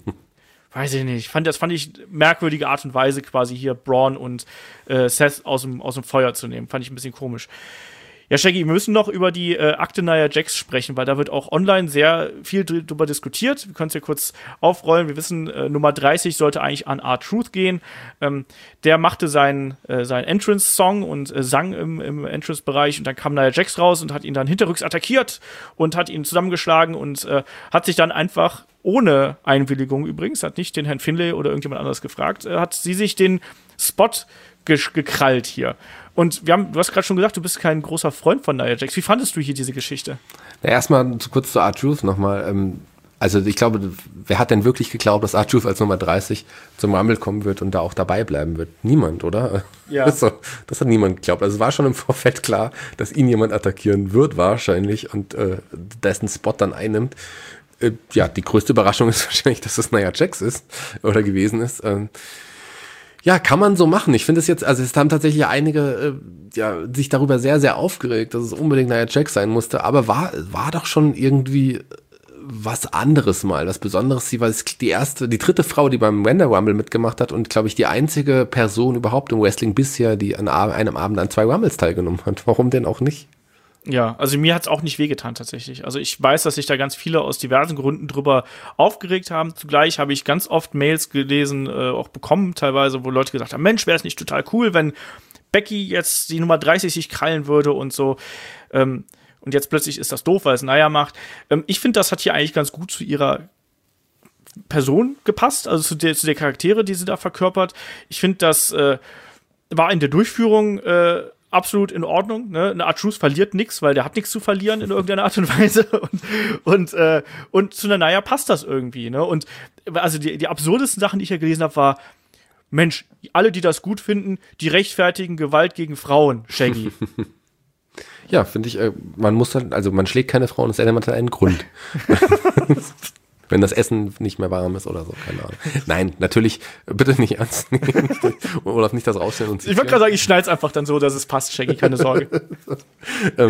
Weiß ich nicht, fand, das fand ich merkwürdige Art und Weise, quasi hier Braun und äh, Seth aus dem, aus dem Feuer zu nehmen. Fand ich ein bisschen komisch. Ja, Shaggy, wir müssen noch über die äh, Akte Nia Jax sprechen, weil da wird auch online sehr viel drüber diskutiert. Wir können es ja kurz aufrollen. Wir wissen, äh, Nummer dreißig sollte eigentlich an R-Truth gehen. Ähm, der machte seinen, äh, seinen Entrance-Song und äh, sang im, im Entrance-Bereich und dann kam Nia Jax raus und hat ihn dann hinterrücks attackiert und hat ihn zusammengeschlagen und äh, hat sich dann einfach ohne Einwilligung übrigens, hat nicht den Herrn Finlay oder irgendjemand anderes gefragt, äh, hat sie sich den Spot ge- gekrallt hier. Und wir haben, du hast gerade schon gesagt, du bist kein großer Freund von Nia Jax. Wie fandest du hier diese Geschichte? Na, erstmal zu, kurz zu R-Truth nochmal. Ähm, also ich glaube, wer hat denn wirklich geglaubt, dass R-Truth als Nummer dreißig zum Rumble kommen wird und da auch dabei bleiben wird? Niemand, oder? Ja. Das, so, das hat niemand geglaubt. Also es war schon im Vorfeld klar, dass ihn jemand attackieren wird wahrscheinlich und äh, dessen Spot dann einnimmt. Äh, ja, die größte Überraschung ist wahrscheinlich, dass das Nia Jax ist oder gewesen ist. Ähm, Ja, kann man so machen. Ich finde es jetzt, also es haben tatsächlich einige äh, ja, sich darüber sehr, sehr aufgeregt, dass es unbedingt Nia Jax sein musste, aber war, war doch schon irgendwie was anderes mal, was Besonderes. Sie war die erste, die dritte Frau, die beim Wonder Rumble mitgemacht hat und, glaube ich, die einzige Person überhaupt im Wrestling bisher, die an einem Abend an zwei Rumbles teilgenommen hat. Warum denn auch nicht? Ja, also mir hat's auch nicht wehgetan tatsächlich. Also ich weiß, dass sich da ganz viele aus diversen Gründen drüber aufgeregt haben. Zugleich habe ich ganz oft Mails gelesen, äh, auch bekommen teilweise, wo Leute gesagt haben, Mensch, wäre es nicht total cool, wenn Becky jetzt die Nummer dreißig sich krallen würde und so. Ähm, und jetzt plötzlich ist das doof, weil es Nia macht. Ähm, ich finde, das hat hier eigentlich ganz gut zu ihrer Person gepasst, also zu der, zu der Charaktere, die sie da verkörpert. Ich finde, das äh, war in der Durchführung äh, absolut in Ordnung, ne? Eine R-Truth verliert nichts, weil der hat nichts zu verlieren in irgendeiner Art und Weise. Und, und, äh, und zu einer Nia passt das irgendwie, ne? Und also die, die absurdesten Sachen, die ich ja gelesen habe, war, Mensch, alle, die das gut finden, die rechtfertigen Gewalt gegen Frauen, Shaggy. Ja, finde ich, äh, man muss halt, also man schlägt keine Frauen, es sei denn, man hat einen Grund. Wenn das Essen nicht mehr warm ist oder so, keine Ahnung. Nein, natürlich, bitte nicht ernst nehmen. Olaf, nicht das rausstellen und Ich würde gerade sagen, ich schneide es einfach dann so, dass es passt, Shaggy, keine Sorge. ähm,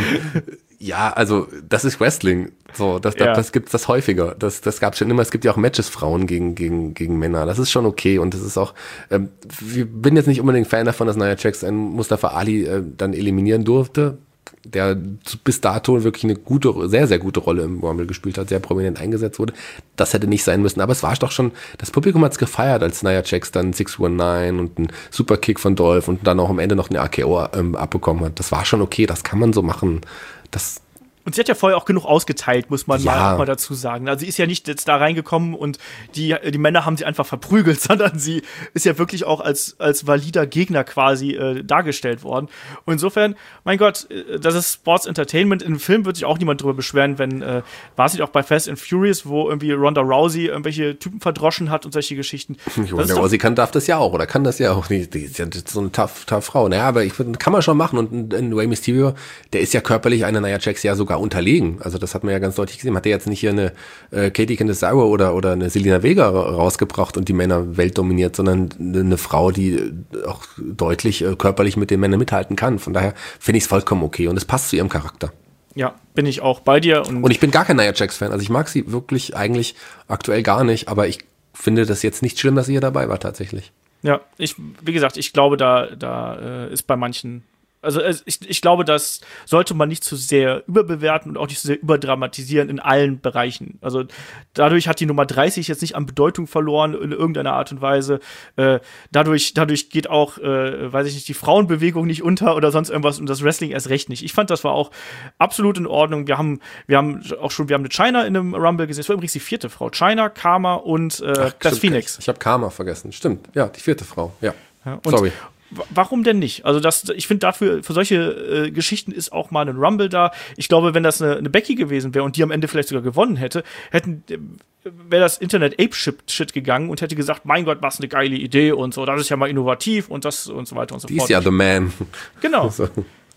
ja, also, das ist Wrestling. So, das, ja. das, das gibt's das häufiger. Das, das gab's schon immer. Es gibt ja auch Matches Frauen gegen, gegen, gegen Männer. Das ist schon okay. Und das ist auch, ähm, ich bin jetzt nicht unbedingt Fan davon, dass Nia Jax einen Mustafa Ali äh, dann eliminieren durfte, der bis dato wirklich eine gute, sehr, sehr gute Rolle im Rumble gespielt hat, sehr prominent eingesetzt wurde. Das hätte nicht sein müssen. Aber es war doch schon, das Publikum hat's gefeiert, als Nia Jax dann sechs neunzehn und einen Superkick von Dolph und dann auch am Ende noch eine A K O ähm, abbekommen hat. Das war schon okay, das kann man so machen. Das Und sie hat ja vorher auch genug ausgeteilt, muss man ja. mal, auch mal dazu sagen. Also sie ist ja nicht jetzt da reingekommen und die, die Männer haben sie einfach verprügelt, sondern sie ist ja wirklich auch als, als valider Gegner quasi äh, dargestellt worden. Und insofern, mein Gott, das ist Sports Entertainment. Im Film wird sich auch niemand drüber beschweren, wenn, äh, war es nicht auch bei Fast and Furious, wo irgendwie Ronda Rousey irgendwelche Typen verdroschen hat und solche Geschichten. Ronda Rousey kann, darf das ja auch, oder kann das ja auch. Die, die ist ja so eine tough, tough Frau. Naja, aber ich finde, kann man schon machen. Und in Rey Mysterio, der ist ja körperlich einer Nia Jax ja sogar unterlegen. Also das hat man ja ganz deutlich gesehen. Hat er jetzt nicht hier eine äh, Katie Candice-Sauer oder, oder eine Selena Vega rausgebracht und die Männer weltdominiert, sondern eine Frau, die auch deutlich äh, körperlich mit den Männern mithalten kann. Von daher finde ich es vollkommen okay und es passt zu ihrem Charakter. Ja, bin ich auch bei dir. Und, und ich bin gar kein Nia Jax-Fan. Also ich mag sie wirklich eigentlich aktuell gar nicht, aber ich finde das jetzt nicht schlimm, dass sie hier dabei war tatsächlich. Ja, ich, wie gesagt, ich glaube, da, da äh, ist bei manchen Also ich, ich glaube, das sollte man nicht zu sehr überbewerten und auch nicht zu sehr überdramatisieren in allen Bereichen. Also dadurch hat die Nummer dreißig jetzt nicht an Bedeutung verloren in irgendeiner Art und Weise. Äh, dadurch, dadurch geht auch, äh, weiß ich nicht, die Frauenbewegung nicht unter oder sonst irgendwas und das Wrestling erst recht nicht. Ich fand, das war auch absolut in Ordnung. Wir haben, wir haben auch schon, wir haben eine Chyna in einem Rumble gesehen. Das war übrigens die vierte Frau. Chyna, Karma und äh, Ach, das Phoenix. Ich habe Karma vergessen. Stimmt. Ja, die vierte Frau. Ja. ja und Sorry. Warum denn nicht? Also das, ich finde dafür, für solche äh, Geschichten ist auch mal ein Rumble da. Ich glaube, wenn das eine, eine Becky gewesen wäre und die am Ende vielleicht sogar gewonnen hätte, hätten, äh, wäre das Internet Ape-Shit gegangen und hätte gesagt, mein Gott, was eine geile Idee und so, das ist ja mal innovativ und das und so weiter und so die fort. Die ist ja the man. Genau. So.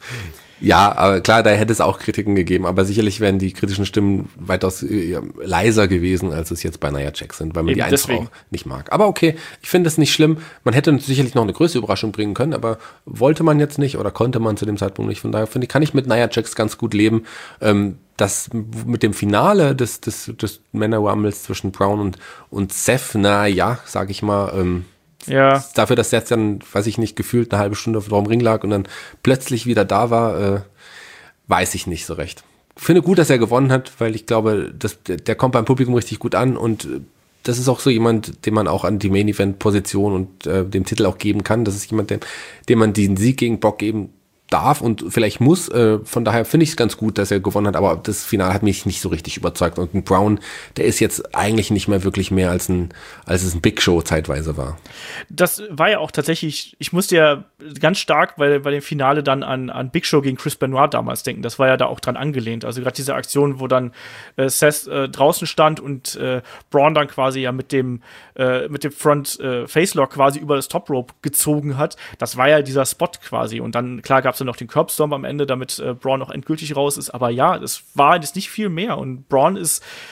Ja, aber klar, da hätte es auch Kritiken gegeben, aber sicherlich wären die kritischen Stimmen weitaus äh, leiser gewesen, als es jetzt bei Nia Jax sind, weil man Eben die einfach deswegen. auch nicht mag. Aber okay, ich finde es nicht schlimm. Man hätte sicherlich noch eine größere Überraschung bringen können, aber wollte man jetzt nicht oder konnte man zu dem Zeitpunkt nicht. Von daher finde ich, kann ich mit Nia Jax ganz gut leben. Ähm, das mit dem Finale des, des, des Männer-Rumbles zwischen Brown und, und Seth, na ja, sag ich mal, ähm, ja. Dafür, dass der jetzt dann, weiß ich nicht, gefühlt eine halbe Stunde auf dem Ring lag und dann plötzlich wieder da war, äh, weiß ich nicht so recht. Ich finde gut, dass er gewonnen hat, weil ich glaube, das, der kommt beim Publikum richtig gut an und das ist auch so jemand, den man auch an die Main-Event-Position und äh, dem Titel auch geben kann. Das ist jemand, dem, dem man den Sieg gegen Brock geben darf und vielleicht muss. Äh, von daher finde ich es ganz gut, dass er gewonnen hat, aber das Finale hat mich nicht so richtig überzeugt. Und ein Brown, der ist jetzt eigentlich nicht mehr wirklich mehr als ein, als es ein Big Show zeitweise war. Das war ja auch tatsächlich, ich musste ja ganz stark bei, bei dem Finale dann an, an Big Show gegen Chris Benoit damals denken. Das war ja da auch dran angelehnt. Also gerade diese Aktion, wo dann äh, Seth äh, draußen stand und äh, Braun dann quasi ja mit dem äh, mit dem Front äh, Facelock quasi über das Top Rope gezogen hat. Das war ja dieser Spot quasi. Und dann, klar, gab es dann noch den Curbstorm am Ende, damit äh, Braun noch endgültig raus ist. Aber ja, es war jetzt nicht viel mehr. Und Braun ist,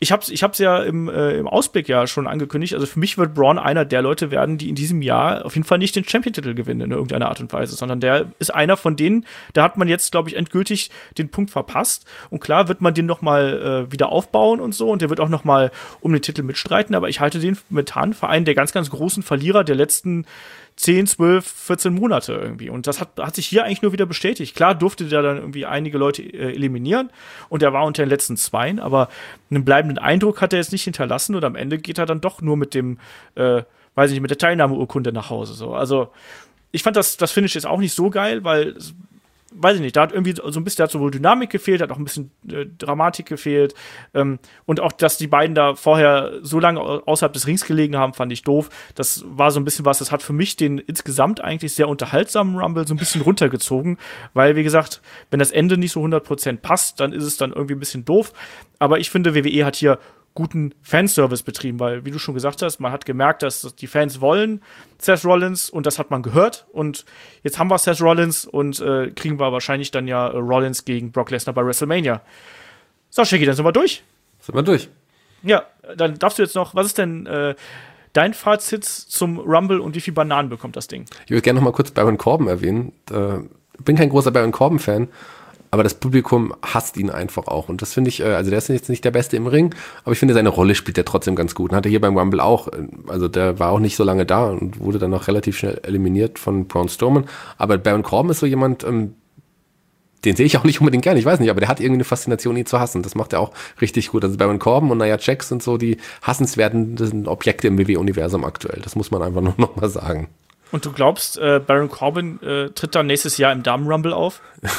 ich hab's, ich hab's ja im, äh, im Ausblick ja schon angekündigt. Also für mich wird Braun einer der Leute werden, die in diesem Jahr auf jeden Fall nicht den Champion-Titel gewinnen in irgendeiner Art und Weise, sondern der ist einer von denen, da hat man jetzt, glaube ich, endgültig den Punkt verpasst. Und klar wird man den noch mal äh, wieder aufbauen und so und der wird auch noch mal um den Titel mitstreiten, aber ich halte den momentan für einen der ganz, ganz großen Verlierer der letzten zehn, zwölf, vierzehn Monate irgendwie. Und das hat, hat sich hier eigentlich nur wieder bestätigt. Klar durfte der dann irgendwie einige Leute äh, eliminieren und er war unter den letzten Zweien, aber einen bleibenden Eindruck hat er jetzt nicht hinterlassen und am Ende geht er dann doch nur mit dem, äh, weiß ich nicht, mit der Teilnahmeurkunde nach Hause. So. Also ich fand das, das Finish jetzt auch nicht so geil, weil weiß ich nicht, da hat irgendwie so ein bisschen, da hat sowohl Dynamik gefehlt, hat auch ein bisschen äh, Dramatik gefehlt ähm, und auch, dass die beiden da vorher so lange außerhalb des Rings gelegen haben, fand ich doof. Das war so ein bisschen was, das hat für mich den insgesamt eigentlich sehr unterhaltsamen Rumble so ein bisschen runtergezogen, weil, wie gesagt, wenn das Ende nicht so hundert Prozent passt, dann ist es dann irgendwie ein bisschen doof, aber ich finde, W W E hat hier guten Fanservice betrieben, weil, wie du schon gesagt hast, man hat gemerkt, dass die Fans wollen Seth Rollins und das hat man gehört und jetzt haben wir Seth Rollins und äh, kriegen wir wahrscheinlich dann ja äh, Rollins gegen Brock Lesnar bei WrestleMania. So, Shaggy, dann sind wir durch. Sind wir durch. Ja, dann darfst du jetzt noch, was ist denn äh, dein Fazit zum Rumble und wie viel Bananen bekommt das Ding? Ich würde gerne noch mal kurz Baron Corbin erwähnen. Ich bin kein großer Baron Corbin-Fan, aber das Publikum hasst ihn einfach auch. Und das finde ich, also der ist jetzt nicht der Beste im Ring, aber ich finde, seine Rolle spielt er trotzdem ganz gut. Und hat er hier beim Rumble auch, also der war auch nicht so lange da und wurde dann auch relativ schnell eliminiert von Braun Strowman. Aber Baron Corbin ist so jemand, ähm, den sehe ich auch nicht unbedingt gerne, ich weiß nicht, aber der hat irgendwie eine Faszination, ihn zu hassen. Das macht er auch richtig gut. Also Baron Corbin und Nia Jax sind so die hassenswerten Objekte im W W E-Universum aktuell. Das muss man einfach nur noch mal sagen. Und du glaubst, äh, Baron Corbin äh, tritt dann nächstes Jahr im Damen-Rumble auf?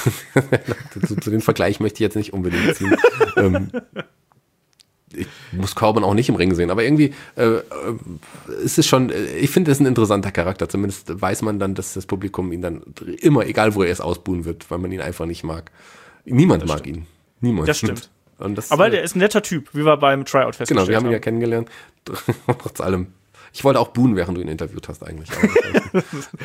zu, zu den Vergleich möchte ich jetzt nicht unbedingt ziehen. ähm, ich muss Corbin auch nicht im Ring sehen, aber irgendwie äh, äh, ist es schon, ich finde, es ist ein interessanter Charakter. Zumindest weiß man dann, dass das Publikum ihn dann immer, egal wo er ist, ausbuhen wird, weil man ihn einfach nicht mag. Niemand das mag stimmt. ihn. Niemand. Das stimmt. Und das, aber der ist ein netter Typ, wie wir beim Tryout festgestellt haben. Genau, wir haben ihn ja kennengelernt. Trotz allem. Ich wollte auch buhen, während du ihn interviewt hast eigentlich. Das,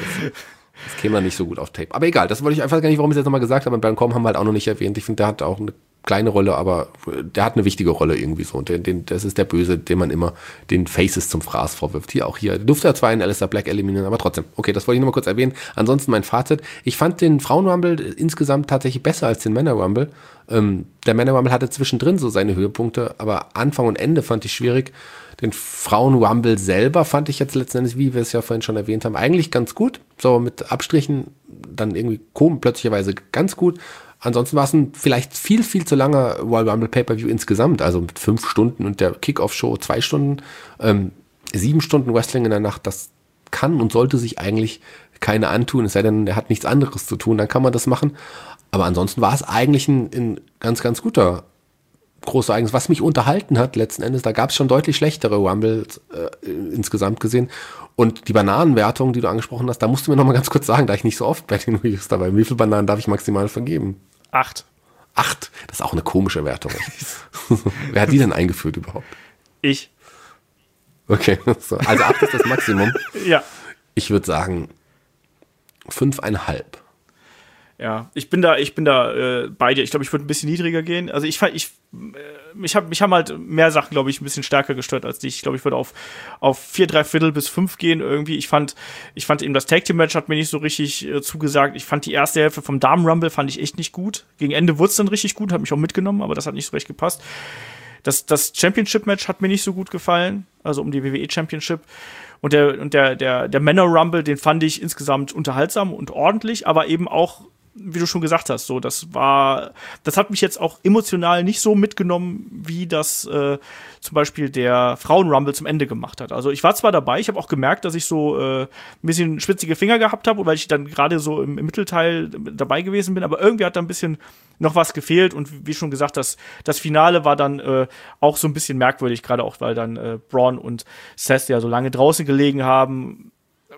das käme dann nicht so gut auf Tape. Aber egal, das wollte ich einfach gar nicht, warum ich es jetzt nochmal gesagt habe. Und Baron Corbin haben wir halt auch noch nicht erwähnt. Ich finde, der hat auch eine kleine Rolle, aber der hat eine wichtige Rolle irgendwie so. Und den, den, das ist der Böse, den man immer den Faces zum Fraß vorwirft. Hier auch hier. Der durfte ja zwar einen Aleister Black eliminieren, aber trotzdem. Okay, das wollte ich nochmal kurz erwähnen. Ansonsten mein Fazit. Ich fand den Frauen-Rumble insgesamt tatsächlich besser als den Männer-Rumble. Ähm, der Männer-Rumble hatte zwischendrin so seine Höhepunkte, aber Anfang und Ende fand ich schwierig. Den Frauen-Rumble selber fand ich jetzt letzten Endes, wie wir es ja vorhin schon erwähnt haben, eigentlich ganz gut. So mit Abstrichen dann irgendwie komisch, plötzlicherweise ganz gut. Ansonsten war es ein vielleicht viel, viel zu langer Royal Rumble Pay-Per-View insgesamt. Also mit fünf Stunden und der Kickoff-Show zwei Stunden. Ähm, sieben Stunden Wrestling in der Nacht, das kann und sollte sich eigentlich keiner antun. Es sei denn, er hat nichts anderes zu tun, dann kann man das machen. Aber ansonsten war es eigentlich ein, ein ganz, ganz guter große Ereignis, was mich unterhalten hat letzten Endes. Da gab es schon deutlich schlechtere Rumbles äh, insgesamt gesehen. Und die Bananenwertung, die du angesprochen hast, da musst du mir noch mal ganz kurz sagen, da ich nicht so oft bei den Reviews dabei bin. Wie viele Bananen darf ich maximal vergeben? Acht. Acht? Das ist auch eine komische Wertung. Wer hat die denn eingeführt überhaupt? Ich. Okay, so. Also acht ist das Maximum. Ja. Ich würde sagen fünfeinhalb. Ja, ich bin da, ich bin da äh, bei dir. Ich glaube, ich würde ein bisschen niedriger gehen. Also ich fand, ich, äh, mich, hab, mich haben halt mehr Sachen, glaube ich, ein bisschen stärker gestört als dich. Ich glaube, ich würde auf auf vier, drei Viertel bis fünf gehen irgendwie. Ich fand, ich fand eben das Tag Team Match hat mir nicht so richtig äh, zugesagt. Ich fand die erste Hälfte vom Damen Rumble fand ich echt nicht gut. Gegen Ende wurde es dann richtig gut, hat mich auch mitgenommen, aber das hat nicht so recht gepasst. Das das Championship Match hat mir nicht so gut gefallen, also um die W W E Championship. Und der und der der der Männer Rumble, den fand ich insgesamt unterhaltsam und ordentlich, aber eben auch, wie du schon gesagt hast, so, das war, das hat mich jetzt auch emotional nicht so mitgenommen, wie das äh, zum Beispiel der Frauen-Rumble zum Ende gemacht hat. Also ich war zwar dabei, ich habe auch gemerkt, dass ich so äh, ein bisschen schwitzige Finger gehabt habe, weil ich dann gerade so im, im Mittelteil dabei gewesen bin, aber irgendwie hat da ein bisschen noch was gefehlt und wie schon gesagt, das, das Finale war dann äh, auch so ein bisschen merkwürdig, gerade auch, weil dann äh, Braun und Seth ja so lange draußen gelegen haben.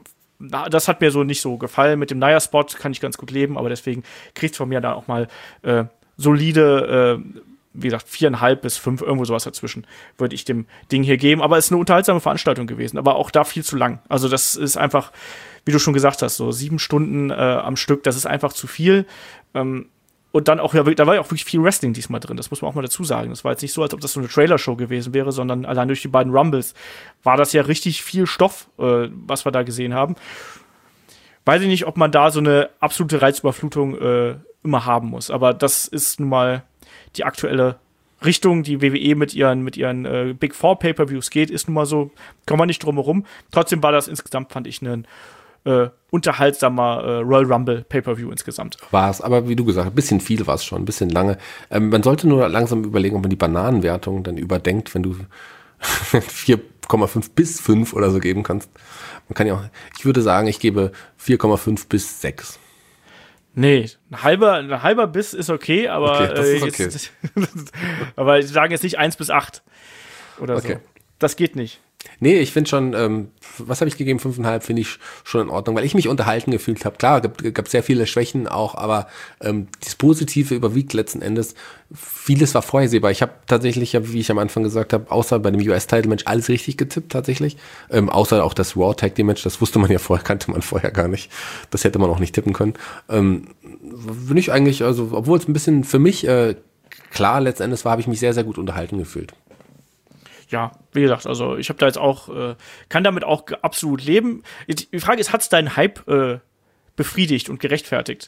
Das hat mir so nicht so gefallen. Mit dem Nia-Spot kann ich ganz gut leben, aber deswegen kriegt es von mir dann auch mal äh, solide, äh, wie gesagt, viereinhalb bis fünf, irgendwo sowas dazwischen, würde ich dem Ding hier geben. Aber es ist eine unterhaltsame Veranstaltung gewesen, aber auch da viel zu lang. Also das ist einfach, wie du schon gesagt hast, so sieben Stunden äh, am Stück, das ist einfach zu viel. Ähm, und dann auch, ja, da war ja auch wirklich viel Wrestling diesmal drin, das muss man auch mal dazu sagen. Das war jetzt nicht so, als ob das so eine Trailer-Show gewesen wäre, sondern allein durch die beiden Rumbles war das ja richtig viel Stoff, äh, was wir da gesehen haben. Weiß ich nicht, ob man da so eine absolute Reizüberflutung äh, immer haben muss, aber das ist nun mal die aktuelle Richtung, die W W E mit ihren, mit ihren äh, Big Four Pay-Per-Views geht, ist nun mal so, kann man nicht drum herum. Trotzdem war das insgesamt, fand ich, ein äh, unterhaltsamer äh, Royal Rumble Pay-Per-View insgesamt. War es, aber wie du gesagt hast, ein bisschen viel war es schon, ein bisschen lange. Ähm, man sollte nur langsam überlegen, ob man die Bananenwertung dann überdenkt, wenn du vier Komma fünf bis fünf oder so geben kannst. Man kann ja auch, ich würde sagen, ich gebe vier Komma fünf bis sechs. Nee, ein halber, ein halber Biss ist okay, aber okay, das ist okay. Äh, jetzt, aber ich sage jetzt nicht eins bis acht oder okay. so. Das geht nicht. Nee, ich finde schon, ähm, was habe ich gegeben? fünfeinhalb finde ich schon in Ordnung, weil ich mich unterhalten gefühlt habe. Klar, gab, gab sehr viele Schwächen auch, aber ähm, das Positive überwiegt letzten Endes. Vieles war vorhersehbar. Ich habe tatsächlich, wie ich am Anfang gesagt habe, außer bei dem U S-Title-Match alles richtig getippt tatsächlich. Ähm, außer auch das Raw Tag Team Match, das wusste man ja vorher, kannte man vorher gar nicht. Das hätte man auch nicht tippen können. Ähm, bin ich eigentlich, also obwohl es ein bisschen für mich äh, klar letzten Endes war, habe ich mich sehr, sehr gut unterhalten gefühlt. Ja, wie gesagt, also ich habe da jetzt auch, äh, kann damit auch absolut leben. Die Frage ist, hat es deinen Hype äh, befriedigt und gerechtfertigt?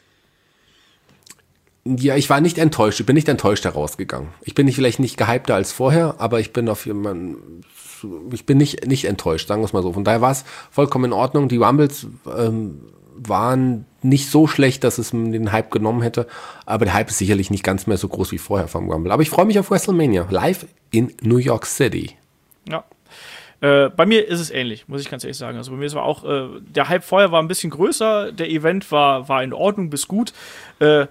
Ja, ich war nicht enttäuscht, ich bin nicht enttäuscht herausgegangen. Ich bin nicht, vielleicht nicht gehypter als vorher, aber ich bin auf jemanden, ich bin nicht, nicht enttäuscht, sagen wir es mal so. Von daher war es vollkommen in Ordnung. Die Rumbles ähm, waren nicht so schlecht, dass es den Hype genommen hätte, aber der Hype ist sicherlich nicht ganz mehr so groß wie vorher vom Rumble. Aber ich freue mich auf WrestleMania, live in New York City. Ja, äh, bei mir ist es ähnlich, muss ich ganz ehrlich sagen. Also bei mir ist es auch, äh, der Hype vorher war ein bisschen größer, der Event war, war in Ordnung bis gut. Äh,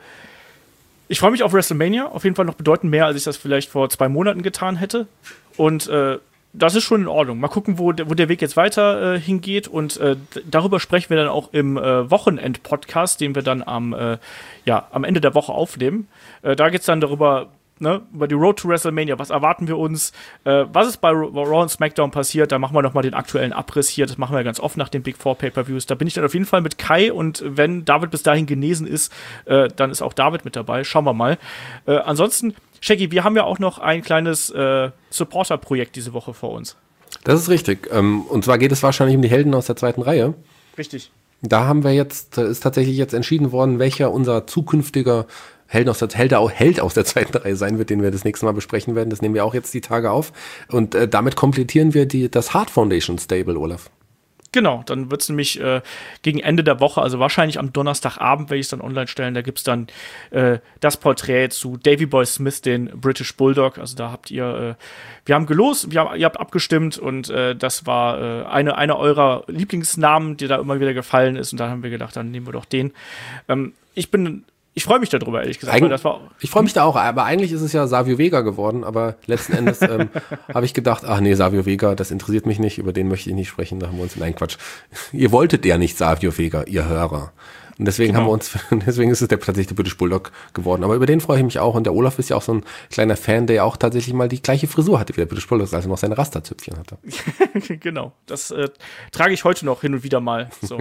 ich freue mich auf WrestleMania, auf jeden Fall noch bedeutend mehr, als ich das vielleicht vor zwei Monaten getan hätte. Und äh, das ist schon in Ordnung. Mal gucken, wo der, wo der Weg jetzt weiter äh, hingeht. Und äh, darüber sprechen wir dann auch im äh, Wochenend-Podcast, den wir dann am, äh, ja, am Ende der Woche aufnehmen. Äh, da geht es dann darüber, ne, über die Road to WrestleMania. Was erwarten wir uns? Äh, was ist bei Raw und SmackDown passiert? Da machen wir nochmal den aktuellen Abriss hier. Das machen wir ganz oft nach den Big Four Pay-Per-Views. Da bin ich dann auf jeden Fall mit Kai. Und wenn David bis dahin genesen ist, äh, dann ist auch David mit dabei. Schauen wir mal. Äh, ansonsten, Shaggy, wir haben ja auch noch ein kleines äh, Supporter-Projekt diese Woche vor uns. Das ist richtig. Ähm, und zwar geht es wahrscheinlich um die Helden aus der zweiten Reihe. Richtig. Da haben wir jetzt, ist tatsächlich jetzt entschieden worden, welcher unser zukünftiger Held aus der, Held, Held aus der zweiten Reihe sein wird, den wir das nächste Mal besprechen werden. Das nehmen wir auch jetzt die Tage auf. Und äh, damit komplettieren wir die, das Hart Foundation Stable, Olaf. Genau, dann wird es nämlich äh, gegen Ende der Woche, also wahrscheinlich am Donnerstagabend, werde ich es dann online stellen, da gibt es dann äh, das Porträt zu Davey Boy Smith, den British Bulldog. Also da habt ihr, äh, wir haben gelost, wir haben, ihr habt abgestimmt und äh, das war äh, eine, eine eurer Lieblingsnamen, die da immer wieder gefallen ist und dann haben wir gedacht, dann nehmen wir doch den. Ähm, ich bin Ich freue mich darüber, ehrlich gesagt. Eig- weil das war ich freue mich da auch, aber eigentlich ist es ja Savio Vega geworden, aber letzten Endes ähm, habe ich gedacht, ach nee, Savio Vega, das interessiert mich nicht, über den möchte ich nicht sprechen, da haben wir uns, nein, Quatsch. Ihr wolltet ja nicht Savio Vega, ihr Hörer. Und deswegen genau. haben wir uns, deswegen ist es der, tatsächlich der British Bulldog geworden. Aber über den freue ich mich auch. Und der Olaf ist ja auch so ein kleiner Fan, der ja auch tatsächlich mal die gleiche Frisur hatte wie der British Bulldog, als er noch seine Rasterzüpfchen hatte. Genau, das äh, trage ich heute noch hin und wieder mal so.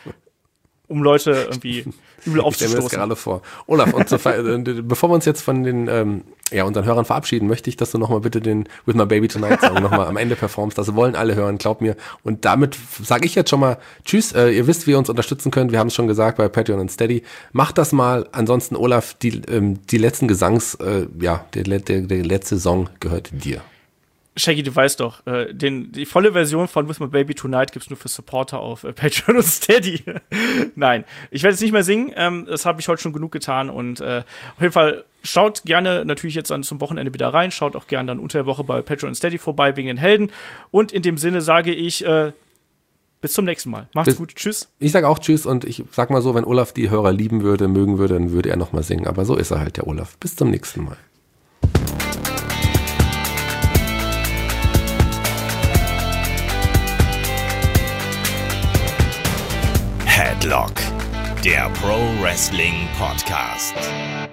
Um Leute irgendwie übel aufzustoßen. Ich stelle mir das gerade vor. Olaf, und so, bevor wir uns jetzt von den ähm, ja, unseren Hörern verabschieden, möchte ich, dass du nochmal bitte den With My Baby Tonight Song nochmal am Ende performst. Das wollen alle hören, glaub mir. Und damit sage ich jetzt schon mal Tschüss. Äh, ihr wisst, wie ihr uns unterstützen könnt. Wir haben es schon gesagt bei Patreon und Steady. Macht das mal. Ansonsten, Olaf, die, ähm, die letzten Gesangs, äh, ja, der, der, der letzte Song gehört dir. Shaggy, du weißt doch, äh, den, die volle Version von With My Baby Tonight gibt's nur für Supporter auf äh, Patreon und Steady. Nein, ich werde jetzt nicht mehr singen, ähm, das habe ich heute schon genug getan und äh, auf jeden Fall schaut gerne natürlich jetzt dann zum Wochenende wieder rein, schaut auch gerne dann unter der Woche bei Patreon und Steady vorbei wegen den Helden und in dem Sinne sage ich, äh, bis zum nächsten Mal. Macht's bis, gut, tschüss. Ich sage auch tschüss und ich sag mal so, wenn Olaf die Hörer lieben würde, mögen würde, dann würde er nochmal singen, aber so ist er halt, der Olaf. Bis zum nächsten Mal. Headlock, der Pro Wrestling Podcast.